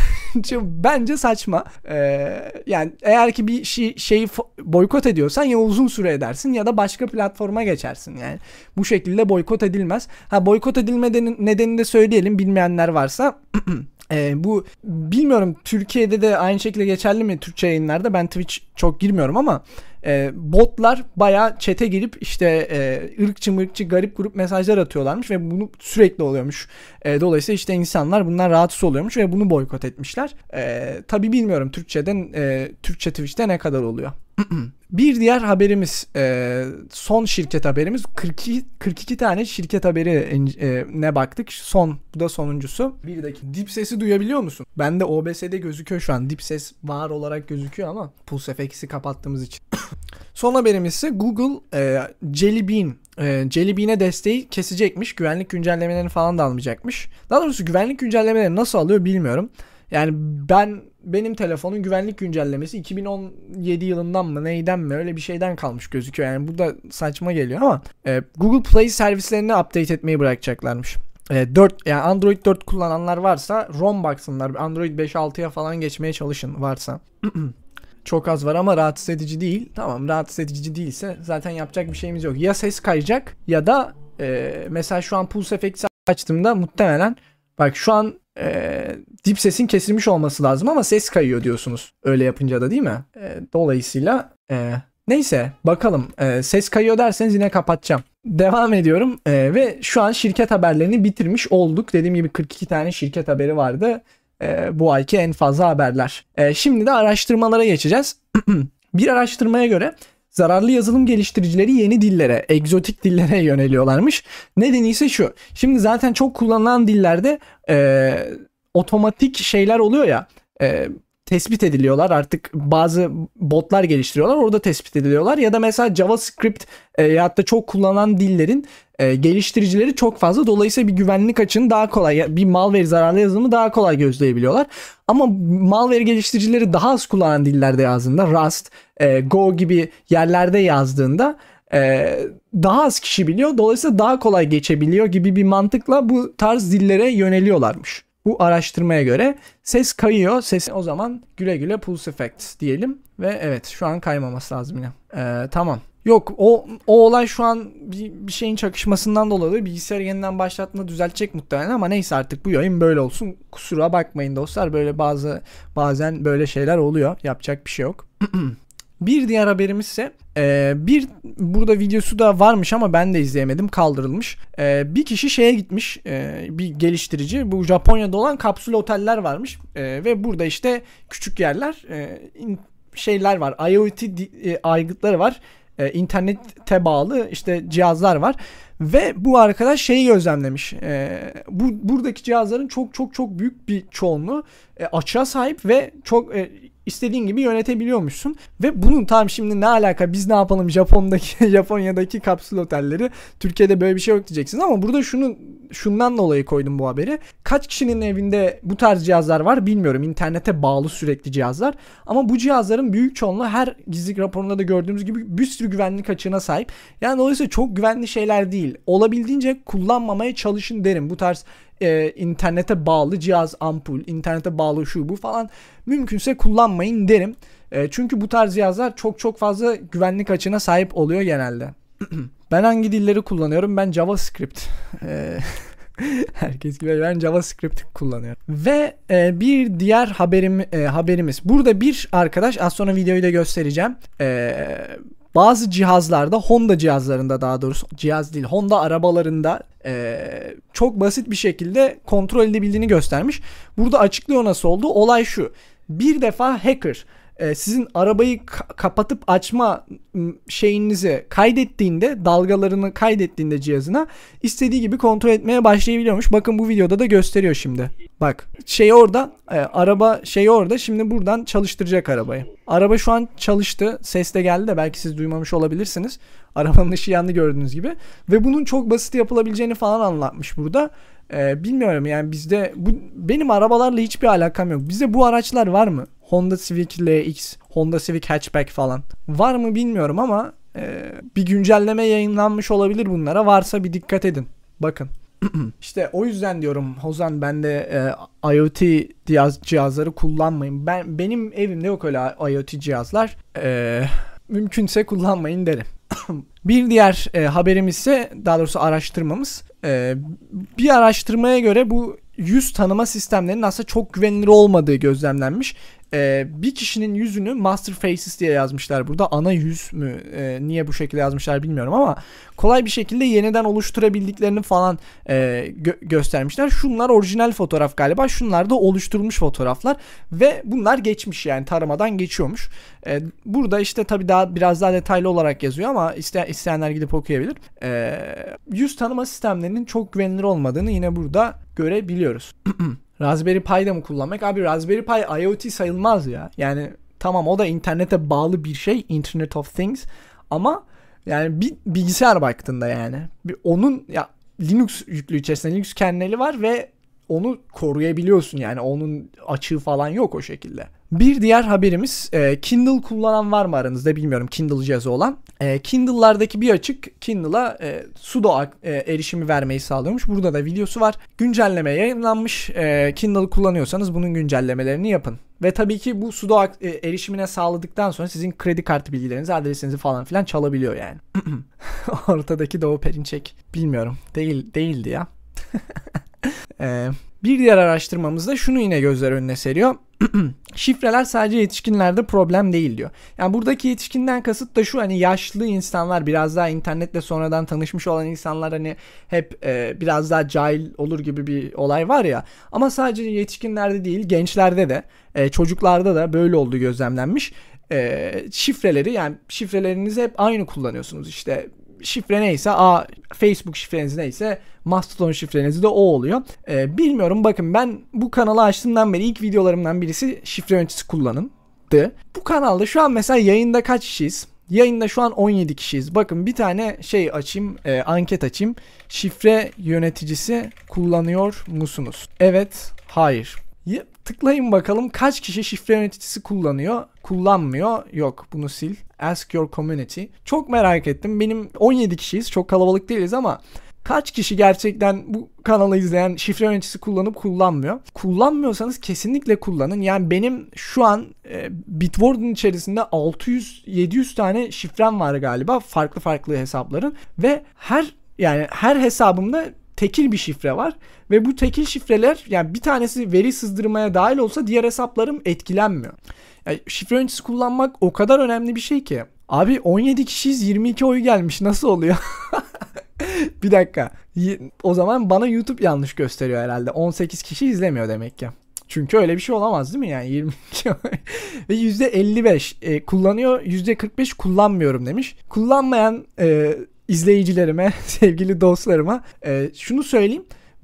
Bence saçma. E, yani eğer ki bir şey, şeyi boykot ediyorsan ya uzun süre edersin ya da başka platforma geçersin. Yani bu şekilde boykot edilmez. Ha, boykot edilme nedenini de söyleyelim bilmeyenler varsa. E, bu bilmiyorum Türkiye'de de aynı şekilde geçerli mi Türkçe yayınlarda, ben Twitch çok girmiyorum ama e, botlar bayağı chat'e girip işte e, ırkçı mırkçı garip grup mesajlar atıyorlarmış ve bunu sürekli oluyormuş. E, dolayısıyla işte insanlar bundan rahatsız oluyormuş ve bunu boykot etmişler. E, tabii bilmiyorum Türkçeden e, Türkçe Twitch'te ne kadar oluyor. Bir diğer haberimiz, e, son şirket haberimiz. kırk iki, kırk iki tane şirket haberi e, ne baktık. Son, bu da sonuncusu. Bir dakika. Dip sesi duyabiliyor musun? Bende O B S'de gözüküyor şu an. Dip ses var olarak gözüküyor ama Pulse F X'i kapattığımız için. Son haberimiz ise Google e, Jelly Bean e, Jelly Bean'e desteği kesecekmiş. Güvenlik güncellemelerini falan da almayacakmış. Daha doğrusu güvenlik güncellemeleri nasıl alıyor bilmiyorum. Yani ben benim telefonun güvenlik güncellemesi iki bin on yedi yılından mı neyden mi öyle bir şeyden kalmış gözüküyor. Yani bu da saçma geliyor ama e, Google Play servislerini update etmeyi bırakacaklarmış. E, dört yani Android dört kullananlar varsa ROM baksınlar. Android beş altıya falan geçmeye çalışın varsa. Çok az var ama rahatsız edici değil. Tamam, rahatsız edici değilse zaten yapacak bir şeyimiz yok. Ya ses kayacak ya da e, mesela şu an Pulse F X'i açtığımda muhtemelen bak şu an e, dip sesin kesilmiş olması lazım ama ses kayıyor diyorsunuz. Öyle yapınca da değil mi? E, dolayısıyla e, neyse bakalım. E, ses kayıyor derseniz yine kapatacağım. Devam ediyorum e, ve şu an şirket haberlerini bitirmiş olduk. Dediğim gibi kırk iki tane şirket haberi vardı. E, bu ayki en fazla haberler. E, şimdi de araştırmalara geçeceğiz. Bir araştırmaya göre zararlı yazılım geliştiricileri yeni dillere, egzotik dillere yöneliyorlarmış. Nedeni ise şu. Şimdi zaten çok kullanılan dillerde e, otomatik şeyler oluyor ya. E, tespit ediliyorlar. Artık bazı botlar geliştiriyorlar. Orada tespit ediliyorlar. Ya da mesela JavaScript e, ya da çok kullanılan dillerin e, geliştiricileri çok fazla. Dolayısıyla bir güvenlik açığını daha kolay, bir malware zararlı yazılımı daha kolay gözleyebiliyorlar. Ama malware geliştiricileri daha az kullanan dillerde yazdığında, Rust, e, Go gibi yerlerde yazdığında e, daha az kişi biliyor. Dolayısıyla daha kolay geçebiliyor gibi bir mantıkla bu tarz dillere yöneliyorlarmış. Bu araştırmaya göre ses kayıyor. Ses o zaman güle güle Pulse Effect diyelim. Ve evet şu an kaymaması lazım yine. Ee, tamam. Yok o o olay şu an bir, bir şeyin çakışmasından dolayı bilgisayarı yeniden başlatma düzeltecek muhtemelen ama neyse artık bu yayın böyle olsun. Kusura bakmayın dostlar, böyle bazı bazen böyle şeyler oluyor. Yapacak bir şey yok. Bir diğer haberimiz ise e, bir burada videosu da varmış ama ben de izleyemedim, kaldırılmış. E, bir kişi şeye gitmiş, e, bir geliştirici, bu Japonya'da olan kapsül oteller varmış e, ve burada işte küçük yerler e, in, şeyler var, IoT e, aygıtları var, e, internete bağlı işte cihazlar var. Ve bu arkadaş şeyi gözlemlemiş. E, bu buradaki cihazların çok çok çok büyük bir çoğunluğu e, açığa sahip ve çok e, istediğin gibi yönetebiliyormuşsun. Ve bunun tam şimdi ne alaka, biz ne yapalım Japon'daki Japonya'daki kapsül otelleri, Türkiye'de böyle bir şey yok diyeceksiniz ama burada şunu şundan dolayı koydum bu haberi. Kaç kişinin evinde bu tarz cihazlar var bilmiyorum. İnternete bağlı sürekli cihazlar. Ama bu cihazların büyük çoğunluğu her gizlilik raporunda da gördüğümüz gibi bir sürü güvenlik açığına sahip. Yani dolayısıyla çok güvenli şeyler değil. Olabildiğince kullanmamaya çalışın derim. Bu tarz e, internete bağlı cihaz, ampul, internete bağlı şu bu falan mümkünse kullanmayın derim. E, çünkü bu tarz cihazlar çok çok fazla güvenlik açığına sahip oluyor genelde. Ben hangi dilleri kullanıyorum? Ben JavaScript. E, herkes gibi ben JavaScript kullanıyorum. Ve e, bir diğer haberim e, haberimiz. Burada bir arkadaş, az sonra videoyu da göstereceğim. Eee Bazı cihazlarda, Honda cihazlarında daha doğrusu, cihaz değil Honda arabalarında ee, çok basit bir şekilde kontrol edebildiğini göstermiş. Burada açıklıyor nasıl oldu. Olay şu: bir defa hacker e, sizin arabayı ka- kapatıp açma şeyinizi kaydettiğinde, dalgalarını kaydettiğinde cihazına, istediği gibi kontrol etmeye başlayabiliyormuş. Bakın bu videoda da gösteriyor şimdi. Bak şey orada, e, araba şey orada, şimdi buradan çalıştıracak arabayı. Araba şu an çalıştı. Ses de geldi de belki siz duymamış olabilirsiniz. Arabanın ışığı yandı gördüğünüz gibi. Ve bunun çok basit yapılabileceğini falan anlatmış burada. Ee, bilmiyorum yani bizde bu, benim arabalarla hiçbir alakam yok. Bizde bu araçlar var mı? Honda Civic L X, Honda Civic Hatchback falan. Var mı bilmiyorum ama e, bir güncelleme yayınlanmış olabilir bunlara. Varsa bir dikkat edin. Bakın. İşte o yüzden diyorum Hozan, ben de e, IoT cihaz, cihazları kullanmayın. Ben benim evimde yok öyle IoT cihazlar. E, mümkünse kullanmayın derim. Bir diğer e, haberimiz ise, daha doğrusu araştırmamız. E, bir araştırmaya göre bu yüz tanıma sistemlerinin aslında çok güvenilir olmadığı gözlemlenmiş. E, bir kişinin yüzünü Master Faces diye yazmışlar burada. Ana yüz mü? E, niye bu şekilde yazmışlar bilmiyorum ama kolay bir şekilde yeniden oluşturabildiklerini falan e, gö- göstermişler. Şunlar orijinal fotoğraf galiba. Şunlar da oluşturulmuş fotoğraflar ve bunlar geçmiş, yani taramadan geçiyormuş. E, burada işte tabii daha biraz daha detaylı olarak yazıyor ama iste- isteyenler gidip okuyabilir. E, yüz tanıma sistemlerinin çok güvenilir olmadığını yine burada görebiliyoruz. Raspberry Pi'da mı kullanmak? Abi Raspberry Pi IoT sayılmaz ya. Yani tamam, o da internete bağlı bir şey. Internet of Things. Ama yani bir bilgisayar baktığında yani. Bir, onun ya Linux yüklü içerisinde Linux kerneli var ve onu koruyabiliyorsun yani. Onun açığı falan yok o şekilde. Bir diğer haberimiz, e, Kindle kullanan var mı aranızda bilmiyorum, Kindle cihazı olan. E, Kindle'lardaki bir açık Kindle'a e, sudo e, erişimi vermeyi sağlıyormuş. Burada da videosu var. Güncelleme yayınlanmış. E, Kindle kullanıyorsanız bunun güncellemelerini yapın. Ve tabii ki bu sudo e, erişimine sağladıktan sonra sizin kredi kartı bilgilerinizi, adresinizi falan filan çalabiliyor yani. Ortadaki Doğu Perinçek. Bilmiyorum. Değil, değildi ya. e, bir diğer araştırmamızda şunu yine gözler önüne seriyor. Şifreler sadece yetişkinlerde problem değil diyor. Yani buradaki yetişkinden kasıt da şu: hani yaşlı insanlar, biraz daha internetle sonradan tanışmış olan insanlar hani hep e, biraz daha cahil olur gibi bir olay var ya. Ama sadece yetişkinlerde değil, gençlerde de e, çocuklarda da böyle olduğu gözlemlenmiş. E, şifreleri, yani şifrelerinizi hep aynı kullanıyorsunuz işte. Şifre neyse, a Facebook şifreniz neyse, Mastodon şifreniz de o oluyor. Ee, bilmiyorum, bakın ben bu kanalı açtığımdan beri ilk videolarımdan birisi şifre yöneticisi kullanındı. Bu kanalda şu an mesela yayında kaç kişiyiz? Yayında şu an on yedi kişiyiz. Bakın bir tane şey açayım, e, anket açayım. Şifre yöneticisi kullanıyor musunuz? Evet, hayır. Ya, tıklayın bakalım kaç kişi şifre yöneticisi kullanıyor, kullanmıyor. Yok, bunu sil. Ask your community. Çok merak ettim. Benim on yedi kişiyiz. Çok kalabalık değiliz ama kaç kişi gerçekten bu kanalı izleyen şifre yöneticisi kullanıp kullanmıyor? Kullanmıyorsanız kesinlikle kullanın. Yani benim şu an e, Bitwarden içerisinde altı yüz yedi yüz tane şifrem var galiba. Farklı farklı hesapların. Ve her yani her hesabımda tekil bir şifre var ve bu tekil şifreler, yani bir tanesi veri sızdırmaya dahil olsa diğer hesaplarım etkilenmiyor. Yani şifre yöneticisi kullanmak o kadar önemli bir şey ki. Abi on yedi kişiyiz, yirmi iki oy gelmiş, nasıl oluyor? Bir dakika. O zaman bana YouTube yanlış gösteriyor herhalde. on sekiz kişi izlemiyor demek ki. Çünkü öyle bir şey olamaz değil mi yani? yirmi iki oy. Ve yüzde elli beş e, kullanıyor, yüzde kırk beş kullanmıyorum demiş. Kullanmayan e, izleyicilerime, sevgili dostlarıma e, şunu söyleyeyim. Benim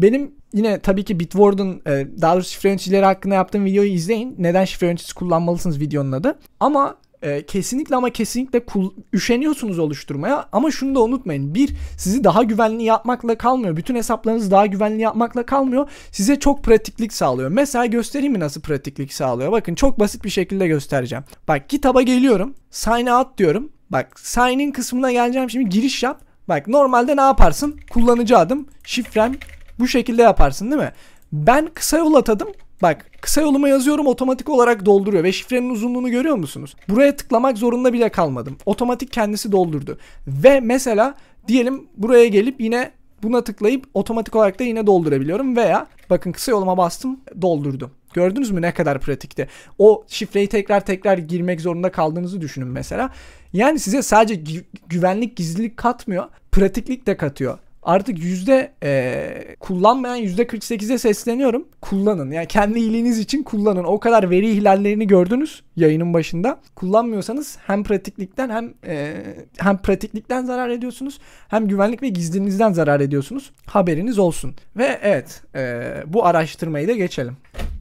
yine tabii ki Bitwarden, e, daha doğrusu şifre yöneticileri hakkında yaptığım videoyu izleyin. Neden şifre yöneticisi kullanmalısınız videonun adı. Ama e, kesinlikle ama kesinlikle kul- üşeniyorsunuz oluşturmaya. Ama şunu da unutmayın. Bir, sizi daha güvenli yapmakla kalmıyor. Bütün hesaplarınızı daha güvenli yapmakla kalmıyor. Size çok pratiklik sağlıyor. Mesela göstereyim mi nasıl pratiklik sağlıyor? Bakın çok basit bir şekilde göstereceğim. Bak kitaba geliyorum. Sign out diyorum. Bak sign in kısmına geleceğim şimdi, giriş yap. Bak normalde ne yaparsın? Kullanıcı adım, şifrem, bu şekilde yaparsın değil mi? Ben kısa yol atadım. Bak kısa yoluma yazıyorum, otomatik olarak dolduruyor ve şifrenin uzunluğunu görüyor musunuz? Buraya tıklamak zorunda bile kalmadım. Otomatik kendisi doldurdu. Ve mesela diyelim buraya gelip yine buna tıklayıp otomatik olarak da yine doldurabiliyorum veya bakın kısa yoluma bastım, doldurdu. Gördünüz mü ne kadar pratikti? O şifreyi tekrar tekrar girmek zorunda kaldığınızı düşünün mesela. Yani size sadece gü- güvenlik, gizlilik katmıyor, pratiklik de katıyor. Artık yüzde e, kullanmayan yüzde kırk sekize sesleniyorum. Kullanın. Yani kendi iyiliğiniz için kullanın. O kadar veri ihlallerini gördünüz yayının başında. Kullanmıyorsanız hem pratiklikten hem e, hem pratiklikten zarar ediyorsunuz, hem güvenlik ve gizliliğinizden zarar ediyorsunuz. Haberiniz olsun. Ve evet, e, bu araştırmayı da geçelim.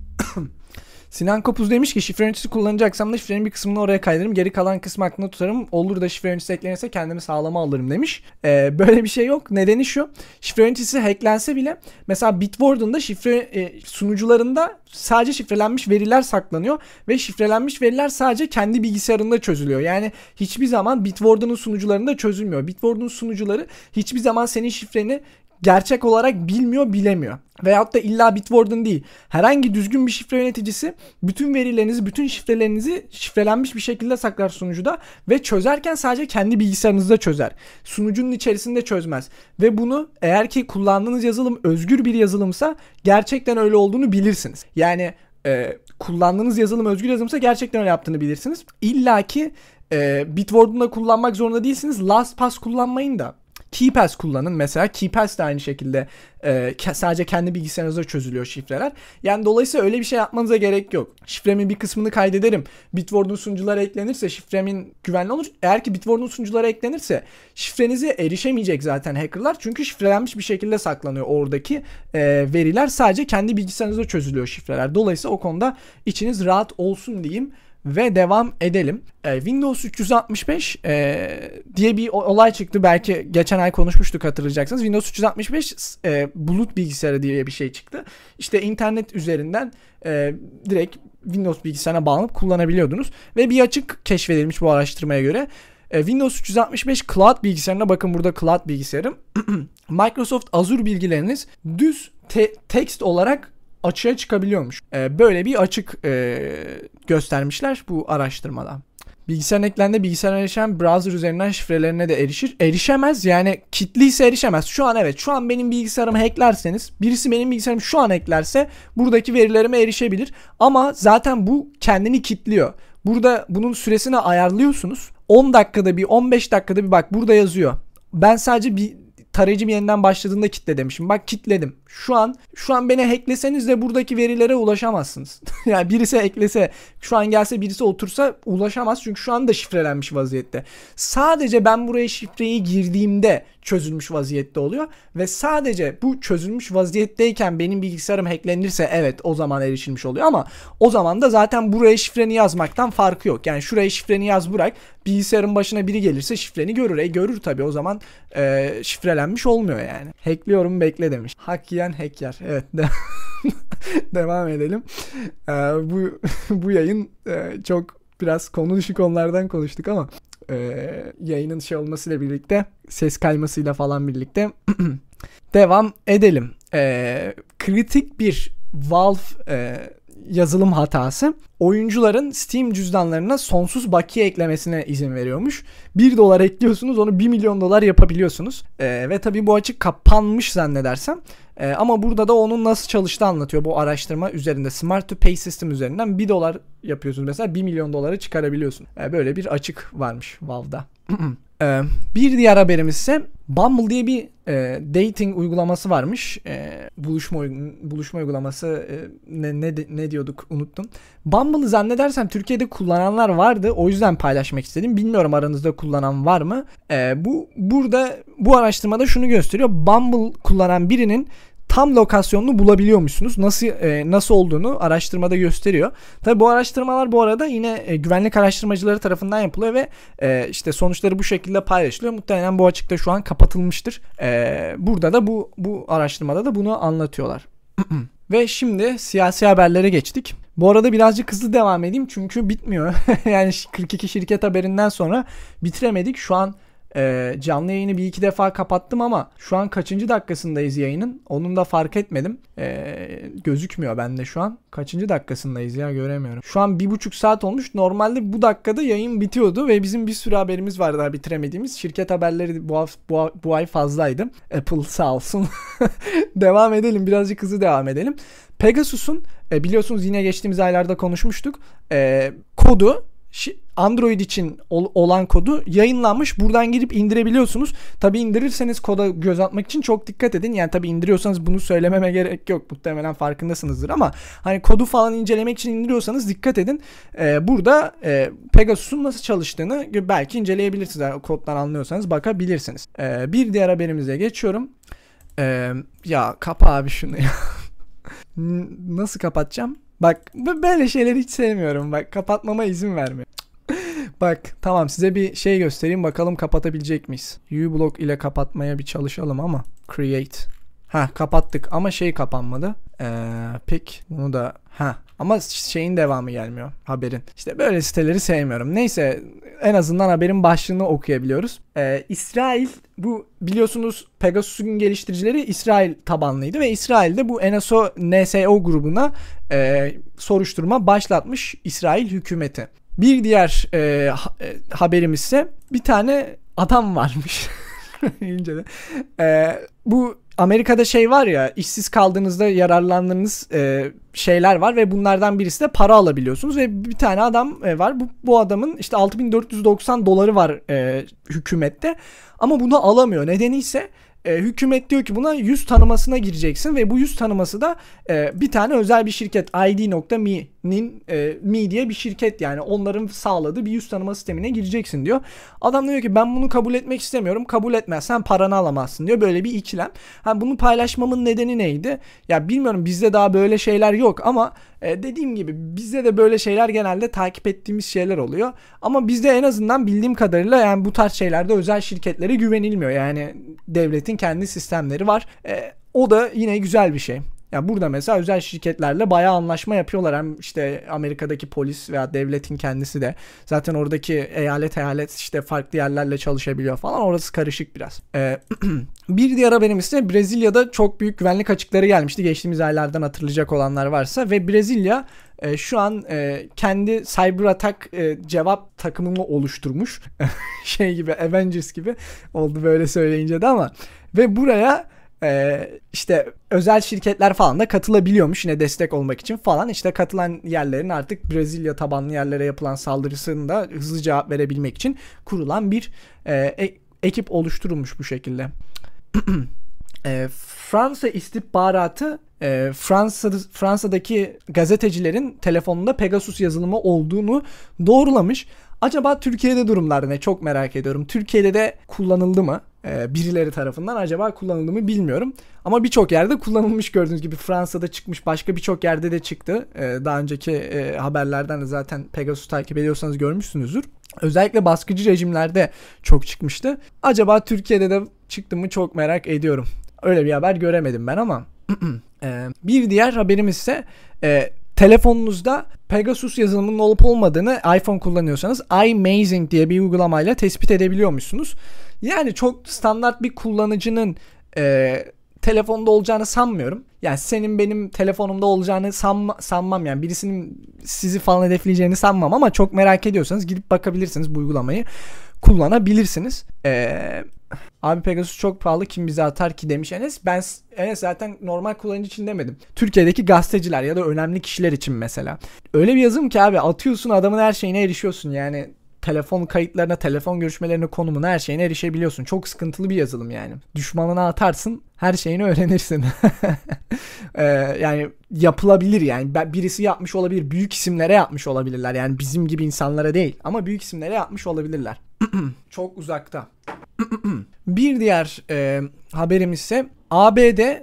Sinan Kopuz demiş ki şifre yöneticisi kullanacaksam da şifrenin bir kısmını oraya kaydırırım. Geri kalan kısmı aklımda tutarım. Olur da şifre yöneticisi eklenirse kendimi sağlama alırım demiş. Ee, böyle bir şey yok. Nedeni şu. Şifre yöneticisi hacklense bile mesela Bitwarden'da şifre e, sunucularında sadece şifrelenmiş veriler saklanıyor. Ve şifrelenmiş veriler sadece kendi bilgisayarında çözülüyor. Yani hiçbir zaman Bitwarden'ın sunucularında çözülmüyor. Bitwarden'ın sunucuları hiçbir zaman senin şifreni gerçek olarak bilmiyor, bilemiyor. Veyahut da illa Bitwarden değil. Herhangi düzgün bir şifre yöneticisi bütün verilerinizi, bütün şifrelerinizi şifrelenmiş bir şekilde saklar sunucuda ve çözerken sadece kendi bilgisayarınızda çözer. Sunucunun içerisinde çözmez. Ve bunu eğer ki kullandığınız yazılım özgür bir yazılımsa gerçekten öyle olduğunu bilirsiniz. Yani e, kullandığınız yazılım özgür yazılımsa gerçekten öyle yaptığını bilirsiniz. İlla ki e, Bitwarden'da kullanmak zorunda değilsiniz. LastPass kullanmayın da KeePass kullanın mesela. KeePass de aynı şekilde e, sadece kendi bilgisayarınızda çözülüyor şifreler. Yani dolayısıyla öyle bir şey yapmanıza gerek yok. Şifremin bir kısmını kaydederim. Bitwarden sunuculara eklenirse şifremin güvenli olur. Eğer ki Bitwarden sunuculara eklenirse şifrenize erişemeyecek zaten hackerlar. Çünkü şifrelenmiş bir şekilde saklanıyor oradaki e, veriler. Sadece kendi bilgisayarınızda çözülüyor şifreler. Dolayısıyla o konuda içiniz rahat olsun diyeyim. Ve devam edelim. Ee, Windows üç yüz altmış beş e, diye bir olay çıktı. Belki geçen ay konuşmuştuk, hatırlayacaksınız. Windows üç yüz altmış beş e, bulut bilgisayarı diye bir şey çıktı. İşte internet üzerinden e, direkt Windows bilgisayarına bağlanıp kullanabiliyordunuz. Ve bir açık keşfedilmiş bu araştırmaya göre. E, Windows üç yüz altmış beş Cloud bilgisayarına, bakın burada Cloud bilgisayarım. Microsoft Azure bilgileriniz düz te- text olarak açığa çıkabiliyormuş. Ee, böyle bir açık e, göstermişler bu araştırmada. Bilgisayarın eklendiğinde bilgisayara erişen browser üzerinden şifrelerine de erişir. Erişemez, yani kilitliyse erişemez. Şu an evet, şu an benim bilgisayarımı hacklerseniz, birisi benim bilgisayarımı şu an hacklerse buradaki verilerime erişebilir. Ama zaten bu kendini kilitliyor. Burada bunun süresini ayarlıyorsunuz. on dakikada bir, on beş dakikada bir, bak burada yazıyor. Ben sadece bir tarayıcım yeniden başladığında kitle demişim. Bak kitledim. Şu an şu an beni hackleseniz de buradaki verilere ulaşamazsınız. Yani birisi eklese, şu an gelse birisi otursa ulaşamaz. Çünkü şu anda şifrelenmiş vaziyette. Sadece ben buraya şifreyi girdiğimde çözülmüş vaziyette oluyor. Ve sadece bu çözülmüş vaziyetteyken benim bilgisayarım hacklenirse evet o zaman erişilmiş oluyor. Ama o zaman da zaten buraya şifreni yazmaktan farkı yok. Yani şuraya şifreni yaz bırak. Bilgisayarın başına biri gelirse şifreni görür. E görür tabii, o zaman e, şifrelenmiş olmuyor yani. Hackliyorum bekle demiş. Hak yiyen hack yer. Evet. Devam edelim. Ee, bu bu yayın e, çok biraz konu dışı konulardan konuştuk ama e, yayının şey olmasıyla birlikte, ses kaymasıyla falan birlikte devam edelim. E, kritik bir Valve e, yazılım hatası oyuncuların Steam cüzdanlarına sonsuz bakiye eklemesine izin veriyormuş. bir dolar ekliyorsunuz, onu bir milyon dolar yapabiliyorsunuz. Ee, ve tabii bu açık kapanmış zannedersem. Ee, ama burada da onun nasıl çalıştığı anlatıyor bu araştırma üzerinde. Smart to Pay System üzerinden bir dolar yapıyorsunuz mesela, bir milyon doları çıkarabiliyorsun. Ee, böyle bir açık varmış Valve'da. Ee, bir diğer haberimiz ise Bumble diye bir e, dating uygulaması varmış. E, buluşma buluşma uygulaması, e, ne, ne ne diyorduk unuttum. Bumble'ı zannedersem Türkiye'de kullananlar vardı. O yüzden paylaşmak istedim. Bilmiyorum aranızda kullanan var mı? E, bu burada bu araştırmada şunu gösteriyor. Bumble kullanan birinin tam lokasyonunu bulabiliyormuşsunuz. Nasıl e, nasıl olduğunu araştırmada gösteriyor. Tabi bu araştırmalar bu arada yine e, güvenlik araştırmacıları tarafından yapılıyor ve e, işte sonuçları bu şekilde paylaşılıyor. Muhtemelen bu açıkta şu an kapatılmıştır. E, burada da bu bu araştırmada da bunu anlatıyorlar. Ve şimdi siyasi haberlere geçtik. Bu arada birazcık hızlı devam edeyim çünkü bitmiyor. Yani kırk iki şirket haberinden sonra bitiremedik. Şu an e, canlı yayını bir iki defa kapattım ama şu an kaçıncı dakikasındayız yayının? Onun da fark etmedim. E, gözükmüyor bende şu an. Kaçıncı dakikasındayız ya, göremiyorum. Şu an bir buçuk saat olmuş. Normalde bu dakikada yayın bitiyordu ve bizim bir sürü haberimiz var daha bitiremediğimiz. Şirket haberleri bu, bu, bu ay fazlaydı. Apple sağ olsun. Devam edelim. Birazcık hızlı devam edelim. Pegasus'un e, biliyorsunuz yine geçtiğimiz aylarda konuşmuştuk. E, kodu Android için ol, olan kodu yayınlanmış. Buradan girip indirebiliyorsunuz. Tabi indirirseniz koda göz atmak için çok dikkat edin. Yani tabi indiriyorsanız bunu söylememe gerek yok. Muhtemelen farkındasınızdır ama hani kodu falan incelemek için indiriyorsanız dikkat edin. Ee, burada e, Pegasus'un nasıl çalıştığını belki inceleyebilirsiniz. Yani koddan anlıyorsanız bakabilirsiniz. Ee, bir diğer haberimize geçiyorum. Ee, ya kapa abi şunu ya. Nasıl kapatacağım? Bak böyle şeyleri hiç sevmiyorum. Bak kapatmama izin vermiyor. Bak tamam, size bir şey göstereyim bakalım kapatabilecek miyiz? uBlock ile kapatmaya bir çalışalım ama create. Ha kapattık ama şey kapanmadı. Ee, pek bunu da ha ama şeyin devamı gelmiyor haberin. İşte böyle siteleri sevmiyorum. Neyse en azından haberin başlığını okuyabiliyoruz. Ee, İsrail, bu biliyorsunuz Pegasus'un geliştiricileri İsrail tabanlıydı ve İsrail'de bu N S O N S O grubuna e, soruşturma başlatmış İsrail hükümeti. Bir diğer e, ha, e, haberimiz ise bir tane adam varmış. e, bu Amerika'da şey var ya, işsiz kaldığınızda yararlandığınız e, şeyler var ve bunlardan birisi de para alabiliyorsunuz ve bir tane adam e, var. Bu, bu adamın işte altı bin dört yüz doksan doları var e, hükümette ama bunu alamıyor. Nedeni ise e, hükümet diyor ki buna yüz tanımasına gireceksin ve bu yüz tanıması da e, bir tane özel bir şirket I D nokta me'nin e, Me diye bir şirket, yani onların sağladığı bir yüz tanıma sistemine gireceksin diyor. Adam diyor ki ben bunu kabul etmek istemiyorum. Kabul etmezsen paranı alamazsın diyor. Böyle bir ikilem. Ha, bunu paylaşmamın nedeni neydi? Ya bilmiyorum, bizde daha böyle şeyler yok ama e, dediğim gibi bizde de böyle şeyler genelde takip ettiğimiz şeyler oluyor. Ama bizde en azından bildiğim kadarıyla yani bu tarz şeylerde özel şirketlere güvenilmiyor. Yani devletin kendi sistemleri var. E, o da yine güzel bir şey. Ya burada mesela özel şirketlerle bayağı anlaşma yapıyorlar. Hem işte Amerika'daki polis veya devletin kendisi de zaten oradaki eyalet eyalet işte farklı yerlerle çalışabiliyor falan. Orası karışık biraz. Ee, bir diğer haberimiz ise Brezilya'da çok büyük güvenlik açıkları gelmişti. Geçtiğimiz aylardan hatırlayacak olanlar varsa ve Brezilya e, şu an e, kendi cyber attack e, cevap takımını oluşturmuş. Şey gibi, Avengers gibi oldu böyle söyleyince de ama ve buraya Ee, işte özel şirketler falan da katılabiliyormuş yine destek olmak için falan. İşte katılan yerlerin artık Brezilya tabanlı yerlere yapılan saldırısını da hızlı cevap verebilmek için kurulan bir e, e, ekip oluşturulmuş bu şekilde. e, Fransa istihbaratı e, Fransa Fransa'daki gazetecilerin telefonunda Pegasus yazılımı olduğunu doğrulamış. Acaba Türkiye'de durumlar ne? Çok merak ediyorum. Türkiye'de de kullanıldı mı? Ee, birileri tarafından acaba kullanıldı mı bilmiyorum. Ama birçok yerde kullanılmış, gördüğünüz gibi Fransa'da çıkmış, başka birçok yerde de çıktı. Ee, daha önceki e, haberlerden de zaten Pegasus takip ediyorsanız görmüşsünüzdür. Özellikle baskıcı rejimlerde çok çıkmıştı. Acaba Türkiye'de de çıktı mı çok merak ediyorum. Öyle bir haber göremedim ben ama. ee, bir diğer haberimiz ise e, telefonunuzda Pegasus yazılımının olup olmadığını iPhone kullanıyorsanız iMazing diye bir uygulamayla tespit edebiliyormuşsunuz. Yani çok standart bir kullanıcının e, telefonda olacağını sanmıyorum. Yani senin benim telefonumda olacağını sanma, sanmam yani birisinin sizi falan hedefleyeceğini sanmam ama çok merak ediyorsanız gidip bakabilirsiniz, bu uygulamayı kullanabilirsiniz. Eee Abi Pegasus çok pahalı, kim bize atar ki demiş Enes. Ben Enes zaten normal kullanıcı için demedim. Türkiye'deki gazeteciler ya da önemli kişiler için mesela. Öyle bir yazım ki abi, atıyorsun adamın her şeyine erişiyorsun. Yani telefon kayıtlarına, telefon görüşmelerine, konumuna, her şeyine erişebiliyorsun. Çok sıkıntılı bir yazılım yani. Düşmanına atarsın, her şeyini öğrenirsin. ee, yani yapılabilir yani. Birisi yapmış olabilir. Büyük isimlere yapmış olabilirler. Yani bizim gibi insanlara değil. Ama büyük isimlere yapmış olabilirler. Çok uzakta. Bir diğer e, haberimiz ise A B D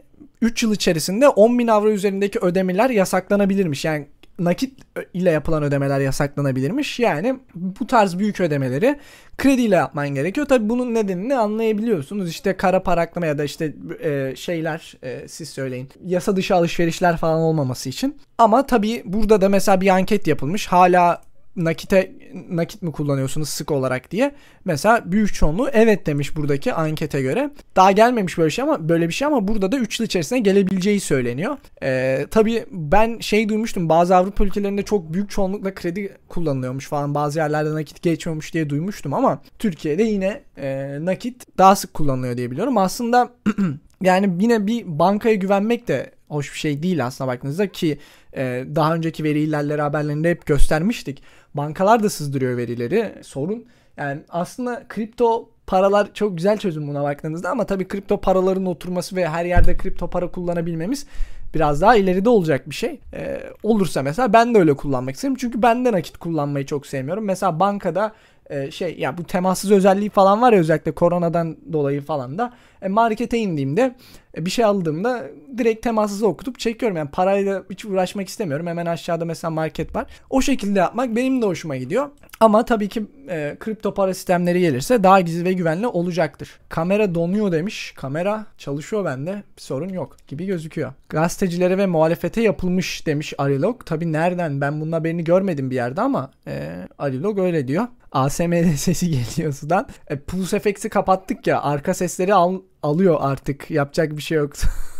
üç yıl içerisinde on bin avro üzerindeki ödemeler yasaklanabilirmiş. Yani nakit ile yapılan ödemeler yasaklanabilirmiş. Yani bu tarz büyük ödemeleri krediyle yapman gerekiyor. Tabii bunun nedenini anlayabiliyorsunuz. İşte kara para aklama ya da işte e, şeyler e, siz söyleyin. Yasa dışı alışverişler falan olmaması için. Ama tabii burada da mesela bir anket yapılmış. Hala nakite nakit mi kullanıyorsunuz sık olarak diye. Mesela büyük çoğunluğu evet demiş buradaki ankete göre. Daha gelmemiş böyle şey ama böyle bir şey ama burada da üç yıl içerisinde gelebileceği söyleniyor. Ee, tabii ben şey duymuştum. Bazı Avrupa ülkelerinde çok büyük çoğunlukla kredi kullanılıyormuş falan. Bazı yerlerde nakit geçmiyormuş diye duymuştum ama Türkiye'de yine e, nakit daha sık kullanılıyor diye biliyorum. Aslında yani yine bir bankaya güvenmek de hoş bir şey değil aslında baktığınızda ki e, daha önceki veri ihlalleri haberlerinde hep göstermiştik. Bankalar da sızdırıyor verileri. Sorun. Yani aslında kripto paralar çok güzel çözüm buna baktığınızda ama tabii kripto paraların oturması ve her yerde kripto para kullanabilmemiz biraz daha ileride olacak bir şey. Ee, olursa mesela ben de öyle kullanmak isterim. Çünkü ben de nakit kullanmayı çok sevmiyorum. Mesela bankada e, şey ya bu temassız özelliği falan var ya özellikle koronadan dolayı falan da e, markete indiğimde e, bir şey aldığımda direkt temassızı okutup çekiyorum. Yani parayla hiç uğraşmak istemiyorum. Hemen aşağıda mesela market var. O şekilde yapmak benim de hoşuma gidiyor. Ama tabii ki e, kripto para sistemleri gelirse daha gizli ve güvenli olacaktır. Kamera donuyor demiş. Kamera çalışıyor bende. Bir sorun yok gibi gözüküyor. Gazetecilere ve muhalefete yapılmış demiş Arilog. Tabii nereden? Ben bunun haberini görmedim bir yerde ama e, Arilog öyle diyor. A S M R sesi geliyor sudan. E, Pulse F X'i kapattık ya. Arka sesleri al, alıyor artık. Yapacak bir şey yok.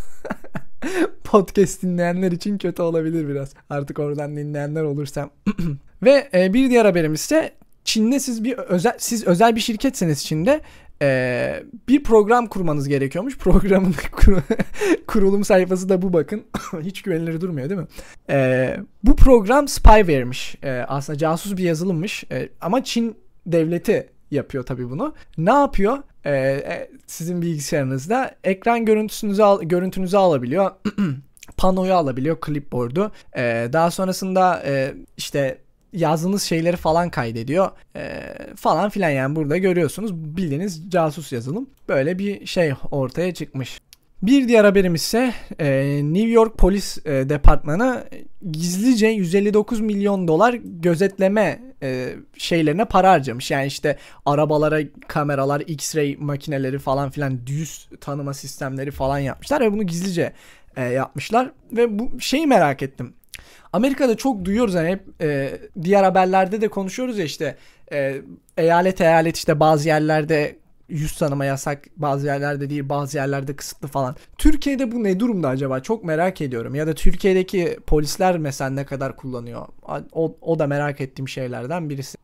Podcast dinleyenler için kötü olabilir biraz. Artık oradan dinleyenler olursa. Ve e, bir diğer haberimiz ise Çin'de siz bir özel siz özel bir şirketseniz Çin'de e, bir program kurmanız gerekiyormuş. Programın kur, kurulum sayfası da bu bakın. Hiç güvenilir durmuyor değil mi? E, bu program spyware'miş. E, aslında casus bir yazılımmış. E, ama Çin devleti yapıyor tabii bunu. Ne yapıyor? Ee, sizin bilgisayarınızda ekran görüntüsünüzü al, görüntünüzü alabiliyor. Panoyu alabiliyor, clipboard'u. Ee, daha sonrasında e, işte yazdığınız şeyleri falan kaydediyor. Ee, falan filan yani burada görüyorsunuz. Bildiğiniz casus yazılım. Böyle bir şey ortaya çıkmış. Bir diğer haberimiz ise e, New York Polis e, Departmanı gizlice yüz elli dokuz milyon dolar gözetleme e, şeylerine para harcamış. Yani işte arabalara kameralar, X-ray makineleri falan filan yüz tanıma sistemleri falan yapmışlar ve bunu gizlice e, yapmışlar. Ve bu şeyi merak ettim. Amerika'da çok duyuyoruz hani hep e, diğer haberlerde de konuşuyoruz ya işte e, eyalet eyalet işte bazı yerlerde yüz tanıma yasak, bazı yerlerde değil, bazı yerlerde kısıtlı falan. Türkiye'de bu ne durumda acaba? Çok merak ediyorum. Ya da Türkiye'deki polisler mesela ne kadar kullanıyor? O, o da merak ettiğim şeylerden birisi.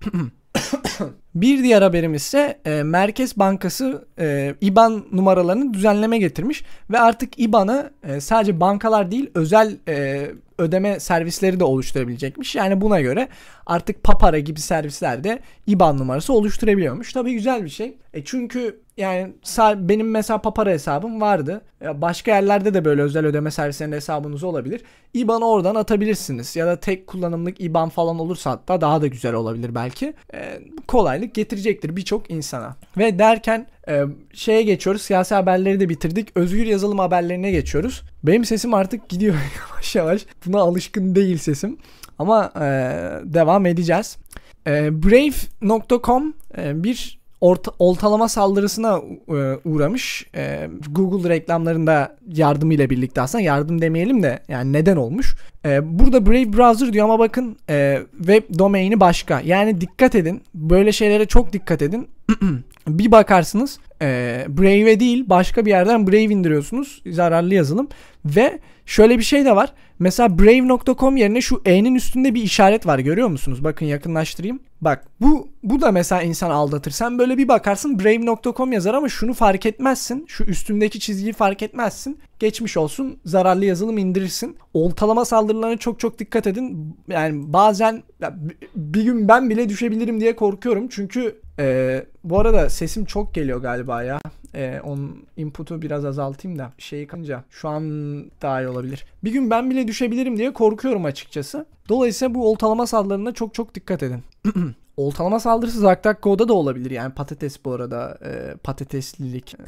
Bir diğer haberimiz ise e, Merkez Bankası e, I B A N numaralarını düzenleme getirmiş ve artık I B A N'ı e, sadece bankalar değil özel e, ödeme servisleri de oluşturabilecekmiş. Yani buna göre artık Papara gibi servisler de I B A N numarası oluşturabiliyormuş. Tabii güzel bir şey. E çünkü yani benim mesela Papara hesabım vardı. Başka yerlerde de böyle özel ödeme servislerinde hesabınız olabilir. I B A N'ı oradan atabilirsiniz. Ya da tek kullanımlık I B A N falan olursa hatta daha da güzel olabilir belki. E, kolaylık getirecektir birçok insana. Ve derken e, şeye geçiyoruz. Siyasi haberleri de bitirdik. Özgür yazılım haberlerine geçiyoruz. Benim sesim artık gidiyor yavaş yavaş. Buna alışkın değil sesim. Ama e, devam edeceğiz. E, Brave nokta com e, bir orta, oltalama saldırısına e, uğramış. E, Google reklamlarında yardımıyla birlikte aslında yardım demeyelim de yani neden olmuş. E, burada Brave Browser diyor ama bakın e, web domaini başka. Yani dikkat edin. Böyle şeylere çok dikkat edin. Bir bakarsınız e, Brave'e değil başka bir yerden Brave indiriyorsunuz. Zararlı yazılım. Ve şöyle bir şey de var. Mesela brave nokta com yerine şu E'nin üstünde bir işaret var. Görüyor musunuz? Bakın yakınlaştırayım. Bak bu bu da mesela insan aldatır. Sen böyle bir bakarsın brave nokta com yazar ama şunu fark etmezsin. Şu üstündeki çizgiyi fark etmezsin. Geçmiş olsun. Zararlı yazılım indirirsin. Oltalama saldırılarına çok çok dikkat edin. Yani bazen bir gün ben bile düşebilirim diye korkuyorum. Çünkü e, bu arada sesim çok geliyor galiba ya. Ee, onun input'u biraz azaltayım da şeyi kanca şu an daha iyi olabilir. Bir gün ben bile düşebilirim diye korkuyorum açıkçası. Dolayısıyla bu oltalama saldırılarına çok çok dikkat edin. Oltalama saldırısı DuckDuckGo'da da olabilir. Yani patates bu arada e, patateslilik.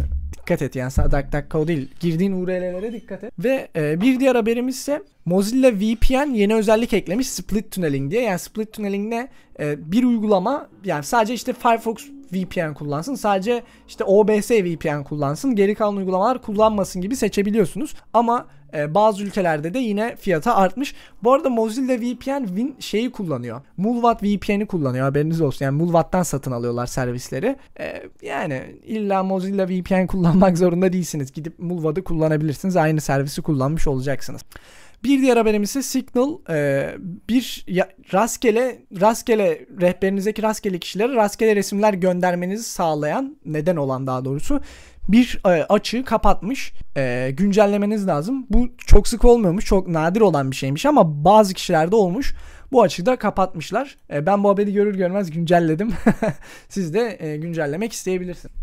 Dikkat et yani sadece DuckDuckGo değil. Girdiğin U R L'lere dikkat et. Ve e, bir diğer haberimiz ise Mozilla V P N yeni özellik eklemiş, Split Tunneling diye. Yani Split Tunneling ne? E, bir uygulama, yani sadece işte Firefox V P N kullansın, sadece işte O B S V P N kullansın, geri kalan uygulamalar kullanmasın gibi seçebiliyorsunuz. Ama e, bazı ülkelerde de yine fiyatı artmış. Bu arada Mozilla V P N Win şeyi kullanıyor. Mullvad V P N'i kullanıyor, haberiniz olsun. Yani Mullvad'dan satın alıyorlar servisleri. E, yani illa Mozilla V P N kullanmak zorunda değilsiniz. Gidip Mullvad'ı kullanabilirsiniz. Aynı servisi kullanmış olacaksınız. Bir diğer haberimiz ise Signal e, bir ya, rastgele rastgele rehberinizdeki rastgele kişilere rastgele resimler göndermenizi sağlayan, neden olan daha doğrusu bir e, açığı kapatmış. E, güncellemeniz lazım. Bu çok sık olmuyormuş, çok nadir olan bir şeymiş ama bazı kişilerde olmuş. Bu açığı da kapatmışlar. E, ben bu haberi görür görmez güncelledim. Siz de e, güncellemek isteyebilirsiniz.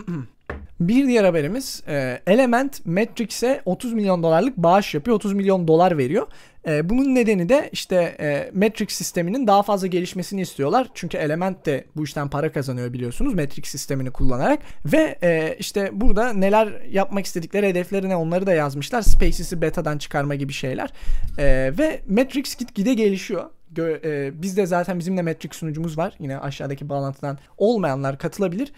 Bir diğer haberimiz Element Matrix'e otuz milyon dolarlık bağış yapıyor. otuz milyon dolar veriyor. Bunun nedeni de işte Matrix sisteminin daha fazla gelişmesini istiyorlar. Çünkü Element de bu işten para kazanıyor biliyorsunuz, Matrix sistemini kullanarak. Ve işte burada neler yapmak istedikleri, hedefleri ne, onları da yazmışlar. Spaces'i betadan çıkarma gibi şeyler. Ve Matrix gitgide gelişiyor. Biz de zaten, bizim de Matrix sunucumuz var. Yine aşağıdaki bağlantıdan olmayanlar katılabilir.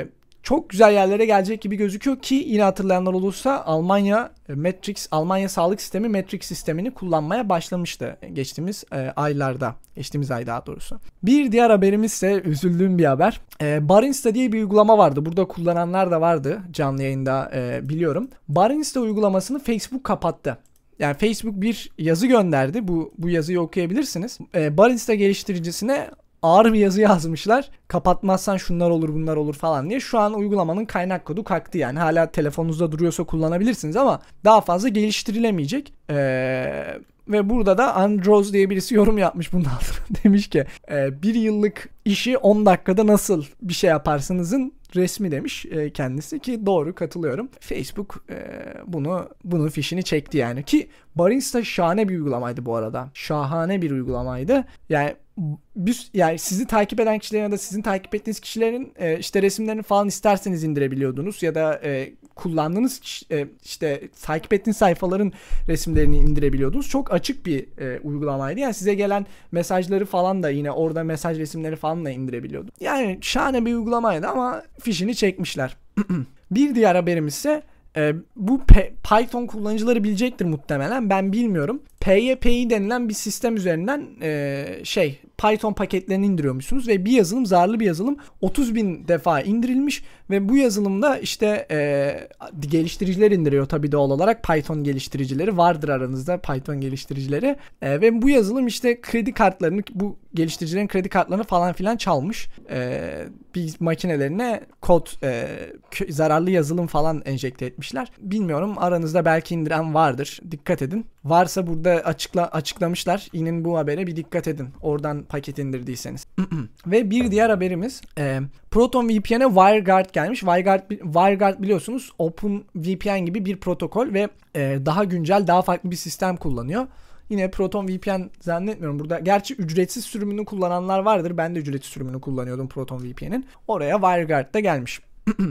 Çok güzel yerlere gelecek gibi gözüküyor ki yine hatırlayanlar olursa Almanya Matrix, Almanya sağlık sistemi Matrix sistemini kullanmaya başlamıştı geçtiğimiz e, aylarda. Geçtiğimiz ay daha doğrusu. Bir diğer haberimiz ise üzüldüğüm bir haber. E, Barinsta diye bir uygulama vardı. Burada kullananlar da vardı canlı yayında, e, biliyorum. Barinsta uygulamasını Facebook kapattı. Yani Facebook bir yazı gönderdi. Bu bu yazıyı okuyabilirsiniz. E, Barinsta geliştiricisine ağır bir yazı yazmışlar. Kapatmazsan şunlar olur, bunlar olur falan diye. Şu an uygulamanın kaynak kodu kalktı yani. Hala telefonunuzda duruyorsa kullanabilirsiniz ama daha fazla geliştirilemeyecek. Ee, ve burada da Androz diye birisi yorum yapmış bunun altına. Demiş ki e, bir yıllık işi on dakikada nasıl bir şey yaparsınızın resmi demiş e, kendisi, ki doğru, katılıyorum. Facebook e, bunu bunun fişini çekti yani, ki Barinsta şahane bir uygulamaydı bu arada. Şahane bir uygulamaydı. Yani biz, yani sizi takip eden kişilerin ya da sizin takip ettiğiniz kişilerin e, işte resimlerini falan isterseniz indirebiliyordunuz ya da e, kullandığınız e, işte takip ettiğiniz sayfaların resimlerini indirebiliyordunuz. Çok açık bir e, uygulamaydı. Yani size gelen mesajları falan da yine orada mesaj resimleri falan da indirebiliyordunuz. Yani şahane bir uygulamaydı ama fişini çekmişler. Bir diğer haberimiz ise e, bu P- Python kullanıcıları bilecektir muhtemelen. Ben bilmiyorum. P Y P I denilen bir sistem üzerinden e, şey Python paketlerini indiriyormuşsunuz ve bir yazılım, zararlı bir yazılım otuz bin defa indirilmiş ve bu yazılımda işte e, geliştiriciler indiriyor tabii, doğal olarak Python geliştiricileri vardır aranızda, Python geliştiricileri e, ve bu yazılım işte kredi kartlarını, bu geliştiricilerin kredi kartlarını falan filan çalmış, e, bir makinelerine kod e, zararlı yazılım falan enjekte etmişler. Bilmiyorum, aranızda belki indiren vardır, dikkat edin. Varsa burada açıkla açıklamışlar. Yine bu habere bir dikkat edin. Oradan paket indirdiyseniz. Ve bir diğer haberimiz e, Proton V P N'e WireGuard gelmiş. WireGuard, WireGuard biliyorsunuz Open V P N gibi bir protokol ve e, daha güncel, daha farklı bir sistem kullanıyor. Yine Proton V P N zannetmiyorum burada. Gerçi ücretsiz sürümünü kullananlar vardır. Ben de ücretsiz sürümünü kullanıyordum Proton V P N'in. Oraya WireGuard da gelmiş.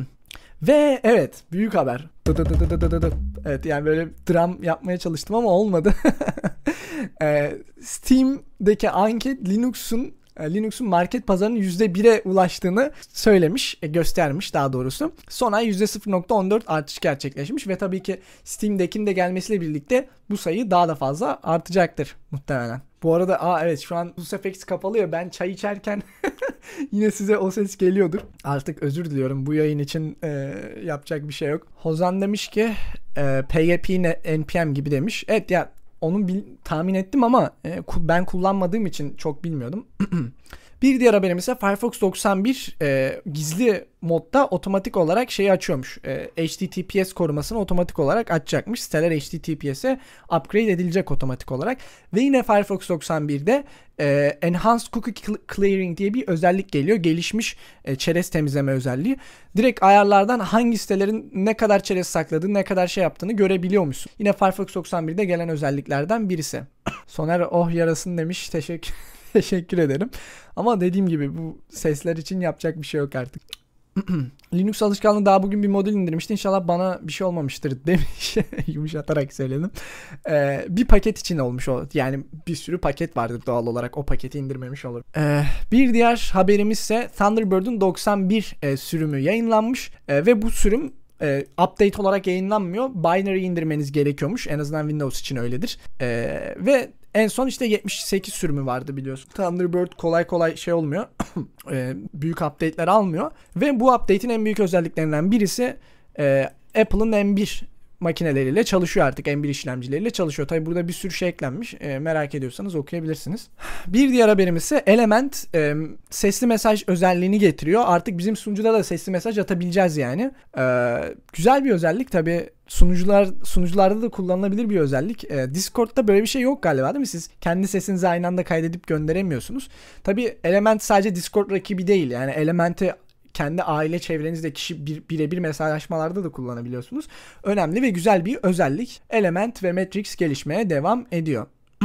Ve evet, büyük haber. Evet, yani böyle dram yapmaya çalıştım ama olmadı. Steam'deki anket Linux'un Linux'un market pazarının yüzde bire ulaştığını söylemiş, göstermiş daha doğrusu. Son ay yüzde sıfır nokta on dört artış gerçekleşmiş ve tabii ki Steam'dekinin de gelmesiyle birlikte bu sayı daha da fazla artacaktır muhtemelen. Bu arada aa evet, şu an bu Sfx kapalı ya, ben çay içerken yine size o ses geliyordur. Artık özür diliyorum, bu yayın için e, yapacak bir şey yok. Hozan demiş ki e, P Y P N P M gibi demiş. Evet ya, onu bil, tahmin ettim ama e, ben kullanmadığım için çok bilmiyordum. Bir diğer haberimiz ise Firefox doksan bir e, gizli modda otomatik olarak şeyi açıyormuş. E, H T T P S korumasını otomatik olarak açacakmış. Siteler H T T P S'e upgrade edilecek otomatik olarak. Ve yine Firefox doksan birde e, Enhanced Cookie Clearing diye bir özellik geliyor. Gelişmiş e, çerez temizleme özelliği. Direkt ayarlardan hangi sitelerin ne kadar çerez sakladığını, ne kadar şey yaptığını görebiliyor musun? Yine Firefox doksan birde gelen özelliklerden birisi. Soner oh yarasın demiş. Teşekkür Teşekkür ederim. Ama dediğim gibi bu sesler için yapacak bir şey yok artık. Linux alışkanlığı daha bugün bir modül indirmişti. İnşallah bana bir şey olmamıştır demiş. Yumuşatarak söyledim. Ee, bir paket için olmuş o. Yani bir sürü paket vardır doğal olarak. O paketi indirmemiş olur. Ee, bir diğer haberimiz ise Thunderbird'un doksan bir e, sürümü yayınlanmış. E, ve bu sürüm e, update olarak yayınlanmıyor. Binary indirmeniz gerekiyormuş. En azından Windows için öyledir. E, ve en son işte yetmiş sekiz sürümü vardı biliyorsun. Thunderbird kolay kolay şey olmuyor. e, büyük update'ler almıyor. Ve bu update'in en büyük özelliklerinden birisi e, Apple'ın M bir makineleriyle çalışıyor artık. M bir işlemcileriyle çalışıyor. Tabi burada bir sürü şey eklenmiş. E, merak ediyorsanız okuyabilirsiniz. Bir diğer haberimiz ise Element e, sesli mesaj özelliğini getiriyor. Artık bizim sunucuda da sesli mesaj atabileceğiz yani. E, güzel bir özellik tabi. Sunucular sunucularda da kullanılabilir bir özellik. Ee, Discord'da böyle bir şey yok galiba değil mi? Siz kendi sesinizi aynı anda kaydedip gönderemiyorsunuz. Tabii Element sadece Discord rakibi değil. Yani Element'i kendi aile çevrenizde kişi bir, birebir mesajlaşmalarda da kullanabiliyorsunuz. Önemli ve güzel bir özellik. Element ve Matrix gelişmeye devam ediyor.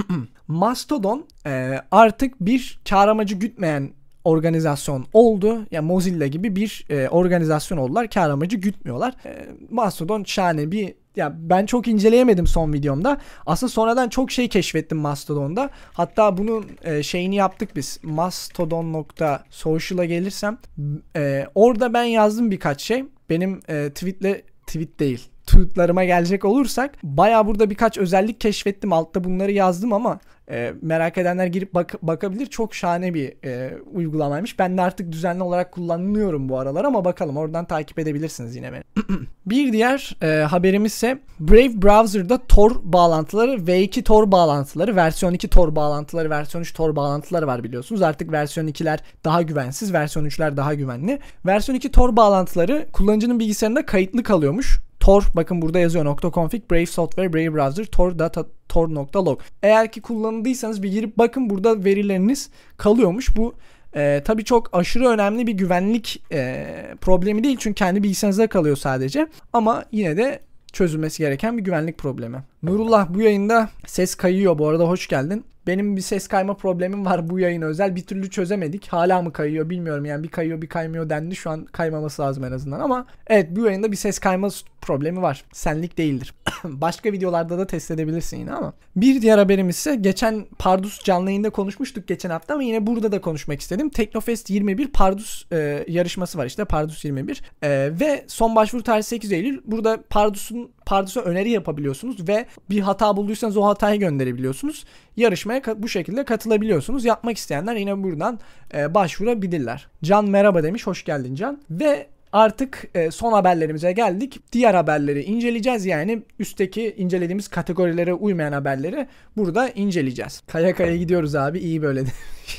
Mastodon e, artık bir kar amacı gütmeyen organizasyon oldu. Yani Mozilla gibi bir e, organizasyon oldular. Kar amacı gütmüyorlar. E, Mastodon şahane bir, ya ben çok inceleyemedim son videomda. Aslında sonradan çok şey keşfettim Mastodon'da. Hatta bunun e, şeyini yaptık biz. mastodon nokta social'a gelirsem e, orada ben yazdım birkaç şey. Benim e, tweetle tweet değil. Tweetlerime gelecek olursak bayağı burada birkaç özellik keşfettim. Altta bunları yazdım ama e, merak edenler girip bak- bakabilir. Çok şahane bir e, uygulamaymış. Ben de artık düzenli olarak kullanıyorum bu aralar ama bakalım, oradan takip edebilirsiniz yine beni. Bir diğer e, haberimiz ise Brave Browser'da Tor bağlantıları, V iki Tor bağlantıları, versiyon iki Tor bağlantıları, versiyon üç Tor bağlantıları var biliyorsunuz. Artık versiyon ikiler daha güvensiz, versiyon üçler daha güvenli. Versiyon iki Tor bağlantıları kullanıcının bilgisayarında kayıtlı kalıyormuş. Tor, bakın burada yazıyor .config, Brave Software, Brave Browser, Tor data, tor.log. Eğer ki kullanıldıysanız bir girip bakın, burada verileriniz kalıyormuş. Bu e, tabii çok aşırı önemli bir güvenlik e, problemi değil. Çünkü kendi bilgisayarınızda kalıyor sadece. Ama yine de çözülmesi gereken bir güvenlik problemi. Nurullah, bu yayında ses kayıyor bu arada, hoş geldin. Benim bir ses kayma problemim var bu yayına özel. Bir türlü çözemedik. Hala mı kayıyor bilmiyorum. Yani bir kayıyor bir kaymıyor dendi. Şu an kaymaması lazım en azından. Ama evet, bu yayında bir ses kayma problemi var. Senlik değildir. Başka videolarda da test edebilirsin yine ama. Bir diğer haberimiz ise geçen Pardus canlı yayında konuşmuştuk geçen hafta ama yine burada da konuşmak istedim. Teknofest yirmi bir Pardus e, yarışması var işte. Pardus yirmi bir. E, ve son başvuru tarihi sekiz Eylül. Burada Pardus'un Pardus'a öneri yapabiliyorsunuz ve bir hata bulduysanız o hatayı gönderebiliyorsunuz. Yarışmaya bu şekilde katılabiliyorsunuz. Yapmak isteyenler yine buradan e, başvurabilirler. Can merhaba demiş. Hoş geldin Can. Ve artık e, son haberlerimize geldik. Diğer haberleri inceleyeceğiz. Yani üstteki incelediğimiz kategorilere uymayan haberleri burada inceleyeceğiz. Kaya kaya gidiyoruz abi. İyi böyle demiş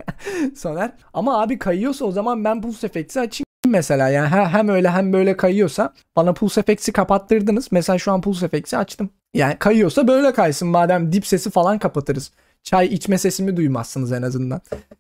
Soner. Ama abi kayıyorsa o zaman ben Pulse Effects'i açayım mesela. Yani hem öyle hem böyle kayıyorsa, bana Pulse Effects'i kapattırdınız. Mesela şu an Pulse Effects'i açtım. Yani kayıyorsa böyle kaysın, madem dip sesi falan kapatırız. Çay içme sesimi duymazsınız en azından.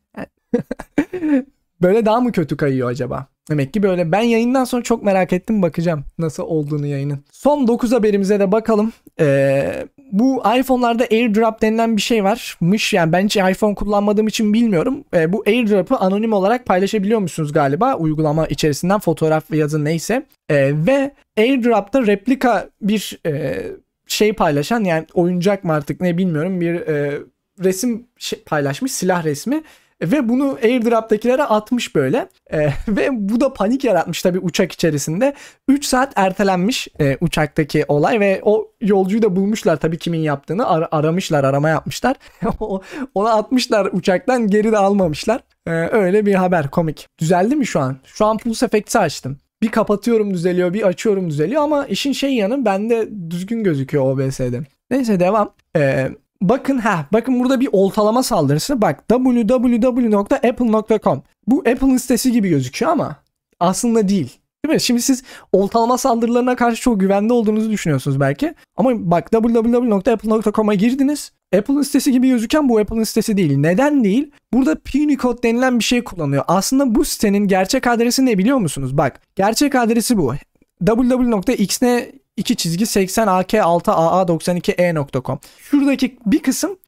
Böyle daha mı kötü kayıyor acaba? Demek ki böyle. Ben yayından sonra çok merak ettim, bakacağım nasıl olduğunu yayının. Son dokuz haberimize de bakalım. Ee, bu iPhone'larda AirDrop denilen bir şey varmış. Yani ben hiç iPhone kullanmadığım için bilmiyorum. Ee, bu AirDrop'ı anonim olarak paylaşabiliyor musunuz galiba? Uygulama içerisinden fotoğraf ve yazı neyse. Ee, ve AirDrop'ta replika bir e, şey paylaşan, yani oyuncak mı artık ne bilmiyorum, bir e, resim şey paylaşmış, silah resmi. Ve bunu AirDrop'takilere atmış böyle. Ee, ve bu da panik yaratmış tabii uçak içerisinde. üç saat ertelenmiş e, uçaktaki olay ve o yolcuyu da bulmuşlar tabii kimin yaptığını. Ar- aramışlar, arama yapmışlar. Onu atmışlar uçaktan, geri de almamışlar. Ee, öyle bir haber, komik. Düzeldi mi şu an? Şu an Pulse Effects'i açtım. Bir kapatıyorum düzeliyor, bir açıyorum düzeliyor ama işin şey yanı, bende düzgün gözüküyor O B S'de. Neyse devam. Eee... Bakın ha, bakın burada bir oltalama saldırısı. Bak double-u double-u double-u nokta apple nokta com. Bu Apple'ın sitesi gibi gözüküyor ama aslında değil. Değil mi? Şimdi siz oltalama saldırılarına karşı çok güvende olduğunuzu düşünüyorsunuz belki. Ama bak double-u double-u double-u nokta apple nokta com'a girdiniz. Apple'ın sitesi gibi gözüken bu Apple'ın sitesi değil. Neden değil? Burada Punycode denilen bir şey kullanıyor. Aslında bu sitenin gerçek adresi ne biliyor musunuz? Bak, gerçek adresi bu. double-u double-u double-u nokta xne iki çizgi seksen a k altı a a doksan iki e nokta com. Şuradaki bir kısım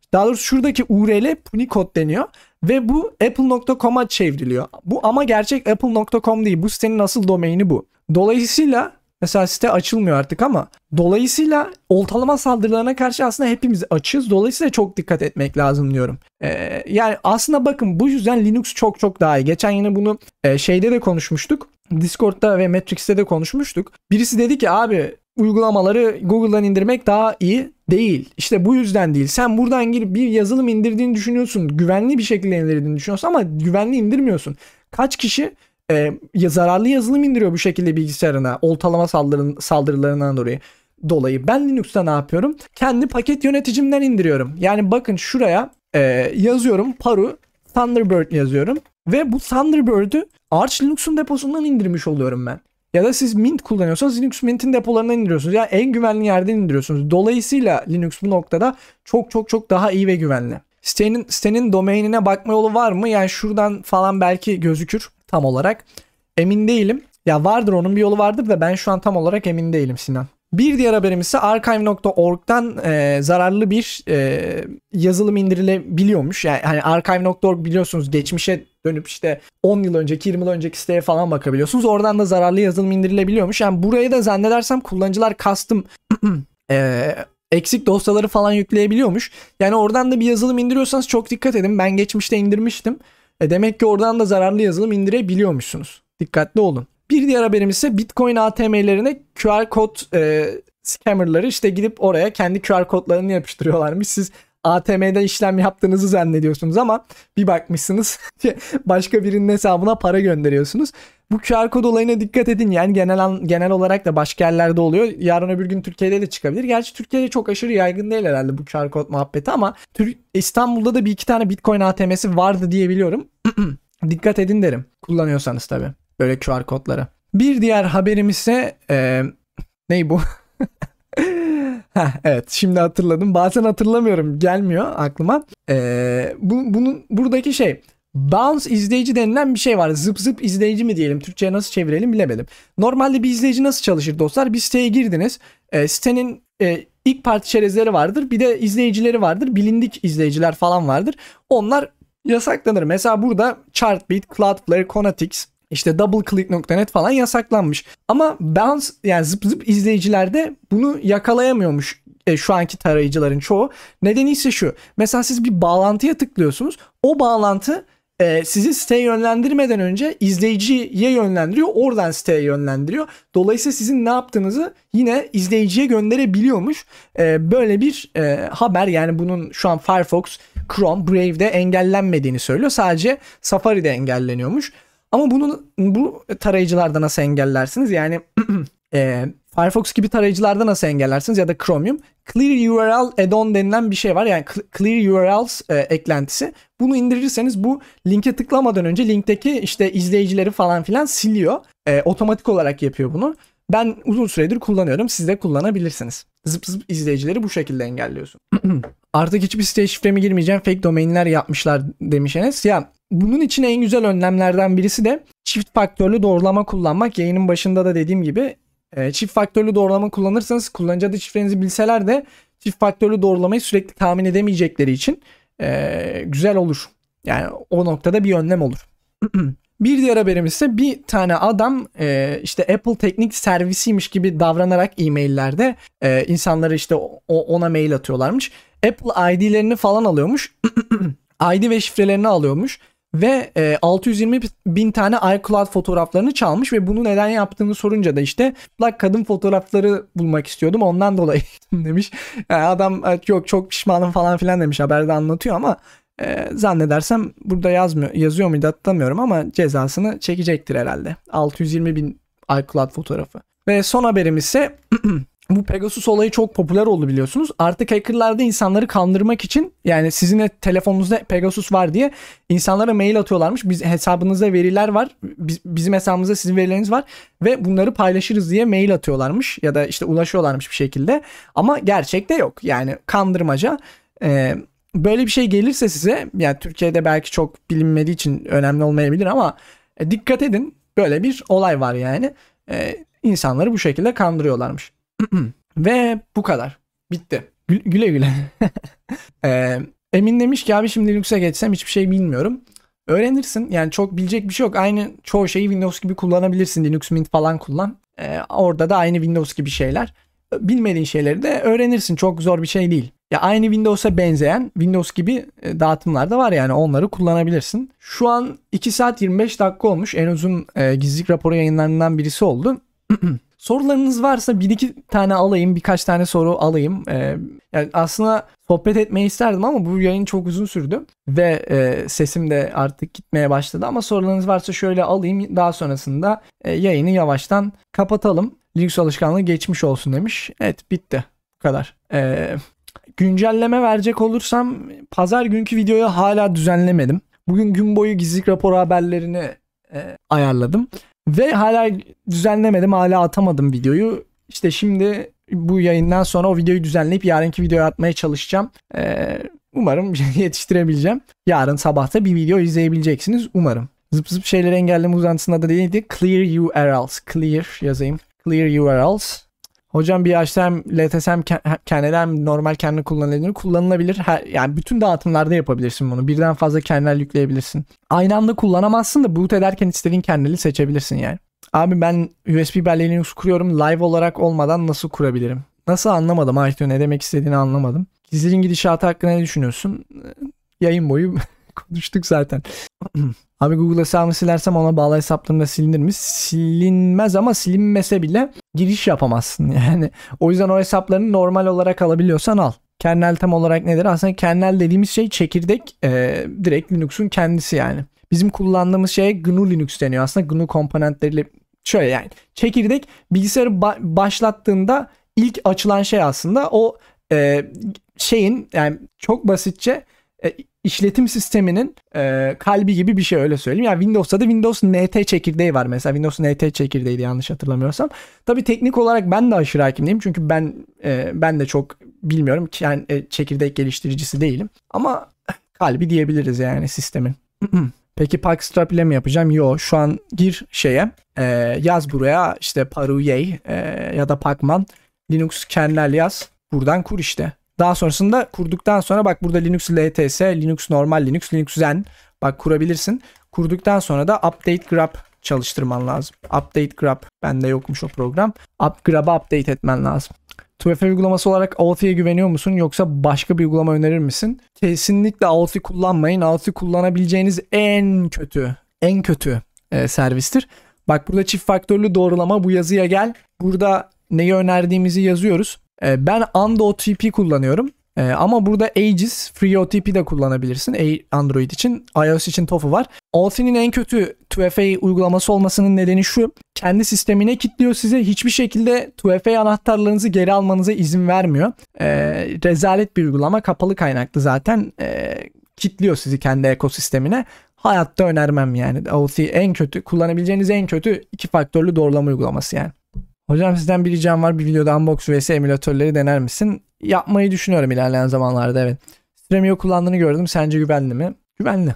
Daha doğrusu şuradaki U R L Punicode deniyor ve bu apple nokta com'a çevriliyor. Bu ama gerçek apple nokta com değil. Bu sitenin asıl domaini bu. Dolayısıyla mesela site açılmıyor artık ama dolayısıyla oltalama saldırılarına karşı aslında hepimiz açığız. Dolayısıyla çok dikkat etmek lazım diyorum. Ee, yani aslında bakın bu yüzden Linux çok çok daha iyi. Geçen yine bunu e, şeyde de konuşmuştuk. Discord'da ve Matrix'te de konuşmuştuk. Birisi dedi ki abi uygulamaları Google'dan indirmek daha iyi değil. İşte bu yüzden değil. Sen buradan girip bir yazılım indirdiğini düşünüyorsun. Güvenli bir şekilde indirdiğini düşünüyorsun ama güvenli indirmiyorsun. Kaç kişi e, zararlı yazılım indiriyor bu şekilde bilgisayarına oltalama saldırı, saldırılarından dolayı. dolayı. Ben Linux'ta ne yapıyorum? Kendi paket yöneticimden indiriyorum. Yani bakın şuraya e, yazıyorum Paru Thunderbird yazıyorum ve bu Thunderbird'ü Arch Linux'un deposundan indirmiş oluyorum ben. Ya da siz Mint kullanıyorsanız Linux Mint'in depolarından indiriyorsunuz. Yani en güvenli yerden indiriyorsunuz. Dolayısıyla Linux bu noktada çok çok çok daha iyi ve güvenli. Sitenin, sitenin domainine bakma yolu var mı? Yani şuradan falan belki gözükür tam olarak. Emin değilim. Ya vardır, onun bir yolu vardır da ben şu an tam olarak emin değilim Sinan. Bir diğer haberimiz ise archive nokta org'dan e, zararlı bir e, yazılım indirilebiliyormuş. Yani hani archive nokta org biliyorsunuz geçmişe dönüp işte on yıl önceki yirmi yıl önceki siteye falan bakabiliyorsunuz. Oradan da zararlı yazılım indirilebiliyormuş. Yani buraya da zannedersem kullanıcılar custom e, eksik dosyaları falan yükleyebiliyormuş. Yani oradan da bir yazılım indiriyorsanız çok dikkat edin. Ben geçmişte indirmiştim. E demek ki oradan da zararlı yazılım indirebiliyormuşsunuz. Dikkatli olun. Bir diğer haberimiz ise Bitcoin A T M'lerine Q R kod e, scammerları işte gidip oraya kendi Q R kodlarını yapıştırıyorlarmış. Siz A T M'de işlem yaptığınızı zannediyorsunuz ama bir bakmışsınız başka birinin hesabına para gönderiyorsunuz. Bu Q R kod olayına dikkat edin. Yani genel genel olarak da başka yerlerde oluyor. Yarın öbür gün Türkiye'de de çıkabilir. Gerçi Türkiye'de çok aşırı yaygın değil herhalde bu Q R kod muhabbeti ama İstanbul'da da bir iki tane Bitcoin A T M'si vardı diye biliyorum. Dikkat edin derim. Kullanıyorsanız tabii böyle Q R kodlara. Bir diğer haberimiz ise e, ney bu? Heh, evet şimdi hatırladım. Bazen hatırlamıyorum. Gelmiyor aklıma. E, bu, bunun buradaki şey bounce izleyici denilen bir şey var. Zıp zıp izleyici mi diyelim? Türkçe'ye nasıl çevirelim bilemedim. Normalde bir izleyici nasıl çalışır dostlar? Bir siteye girdiniz. E, sitenin e, ilk parti çerezleri vardır. Bir de izleyicileri vardır. Bilindik izleyiciler falan vardır. Onlar yasaklanır. Mesela burada Chartbeat, Cloudflare, Conatix, İşte doubleclick nokta net falan yasaklanmış. Ama bounce yani zıp zıp izleyicilerde bunu yakalayamıyormuş e, şu anki tarayıcıların çoğu. Nedeni ise şu. Mesela siz bir bağlantıya tıklıyorsunuz. O bağlantı e, sizi siteye yönlendirmeden önce izleyiciye yönlendiriyor. Oradan siteye yönlendiriyor. Dolayısıyla sizin ne yaptığınızı yine izleyiciye gönderebiliyormuş. E, böyle bir e, haber. Yani bunun şu an Firefox, Chrome, Brave'de engellenmediğini söylüyor. Sadece Safari'de engelleniyormuş. Ama bunu bu tarayıcılarda nasıl engellersiniz? Yani e, Firefox gibi tarayıcılarda nasıl engellersiniz ya da Chromium? Clear U R L add-on denilen bir şey var. Yani Clear U R Ls e, eklentisi. Bunu indirirseniz bu linke tıklamadan önce linkteki işte izleyicileri falan filan siliyor. E, otomatik olarak yapıyor bunu. Ben uzun süredir kullanıyorum. Siz de kullanabilirsiniz. Zıp zıp izleyicileri bu şekilde engelliyorsun. Artık hiçbir siteye şifremi girmeyeceğim. Fake domainler yapmışlar demiş Enes. Ya bunun için en güzel önlemlerden birisi de çift faktörlü doğrulama kullanmak. Yayının başında da dediğim gibi e, çift faktörlü doğrulama kullanırsanız kullanıcı adı şifrenizi bilseler de çift faktörlü doğrulamayı sürekli tahmin edemeyecekleri için e, güzel olur. Yani o noktada bir önlem olur. Bir diğer haberimiz ise bir tane adam e, işte Apple teknik servisiymiş gibi davranarak e-maillerde e, insanları işte o, ona mail atıyorlarmış. Apple I D'lerini falan alıyormuş. I D ve şifrelerini alıyormuş. Ve e, altı yüz yirmi bin tane iCloud fotoğraflarını çalmış ve bunu neden yaptığını sorunca da işte kadın fotoğrafları bulmak istiyordum ondan dolayı demiş. Yani adam yok çok pişmanım falan filan demiş, haberde anlatıyor ama e, zannedersem burada yazmıyor, yazıyor muydu hatırlamıyorum ama cezasını çekecektir herhalde. altı yüz yirmi bin iCloud fotoğrafı. Ve son haberimiz ise bu Pegasus olayı çok popüler oldu biliyorsunuz. Artık hackerlar da insanları kandırmak için yani sizin de telefonunuzda Pegasus var diye insanlara mail atıyorlarmış. Biz, hesabınızda veriler var. Biz, bizim hesabımızda sizin verileriniz var ve bunları paylaşırız diye mail atıyorlarmış ya da işte ulaşıyorlarmış bir şekilde. Ama gerçekte yok. Yani kandırmaca. Ee, böyle bir şey gelirse size, yani Türkiye'de belki çok bilinmediği için önemli olmayabilir ama e, dikkat edin. Böyle bir olay var yani. Ee, insanları bu şekilde kandırıyorlarmış. Ve bu kadar. Bitti. Gü- güle güle. ee, Emin demiş ki abi şimdi Linux'a geçsem hiçbir şey bilmiyorum. Öğrenirsin. Yani çok bilecek bir şey yok. Aynı çoğu şeyi Windows gibi kullanabilirsin. Linux Mint falan kullan. Ee, orada da aynı Windows gibi şeyler. Bilmediğin şeyleri de öğrenirsin. Çok zor bir şey değil. Ya aynı Windows'a benzeyen Windows gibi dağıtımlar da var yani onları kullanabilirsin. Şu an iki saat yirmi beş dakika olmuş. En uzun e, gizlilik raporu yayınlarından birisi oldu. Sorularınız varsa bir iki tane alayım, birkaç tane soru alayım. Ee, yani aslında sohbet etmeyi isterdim ama bu yayın çok uzun sürdü ve e, sesim de artık gitmeye başladı. Ama sorularınız varsa şöyle alayım, daha sonrasında e, yayını yavaştan kapatalım. Linux alışkanlığı geçmiş olsun demiş. Evet, bitti. Bu kadar. Ee, güncelleme verecek olursam pazar günkü videoyu hala düzenlemedim. Bugün gün boyu gizlilik raporu haberlerini e, ayarladım. Ve hala düzenlemedim, hala atamadım videoyu. İşte şimdi bu yayından sonra o videoyu düzenleyip yarınki videoya atmaya çalışacağım. Ee, umarım yetiştirebileceğim. Yarın sabahta bir video izleyebileceksiniz umarım. Zıp zıp şeyleri engelleme uzantısında da değildi. Clear U R Ls. Clear yazayım. Clear U R Ls. Hocam bir H T M L, L T S M kernel hem normal kernel kullanılabilir. Kullanılabilir. Her, yani bütün dağıtımlarda yapabilirsin bunu. Birden fazla kernel yükleyebilirsin. Aynı anda kullanamazsın da boot ederken istediğin kerneli seçebilirsin yani. Abi ben U S B belleği Linux kuruyorum. Live olarak olmadan nasıl kurabilirim? Nasıl anlamadım Aytu, ne demek istediğini anlamadım. Gizliliğin gidişatı hakkında ne düşünüyorsun? Yayın boyu konuştuk zaten. Abi Google hesabımı silersem ona bağlı hesaplarım da silinir mi? Silinmez ama silinmese bile giriş yapamazsın yani. O yüzden o hesaplarını normal olarak alabiliyorsan al. Kernel tam olarak nedir? Aslında kernel dediğimiz şey çekirdek e, direkt Linux'un kendisi yani. Bizim kullandığımız şeye G N U Linux deniyor. Aslında G N U komponentleriyle şöyle yani. Çekirdek bilgisayarı ba- başlattığında ilk açılan şey aslında o e, şeyin yani çok basitçe e, işletim sisteminin e, kalbi gibi bir şey, öyle söyleyeyim. Yani Windows'ta da Windows N T çekirdeği var mesela. Windows N T çekirdeğiydi yanlış hatırlamıyorsam. Tabii teknik olarak ben de aşırı hakim değilim. Çünkü ben e, ben de çok bilmiyorum. Yani e, çekirdek geliştiricisi değilim. Ama kalbi diyebiliriz yani sistemin. Peki Pacstrap ile mi yapacağım? Yo, şu an gir şeye e, yaz buraya işte Paruyey e, ya da Pacman Linux kernel yaz. Buradan kur işte. Daha sonrasında kurduktan sonra bak burada Linux L T S, Linux normal Linux, Linux Zen bak kurabilirsin. Kurduktan sonra da update grub çalıştırman lazım. Update grub bende yokmuş o program. Up, grub'ı update etmen lazım. iki F uygulaması olarak Authy'ye güveniyor musun yoksa başka bir uygulama önerir misin? Kesinlikle Authie kullanmayın. Authie kullanabileceğiniz en kötü, en kötü e, servistir. Bak burada çift faktörlü doğrulama, bu yazıya gel. Burada neyi önerdiğimizi yazıyoruz. Ben AndOTP kullanıyorum. Ama burada Aegis FreeOTP de kullanabilirsin. Android için, iOS için Tofu var. Authie'nin en kötü iki F A uygulaması olmasının nedeni şu. Kendi sistemine kilitliyor size. Hiçbir şekilde iki F A anahtarlarınızı geri almanıza izin vermiyor. Ee, rezalet bir uygulama. Kapalı kaynaklı zaten. Ee, kilitliyor sizi kendi ekosistemine. Hayatta önermem yani. Authie en kötü, kullanabileceğiniz en kötü iki faktörlü doğrulama uygulaması yani. Hocam sizden bir ricam var. Bir videoda Unbox vs emülatörleri dener misin? Yapmayı düşünüyorum ilerleyen zamanlarda, evet. Stremio kullandığını gördüm. Sence güvenli mi? Güvenli.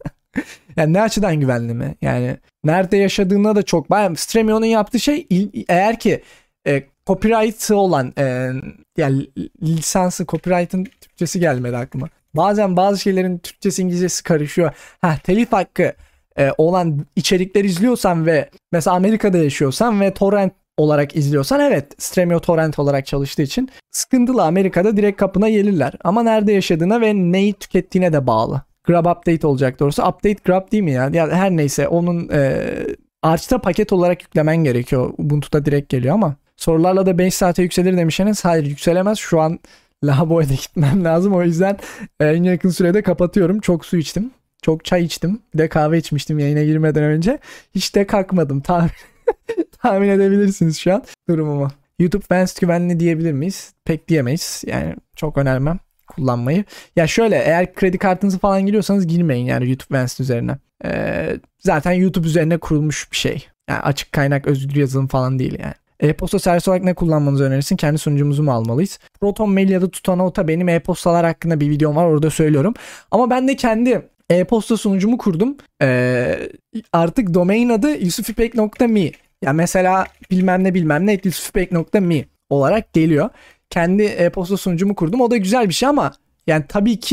Yani ne açıdan güvenli mi? Yani nerede yaşadığına da çok. Bayağı Stremio'nun yaptığı şey eğer ki e, copyright'ı olan e, yani lisansı, copyright'ın Türkçesi gelmedi aklıma. Bazen bazı şeylerin Türkçesi İngilizcesi karışıyor. Ha, telif hakkı e, olan içerikler izliyorsan ve mesela Amerika'da yaşıyorsan ve torrent olarak izliyorsan evet, Stremio torrent olarak çalıştığı için sıkıntılı. Amerika'da direkt kapına gelirler. Ama nerede yaşadığına ve neyi tükettiğine de bağlı. Grub update olacak doğrusu. Update grub değil mi ya? Ya her neyse onun e, Arch'ta paket olarak yüklemen gerekiyor. Ubuntu'da direkt geliyor ama. Sorularla da beş saate yükselir demişseniz hayır, yükselemez. Şu an lavaboya da gitmem lazım. O yüzden en yakın sürede kapatıyorum. Çok su içtim. Çok çay içtim. Bir de kahve içmiştim yayına girmeden önce. Hiç de kalkmadım. Tahmin tahmin edebilirsiniz şu an durumumu. YouTube Vanced güvenli diyebilir miyiz? Pek diyemeyiz. Yani çok önermem kullanmayı. Ya şöyle, eğer kredi kartınızı falan giriyorsanız girmeyin yani YouTube Vanced üzerine. Ee, zaten YouTube üzerine kurulmuş bir şey. Yani açık kaynak özgür yazılım falan değil yani. E-posta servisi olarak ne kullanmanızı önerirsin? Kendi sunucumuzu mu almalıyız? Proton Mail ya da Tutanota, benim e-postalar hakkında bir videom var, orada söylüyorum. Ama ben de kendi e-posta sunucumu kurdum. Ee, artık domain adı yusufipek nokta me. Ya mesela bilmem ne bilmem ne yusufipek nokta me olarak geliyor. Kendi e-posta sunucumu kurdum. O da güzel bir şey ama yani tabii ki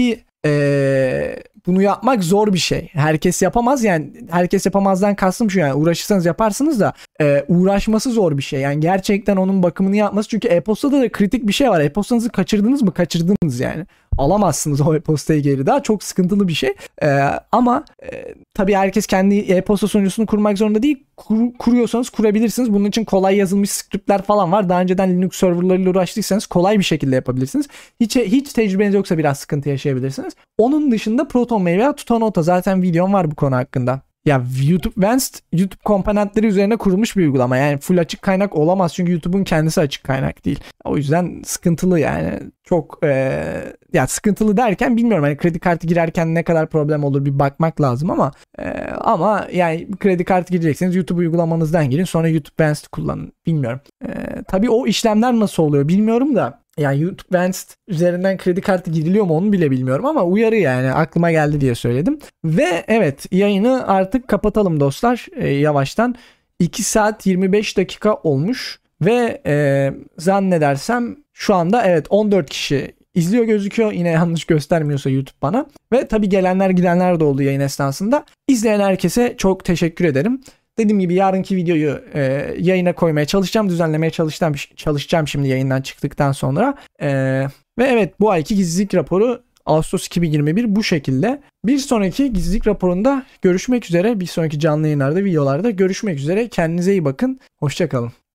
Ee, bunu yapmak zor bir şey. Herkes yapamaz yani. Herkes yapamazdan kastım şu, yani uğraşırsanız yaparsınız da e, uğraşması zor bir şey. Yani gerçekten onun bakımını yapması. Çünkü e-postada da kritik bir şey var. E-postanızı kaçırdınız mı? Kaçırdınız yani. Alamazsınız o e-postayı geri daha. Çok sıkıntılı bir şey. Ee, ama e, tabii herkes kendi e-posta sunucusunu kurmak zorunda değil. Kur, kuruyorsanız kurabilirsiniz. Bunun için kolay yazılmış scriptler falan var. Daha önceden Linux serverlarıyla uğraştıysanız kolay bir şekilde yapabilirsiniz. Hiç hiç tecrübeniz yoksa biraz sıkıntı yaşayabilirsiniz. Onun dışında ProtonMail veya Tutanota, zaten videom var bu konu hakkında. Ya YouTube Vanced, YouTube komponentleri üzerine kurulmuş bir uygulama. Yani full açık kaynak olamaz çünkü YouTube'un kendisi açık kaynak değil. O yüzden sıkıntılı yani. Çok e, ya sıkıntılı derken bilmiyorum, hani kredi kartı girerken ne kadar problem olur bir bakmak lazım ama e, ama yani kredi kartı girecekseniz YouTube uygulamanızdan girin, sonra YouTube Vanced kullanın. Bilmiyorum. E, tabii o işlemler nasıl oluyor bilmiyorum da. Yani YouTube Vanced üzerinden kredi kartı giriliyor mu onu bile bilmiyorum ama uyarı, yani aklıma geldi diye söyledim. Ve evet, yayını artık kapatalım dostlar e, yavaştan. iki saat yirmi beş dakika olmuş ve e, zannedersem şu anda evet on dört kişi izliyor gözüküyor. Yine yanlış göstermiyorsa YouTube bana. Ve tabii gelenler gidenler de oldu yayın esnasında. İzleyen herkese çok teşekkür ederim. Dediğim gibi yarınki videoyu e, yayına koymaya çalışacağım. Düzenlemeye çalışacağım, çalışacağım şimdi yayından çıktıktan sonra. E, ve evet, bu ayki gizlilik raporu Ağustos iki bin yirmi bir bu şekilde. Bir sonraki gizlilik raporunda görüşmek üzere. Bir sonraki canlı yayınlarda, videolarda görüşmek üzere. Kendinize iyi bakın. Hoşça kalın.